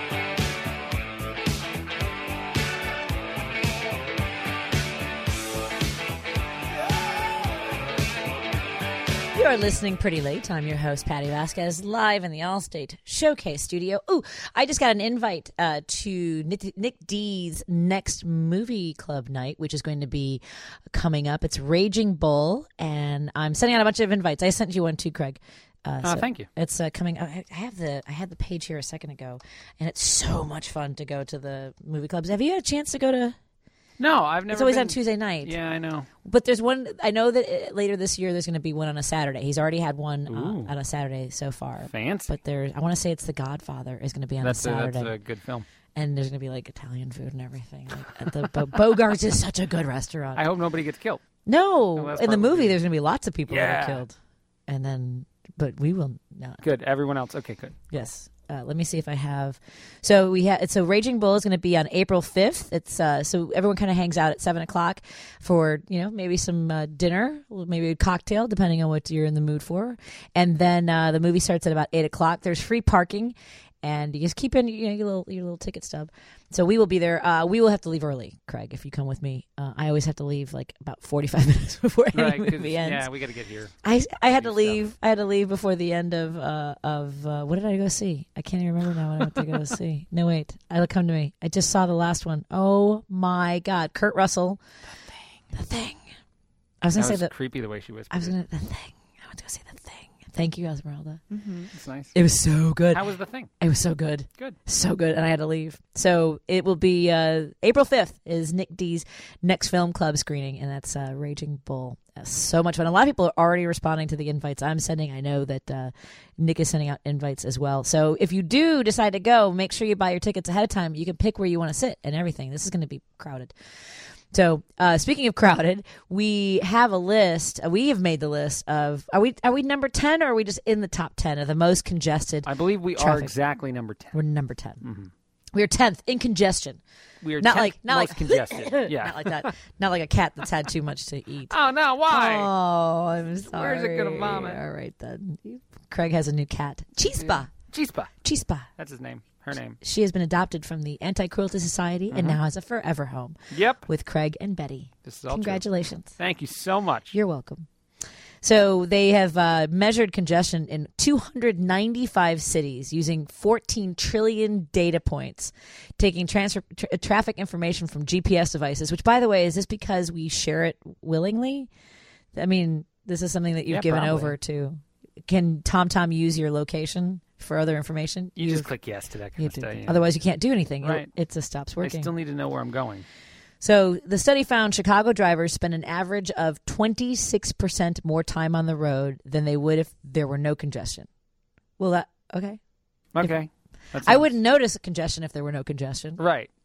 You are listening pretty late. I'm your host, Patty Vasquez, live in the Allstate Showcase studio. Ooh, I just got an invite uh, to Nick, Nick D's next movie club night, which is going to be coming up. It's Raging Bull, and I'm sending out a bunch of invites. I sent you one too, Craig. Uh, oh, so thank you. It's uh, coming. I have the I had the page here a second ago, and it's so much fun to go to the movie clubs. Have you had a chance to go to? No, I've never. It's always been... on Tuesday night. Yeah, I know. But there's one. I know that later this year there's going to be one on a Saturday. He's already had one uh, on a Saturday so far. Fancy. But there's. I want to say it's The Godfather is going to be on that's a Saturday. A, that's a good film. And there's going to be like Italian food and everything. Like at the Bo- Bogart's is such a good restaurant. I hope nobody gets killed. No, no in the movie there's going to be lots of people yeah. that are killed, and then but we will not. Good. Everyone else. Okay. Good. Yes. Uh, let me see if I have. So we have. So Raging Bull is going to be on April fifth. It's uh, so everyone kind of hangs out at seven o'clock for you know maybe some uh, dinner, maybe a cocktail, depending on what you're in the mood for. And then uh, the movie starts at about eight o'clock. There's free parking, and you just keep in you know, your little your little ticket stub. So we will be there. Uh, we will have to leave early, Craig, if you come with me. Uh, I always have to leave like about forty-five minutes before any right, movie ends. Yeah, we got to get here. I, I had to leave. Stuff. I had to leave before the end of uh, of uh, what did I go see? I can't even remember now what I went to go see. No, wait. I come to me. I just saw the last one. Oh my God, Kurt Russell. The Thing. The Thing. I was gonna that say was that. Creepy the way she whispered. I was gonna the Thing. I went to go see The Thing. Thank you, Esmeralda. Mm-hmm. It's nice. It was so good. How was The Thing? It was so good. Good. So good. And I had to leave. So it will be uh, April fifth is Nick D's next film club screening, and that's uh, Raging Bull. That's so much fun. A lot of people are already responding to the invites I'm sending. I know that uh, Nick is sending out invites as well. So if you do decide to go, make sure you buy your tickets ahead of time. You can pick where you want to sit and everything. This is going to be crowded. So, uh, speaking of crowded, we have a list. Uh, we have made the list of are we are we number ten or are we just in the top ten of the most congested? I believe we traffic? are exactly number ten. We're number ten. Mm-hmm. We are tenth in congestion. We are not tenth like not most like congested. Yeah, not like that. Not like a cat that's had too much to eat. Oh no! Why? Oh, I'm sorry. Where's it gonna vomit? All right then. Craig has a new cat, Chispa. Chispa. Chispa. That's his name. Her name. She has been adopted from the Anti-Cruelty Society mm-hmm. and now has a forever home. Yep. With Craig and Betty. This is all Congratulations. True. Thank you so much. You're welcome. So they have uh, measured congestion in two hundred ninety-five cities using fourteen trillion data points, taking transfer, tra- traffic information from G P S devices, which, by the way, is this because we share it willingly? I mean, this is something that you've yeah, given probably. over to. Can TomTom use your location for other information? You You've, just click yes to that kind of stuff. Yeah. Otherwise, you can't do anything. Right. It, it just stops working. I still need to know where I'm going. So the study found Chicago drivers spend an average of twenty-six percent more time on the road than they would if there were no congestion. Well, that okay. Okay. If, I wouldn't notice congestion if there were no congestion. Right.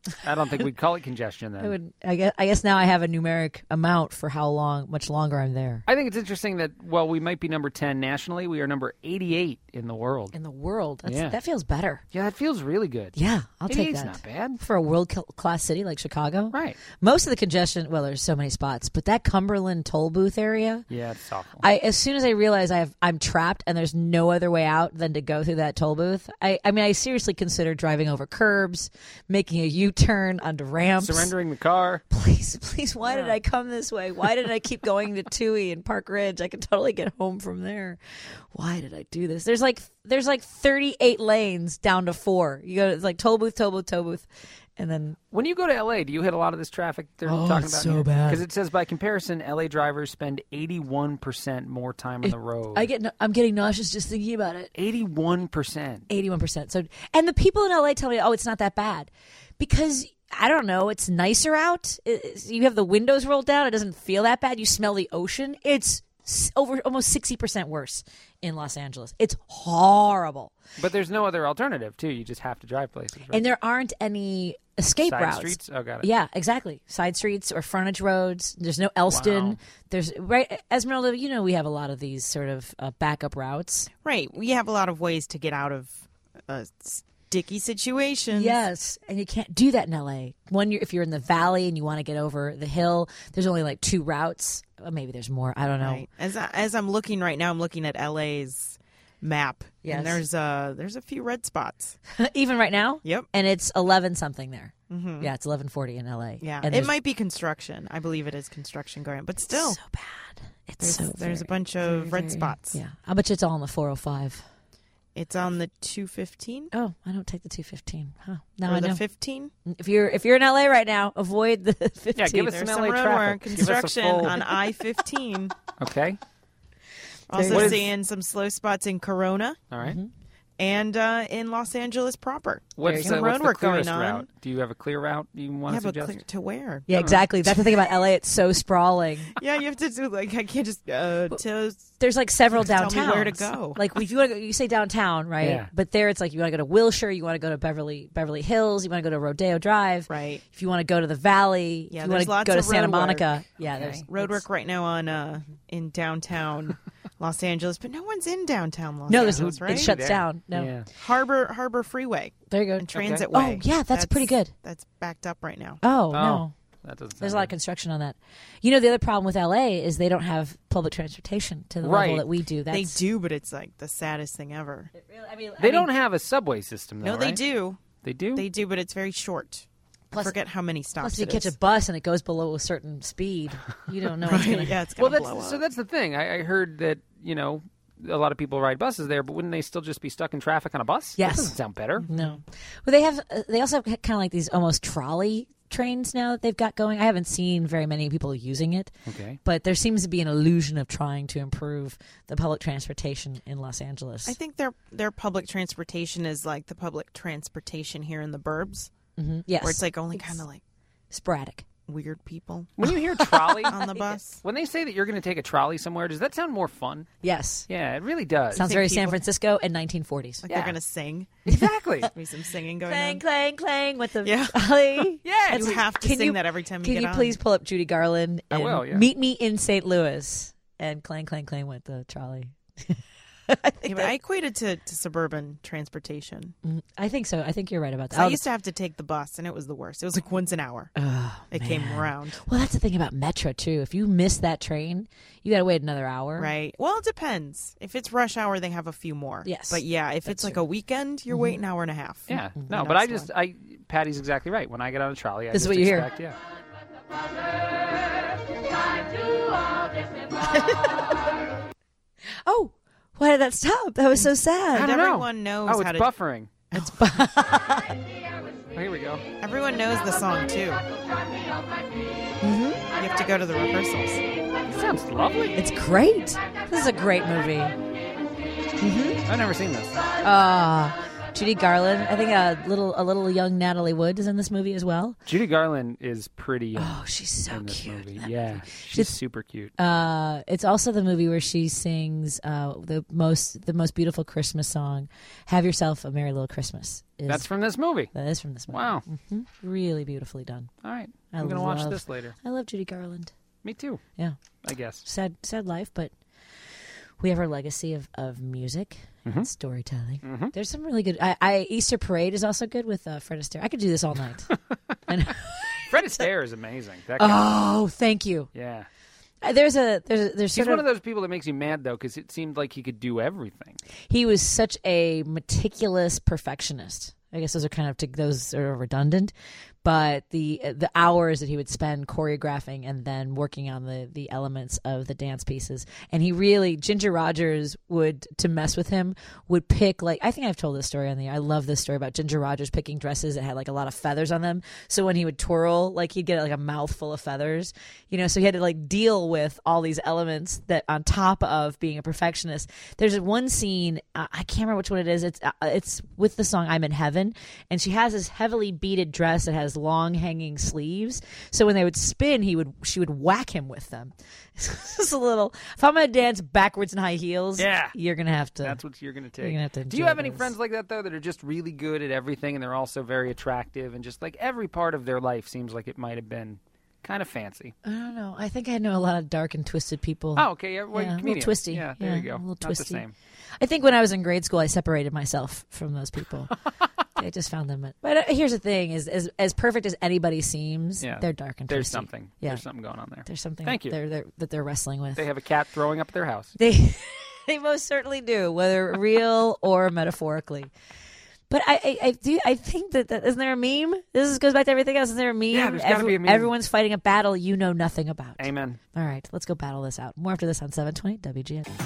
I don't think we'd call it congestion then. I would. I guess. I guess now I have a numeric amount for how long, much longer I'm there. I think it's interesting that while we might be number ten nationally, we are number eighty-eight in the world. In the world, That's, Yeah. that feels better. Yeah, that feels really good. Yeah, I'll take eighty-eight's that. not bad. For a world-class city like Chicago. Right. Most of the congestion, well, there's so many spots, but that Cumberland toll booth area, Yeah, it's awful. I as soon as I realize I have, I'm trapped and there's no other way out than to go through that toll booth, I, I mean, I seriously consider driving over curbs, making a U-turn onto ramps. Surrendering the car. Please, please, why did I come this way? Why did I keep going to Toohey and Park Ridge? I could totally get home from there. Why did I do this? There's like there's like thirty-eight lanes down to four. You go to, it's like toll booth, toll booth, toll booth. And then When you go to L A, do you hit a lot of this traffic they're Oh, talking it's about? so bad. Because it says by comparison, L A drivers spend eighty-one percent more time on the road. I get no- I'm getting nauseous just thinking about it. eighty-one percent. eighty-one percent. So, and the people in L A tell me, oh, it's not that bad. Because, I don't know, it's nicer out. It's, you have the windows rolled down. It doesn't feel that bad. You smell the ocean. It's s- over almost sixty percent worse in Los Angeles. It's horrible. But there's no other alternative, too. You just have to drive places. Right? And there aren't any escape Side routes. streets? Oh, got it. Yeah, exactly. Side streets or frontage roads. There's no Elston. Wow. There's right Esmeralda. You know, we have a lot of these sort of uh, backup routes. Right. We have a lot of ways to get out of a sticky situation. Yes, and you can't do that in L A. One, you're, if you're in the valley and you want to get over the hill, there's only like two routes. Or maybe there's more. I don't know. Right. As I, as I'm looking right now, I'm looking at L A's map. Yes. And there's uh there's a few red spots. Even right now. Yep. And it's eleven something there. Mhm. Yeah, it's eleven forty in L A. Yeah. and It there's- might be construction. I believe it is construction going on, but still, so bad. It's there's, so there's a very, bunch of very, red very- spots. Yeah, I bet you it's all on the four oh five. It's on the two fifteen. Oh, I don't take the two fifteen. Huh. Now Or I the know. fifteen. If you're if you're in L A right now, avoid the fifteen. Yeah, give us There's some some L A road traffic. work, Give us a construction full- on I fifteen. Okay. Also What is- seeing some slow spots in Corona All right. and uh, in Los Angeles proper. What's, There's the, some what's road the work going clearest on. route? Do you have a clear route you want Yeah, to but suggest? clear to where? Yeah, exactly. That's the thing about L A. It's so sprawling. Yeah, you have to do like I can't just uh, to There's like several Tell me downtowns. where to go. Like if you want to, go, you say downtown, right? Yeah. But there, it's like you want to go to Wilshire, you want to go to Beverly Beverly Hills, you want to go to Rodeo Drive, right. If you want to go to the Valley, Yeah, if you want there's to lots go to of Santa road work. Monica, yeah, Okay. there's Road it's- work right now on uh, in downtown Los Angeles, but no one's in downtown Los No, there's Angeles, right? it shuts There. down. No, Yeah. Harbor Harbor Freeway there you go. and Transit Oh, Way. yeah, that's pretty good. That's backed up right now. Oh, Oh, no. that doesn't There's a sound lot of good. construction on that. You know, the other problem with L A is they don't have public transportation to the Right. level that we do. That's, They do, but it's like the saddest thing ever. I mean, They don't have a subway system, though, No, they right? do. They do? They do, but it's very short. Plus- I forget how many stops. Plus, if you it catch is. a bus and it goes below a certain speed, you don't know what's Right, going to yeah, it's Well, gonna that's blow so up. that's the thing. I, I heard that, you know, a lot of people ride buses there, but wouldn't they still just be stuck in traffic on a bus? Yes. That doesn't sound better. No. Well, they have. Uh, they also have kind of like these almost trolley trains now that they've got going. I haven't seen very many people using it, Okay. but there seems to be an illusion of trying to improve the public transportation in Los Angeles. I think their their public transportation is like the public transportation here in the burbs, hmm Yes, where it's like only It's kind of like sporadic. weird people When you hear trolley on the bus. when they say that you're going to take a trolley somewhere, does that sound more fun? Yes, Yeah, it really does. sounds think very San people- Francisco and nineteen forties. Like Yeah. they're gonna sing. Exactly. Maybe some singing going Clang, on. clang, clang with the Yeah. trolley. Yeah, You have to Can sing you- that every time you Can get you on. please pull up Judy Garland I and will, yeah. meet me in Saint Louis and clang, clang, clang with the trolley? I think Yeah, but that- I equated to, to suburban transportation. Mm, I think so. I think you're right about that. So I Oh, used to have to take the bus, and it was the worst. It was like once an hour. oh, It came man. around. Well, that's the thing about Metro too. If you miss that train, you got to wait another hour. Right. Well, it depends. If it's rush hour, they have a few more. Yes. But yeah, if That's it's like true. a weekend, you're waiting an hour and a half. Yeah. You No, know, but I so- just I Patty's exactly right. When I get on a trolley, I This is just what you hear. expect, yeah. Oh, why did that stop? That was so sad. I don't know. Everyone knows Oh, how it's to. buffering. It's Oh, here we go. Everyone knows the song too. Mhm. You have to go to the rehearsals. It sounds lovely. It's great. This is a great movie. I've never seen this. Uh, Judy Garland. I think a little a little young Natalie Wood is in this movie as well. Judy Garland is pretty young. Oh, she's so in this cute. movie. in that Yeah, movie. she's She's- super cute. Uh, it's also the movie where she sings uh, the most the most beautiful Christmas song, "Have Yourself a Merry Little Christmas." Is, That's from this movie. that is from this movie. Wow. hmm Really beautifully done. All right, I I'm gonna watch love- this later. I love Judy Garland. Me too. Yeah, I guess. sad sad life, but we have her legacy of, of music Mm-hmm. and storytelling. There's some really good. I, I Easter Parade is also good with uh, Fred Astaire. I could do this all night. and, Fred Astaire is amazing. That guy. oh, thank you. Yeah. Uh, There's a there's a, there's He's sort one of, of those people that makes you mad, though, because it seemed like he could do everything. he was such a meticulous perfectionist. I guess those are kind of to, those are redundant, but the the hours that he would spend choreographing and then working on the the elements of the dance pieces, and he really Ginger Rogers would to mess with him would pick like I think I've told this story on the I love this story about Ginger Rogers picking dresses that had like a lot of feathers on them. So when he would twirl, like he'd get like a mouthful of feathers, you know. So he had to like deal with all these elements that on top of being a perfectionist. There's one scene uh, I can't remember which one it is. It's uh, it's with the song "I'm in Heaven," and she has this heavily beaded dress that has long hanging sleeves. So when they would spin, he would she would whack him with them. It's just a little. If I'm gonna dance backwards in high heels, Yeah. you're gonna have to. That's what you're going to take. You're gonna have to Do you enjoy have any those. friends like that, though, that are just really good at everything and they're also very attractive and just like every part of their life seems like it might have been kind of fancy? I don't know. I think I know a lot of dark and twisted people. Oh, okay. Yeah, well, yeah, a little comedians. twisty. Yeah, there you go. A little Not twisty. the same. I think when I was in grade school, I separated myself from those people. I just found them. But uh, here's the thing: is as as perfect as anybody seems, Yeah. they're dark and There's twisty. something. Yeah. There's something going on there. There's something. Thank you. They're, they're, that they're wrestling with. They have a cat throwing up at their house. They they most certainly do, whether real or metaphorically. But I, I, I do I think that, that isn't there a meme? This is, goes back to everything else. Isn't there a meme? Yeah, there's gotta be a meme. Everyone's fighting a battle you know nothing about. Amen. All right, let's go battle this out. More after this on seven twenty W G N.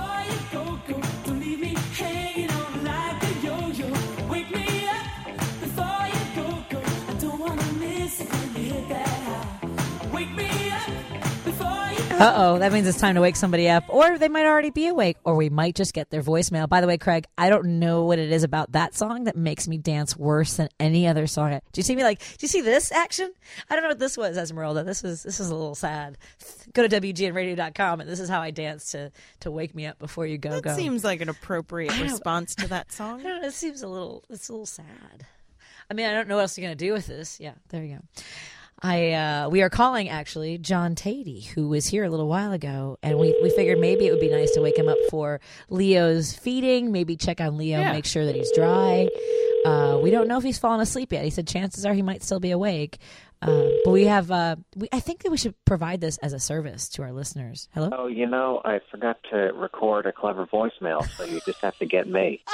Uh-oh, that means it's time to wake somebody up. Or they might already be awake. Or we might just get their voicemail. By the way, Craig, I don't know what it is about that song that makes me dance worse than any other song. Do you see me like, do you see this action? I don't know what this was, Esmeralda. This is this is a little sad. Go to W G N radio dot com and this is how I dance to, to wake me up before you go. That go. seems like an appropriate response to that I song. don't know, it seems a little, it's a little sad. I mean, I don't know what else you're going to do with this. Yeah, there you go. I uh, we are calling actually John Tatey, who was here a little while ago, and we, we figured maybe it would be nice to wake him up for Leo's feeding. Maybe check on Leo, Yeah. make sure that he's dry. Uh, we don't know if he's fallen asleep yet. He said chances are he might still be awake. Uh, but we have. Uh, we, I think that we should provide this as a service to our listeners. Hello. Oh, you know, I forgot to record a clever voicemail, so you just have to get me.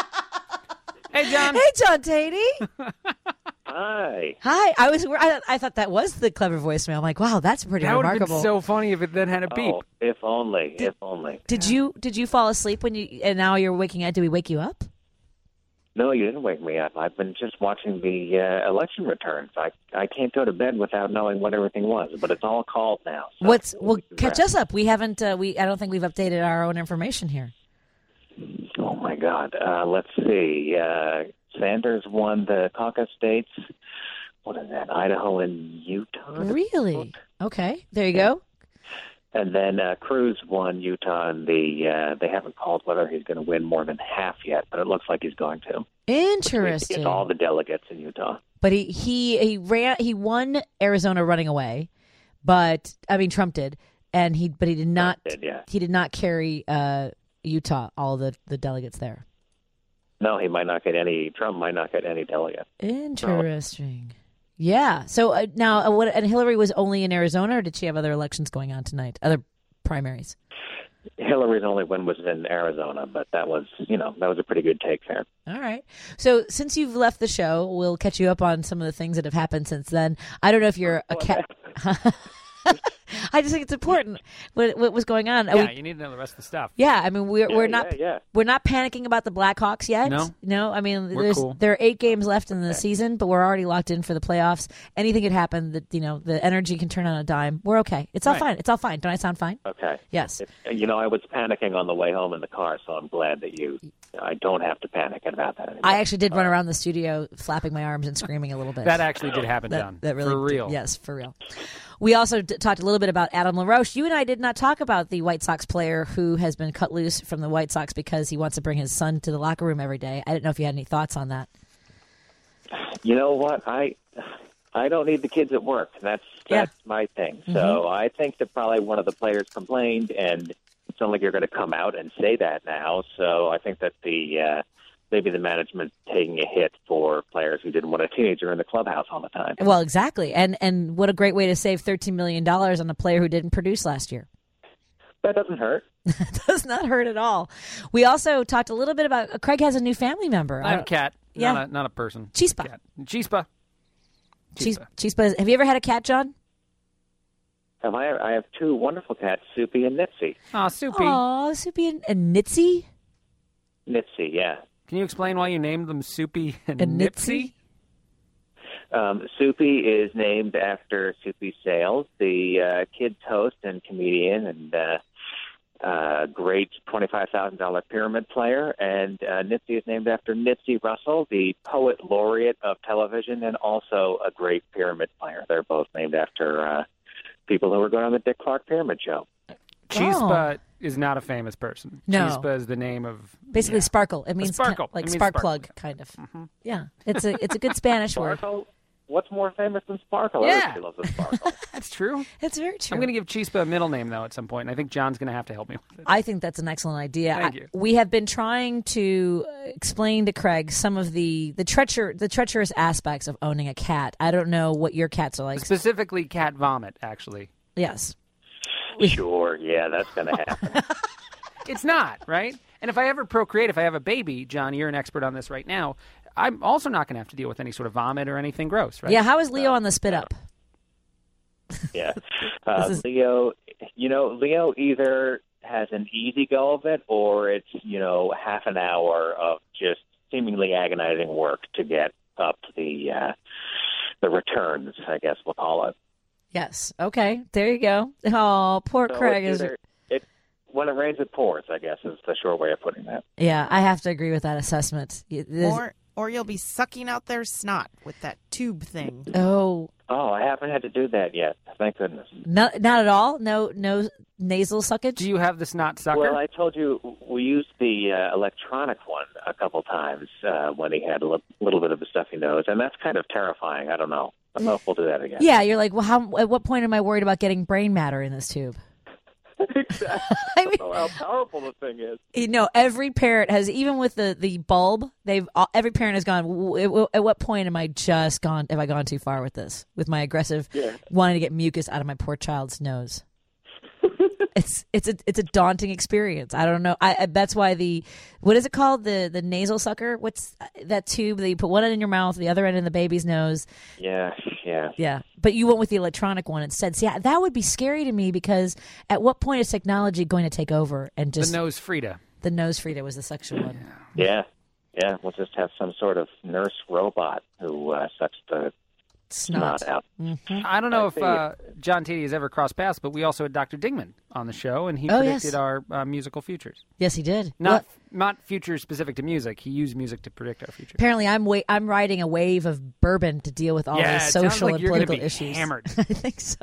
Hey, John. Hey, John Tatey. Hi. Hi. I was. I, I thought that was the clever voicemail. I'm like, wow, that's pretty That would have remarkable. been so funny if it then had a beep. Oh, if only, if only. Did you did you fall asleep when you and now you're waking up? Did we wake you up? No, you didn't wake me up. I've been just watching the uh, election returns. I I can't go to bed without knowing what everything was, but it's all called now. So What's well we can catch rest. us up. We haven't uh, we I don't think we've updated our own information here. Oh my God. Uh, let's see. Uh, Sanders won the caucus states. What is that? Idaho and Utah. Really? Okay. There you go. And then uh, Cruz won Utah, and the uh, they haven't called whether he's going to win more than half yet, but it looks like he's going to. Interesting. Get all the delegates in Utah. But he he he ran he won Arizona running away, but I mean Trump did, and he but he did not Did, yeah. he did not carry uh, Utah all the the delegates there. No, he might not get any. Trump might not get any delegates. Interesting. Yeah. So uh, now, uh, what? And Hillary was only in Arizona, or did she have other elections going on tonight? Other primaries? Hillary's only win was in Arizona, but that was, you know, that was a pretty good take there. All right. So since you've left the show, we'll catch you up on some of the things that have happened since then. I don't know if you're a cat. I just think it's important what, what was going on. Yeah, we, you need to know the rest of the stuff. Yeah, I mean we're Yeah, we're not yeah, yeah. we're not panicking about the Blackhawks yet. No. no. I mean, We're there's cool. there are eight games left in the season, but we're already locked in for the playoffs. Anything could happen. That you know, the energy can turn on a dime. We're okay. It's all Right. fine. It's all fine. Don't I sound fine? Okay. Yes. If, you know, I was panicking on the way home in the car, so I'm glad that you. I don't have to panic about that anymore. I actually did run around the studio flapping my arms and screaming a little bit. That actually did happen, That- John. That really For real. did. Yes, for real. We also d- talked a little bit about Adam LaRoche. You and I did not talk about the White Sox player who has been cut loose from the White Sox because he wants to bring his son to the locker room every day. I didn't know if you had any thoughts on that. You know what? I I don't need the kids at work. That's Yeah. that's my thing. Mm-hmm. So I think that probably one of the players complained, and it's not like you're going to come out and say that now. So I think that the uh, maybe the management taking a hit for players who didn't want a teenager in the clubhouse all the time. Well, exactly. And and what a great way to save thirteen million dollars on a player who didn't produce last year. That doesn't hurt. It does not hurt at all. We also talked a little bit about uh, Craig has a new family member. I have a cat, Yeah. not, a, not a person. Chispa. Cat. Chispa. Chis- Chispa. Have you ever had a cat, John? Have I? I have two wonderful cats, Soupy and Nitsy. Aw, Soupy. Oh, Soupy and, and Nitsy? Nitsy, yeah. Can you explain why you named them Soupy and, And Nipsey? Um, Soupy is named after Soupy Sales, the uh, kids host and comedian and uh, uh, great twenty-five thousand dollars pyramid player. And uh, Nipsey is named after Nipsey Russell, the poet laureate of television and also a great pyramid player. They're both named after uh, people who were going on the Dick Clark Pyramid Show. Chispa is not a famous person. No. Chispa is the name of Basically, yeah. sparkle. It means sparkle. ki- like It means spark sparkle. plug, kind of. Yeah, it's a it's a good Spanish word. Sparkle? What's more famous than Sparkle? Yeah. Everybody loves a Sparkle. That's true. It's very true. I'm going to give Chispa a middle name though at some point, and I think John's going to have to help me with it. I think that's an excellent idea. Thank I- you. we have been trying to explain to Craig some of the the treacher the treacherous aspects of owning a cat. I don't know what your cats are like. Specifically, cat vomit. Actually, Yes. Sure, yeah, that's going to happen. it's not right. And if I ever procreate, if I have a baby, John, you're an expert on this right now. I'm also not going to have to deal with any sort of vomit or anything gross, right? Yeah. How is Leo on the spit up? Yeah. Uh, This is- Leo, you know, Leo either has an easy go of it or it's, you know, half an hour of just seemingly agonizing work to get up the uh, the returns, I guess we'll call it. Yes. Okay. There you go. Oh, poor So Craig it's is. either- it, when it rains, it pours, I guess, is the short way of putting that. Yeah, I have to agree with that assessment. Y- this- Or or you'll be sucking out their snot with that tube thing. oh, Oh, I haven't had to do that yet. Thank goodness. not not at all. No, no nasal suckage. Do you have the snot sucker? Well, I told you we used the uh, electronic one a couple times uh, when he had a li- little bit of a stuffy nose, and that's kind of terrifying. I don't know. I don't know if we'll do that again. Yeah, you're like, well, how? At what point am I worried about getting brain matter in this tube? Exactly. I don't know how powerful the thing is. You know, every parent has, even with the, the bulb, they've all- every parent has gone. "W- w- At what point am I just gone? Have I gone too far with this? With my aggressive Yeah. wanting to get mucus out of my poor child's nose? It's it's a it's a daunting experience. I don't know. I, I that's why the what is it called the the nasal sucker? What's that tube that you put one end in your mouth, the other end in the baby's nose? Yeah, yeah. Yeah, but you went with the electronic one instead. See, that would be scary to me because at what point is technology going to take over and just the nose Frida. the nose Frida was the sexual one. Yeah, yeah. We'll just have some sort of nurse robot who uh, sucks the Snot. snot out. I don't know I if see. uh, John Tatey has ever crossed paths, but we also had Doctor Dingman on the show, and he Oh, predicted yes. our uh, musical futures. Yes, he did. Not Well, not futures specific to music. He used music to predict our future. apparently, I'm wa- I'm riding a wave of bourbon to deal with all Yeah, these it sounds social like and you're gonna political be issues. hammered. I think so.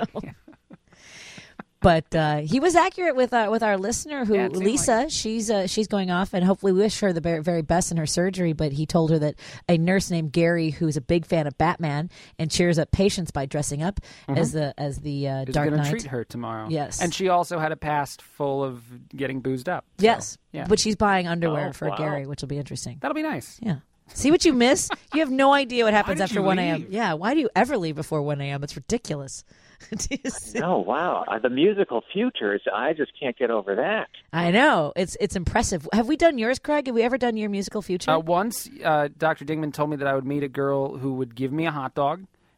But uh, he was accurate with uh, with our listener, who Yeah, it seemed Lisa. She's uh, she's going off, and hopefully we wish her the very, very best in her surgery. But he told her that a nurse named Gary, who's a big fan of Batman and cheers up patients by dressing up as the as the uh, Is Dark going to Knight. treat her tomorrow. Yes. and she also had a past full of getting boozed up. So, Yes, yeah, but she's buying underwear Oh, for wow. Gary, which will be interesting. that'll be nice. Yeah. See what you miss? You have no idea what happens did after you one a.m. leave? Yeah, why do you ever leave before one a.m.? It's ridiculous. Do you see? Oh, wow. Uh, the musical futures, I just can't get over that. I know. It's it's impressive. Have we done yours, Craig? Have we ever done your musical future? Uh, once, uh, Doctor Dingman told me that I would meet a girl who would give me a hot dog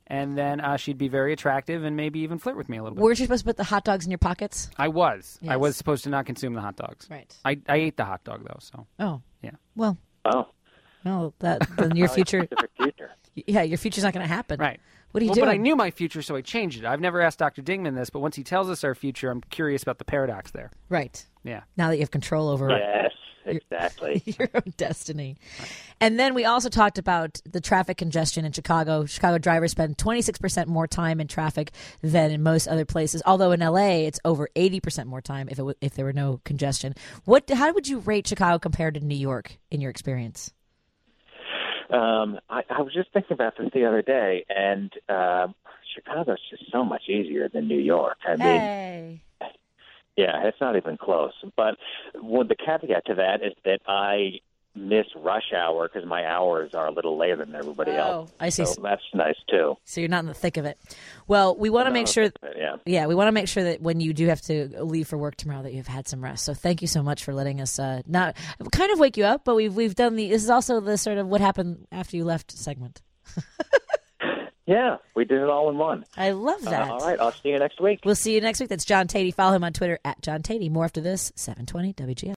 and then uh, she'd be very attractive and maybe even flirt with me a little bit. Weren't you supposed to put the hot dogs in your pockets? I was. Yes. I was supposed to not consume the hot dogs. Right. I, I ate the hot dog, though, so. Oh. Yeah. Well. Oh. Well, that then your future. future. Yeah, your future's not going to happen. Right. What are you well, doing? But I knew my future, so I changed it. I've never asked Doctor Dingman this, but once he tells us our future, I'm curious about the paradox there. Right. Yeah. Now that you have control over Yes, exactly. your own destiny. And then we also talked about the traffic congestion in Chicago. Chicago drivers spend twenty-six percent more time in traffic than in most other places. Although in L A, it's over eighty percent more time if it w- if there were no congestion. What? How would you rate Chicago compared to New York in your experience? Um, I, I was just thinking about this the other day, and uh, Chicago's just so much easier than New York. I mean, Hey. yeah, it's not even close. But well, the caveat to that is that I miss rush hour because my hours are a little later than everybody Oh, else. I see. So that's nice too. So you're not in the thick of it. Well, we want to No, make sure. yeah. Yeah, we want to make sure that when you do have to leave for work tomorrow, that you've had some rest. So thank you so much for letting us uh, not kind of wake you up, but we've we've done the. This is also the sort of what happened after you left segment. Yeah, we did it all in one. I love that. Uh, all right, I'll see you next week. We'll see you next week. That's John Tatey. Follow him on Twitter at John Tatey. More after this, seven twenty W G N.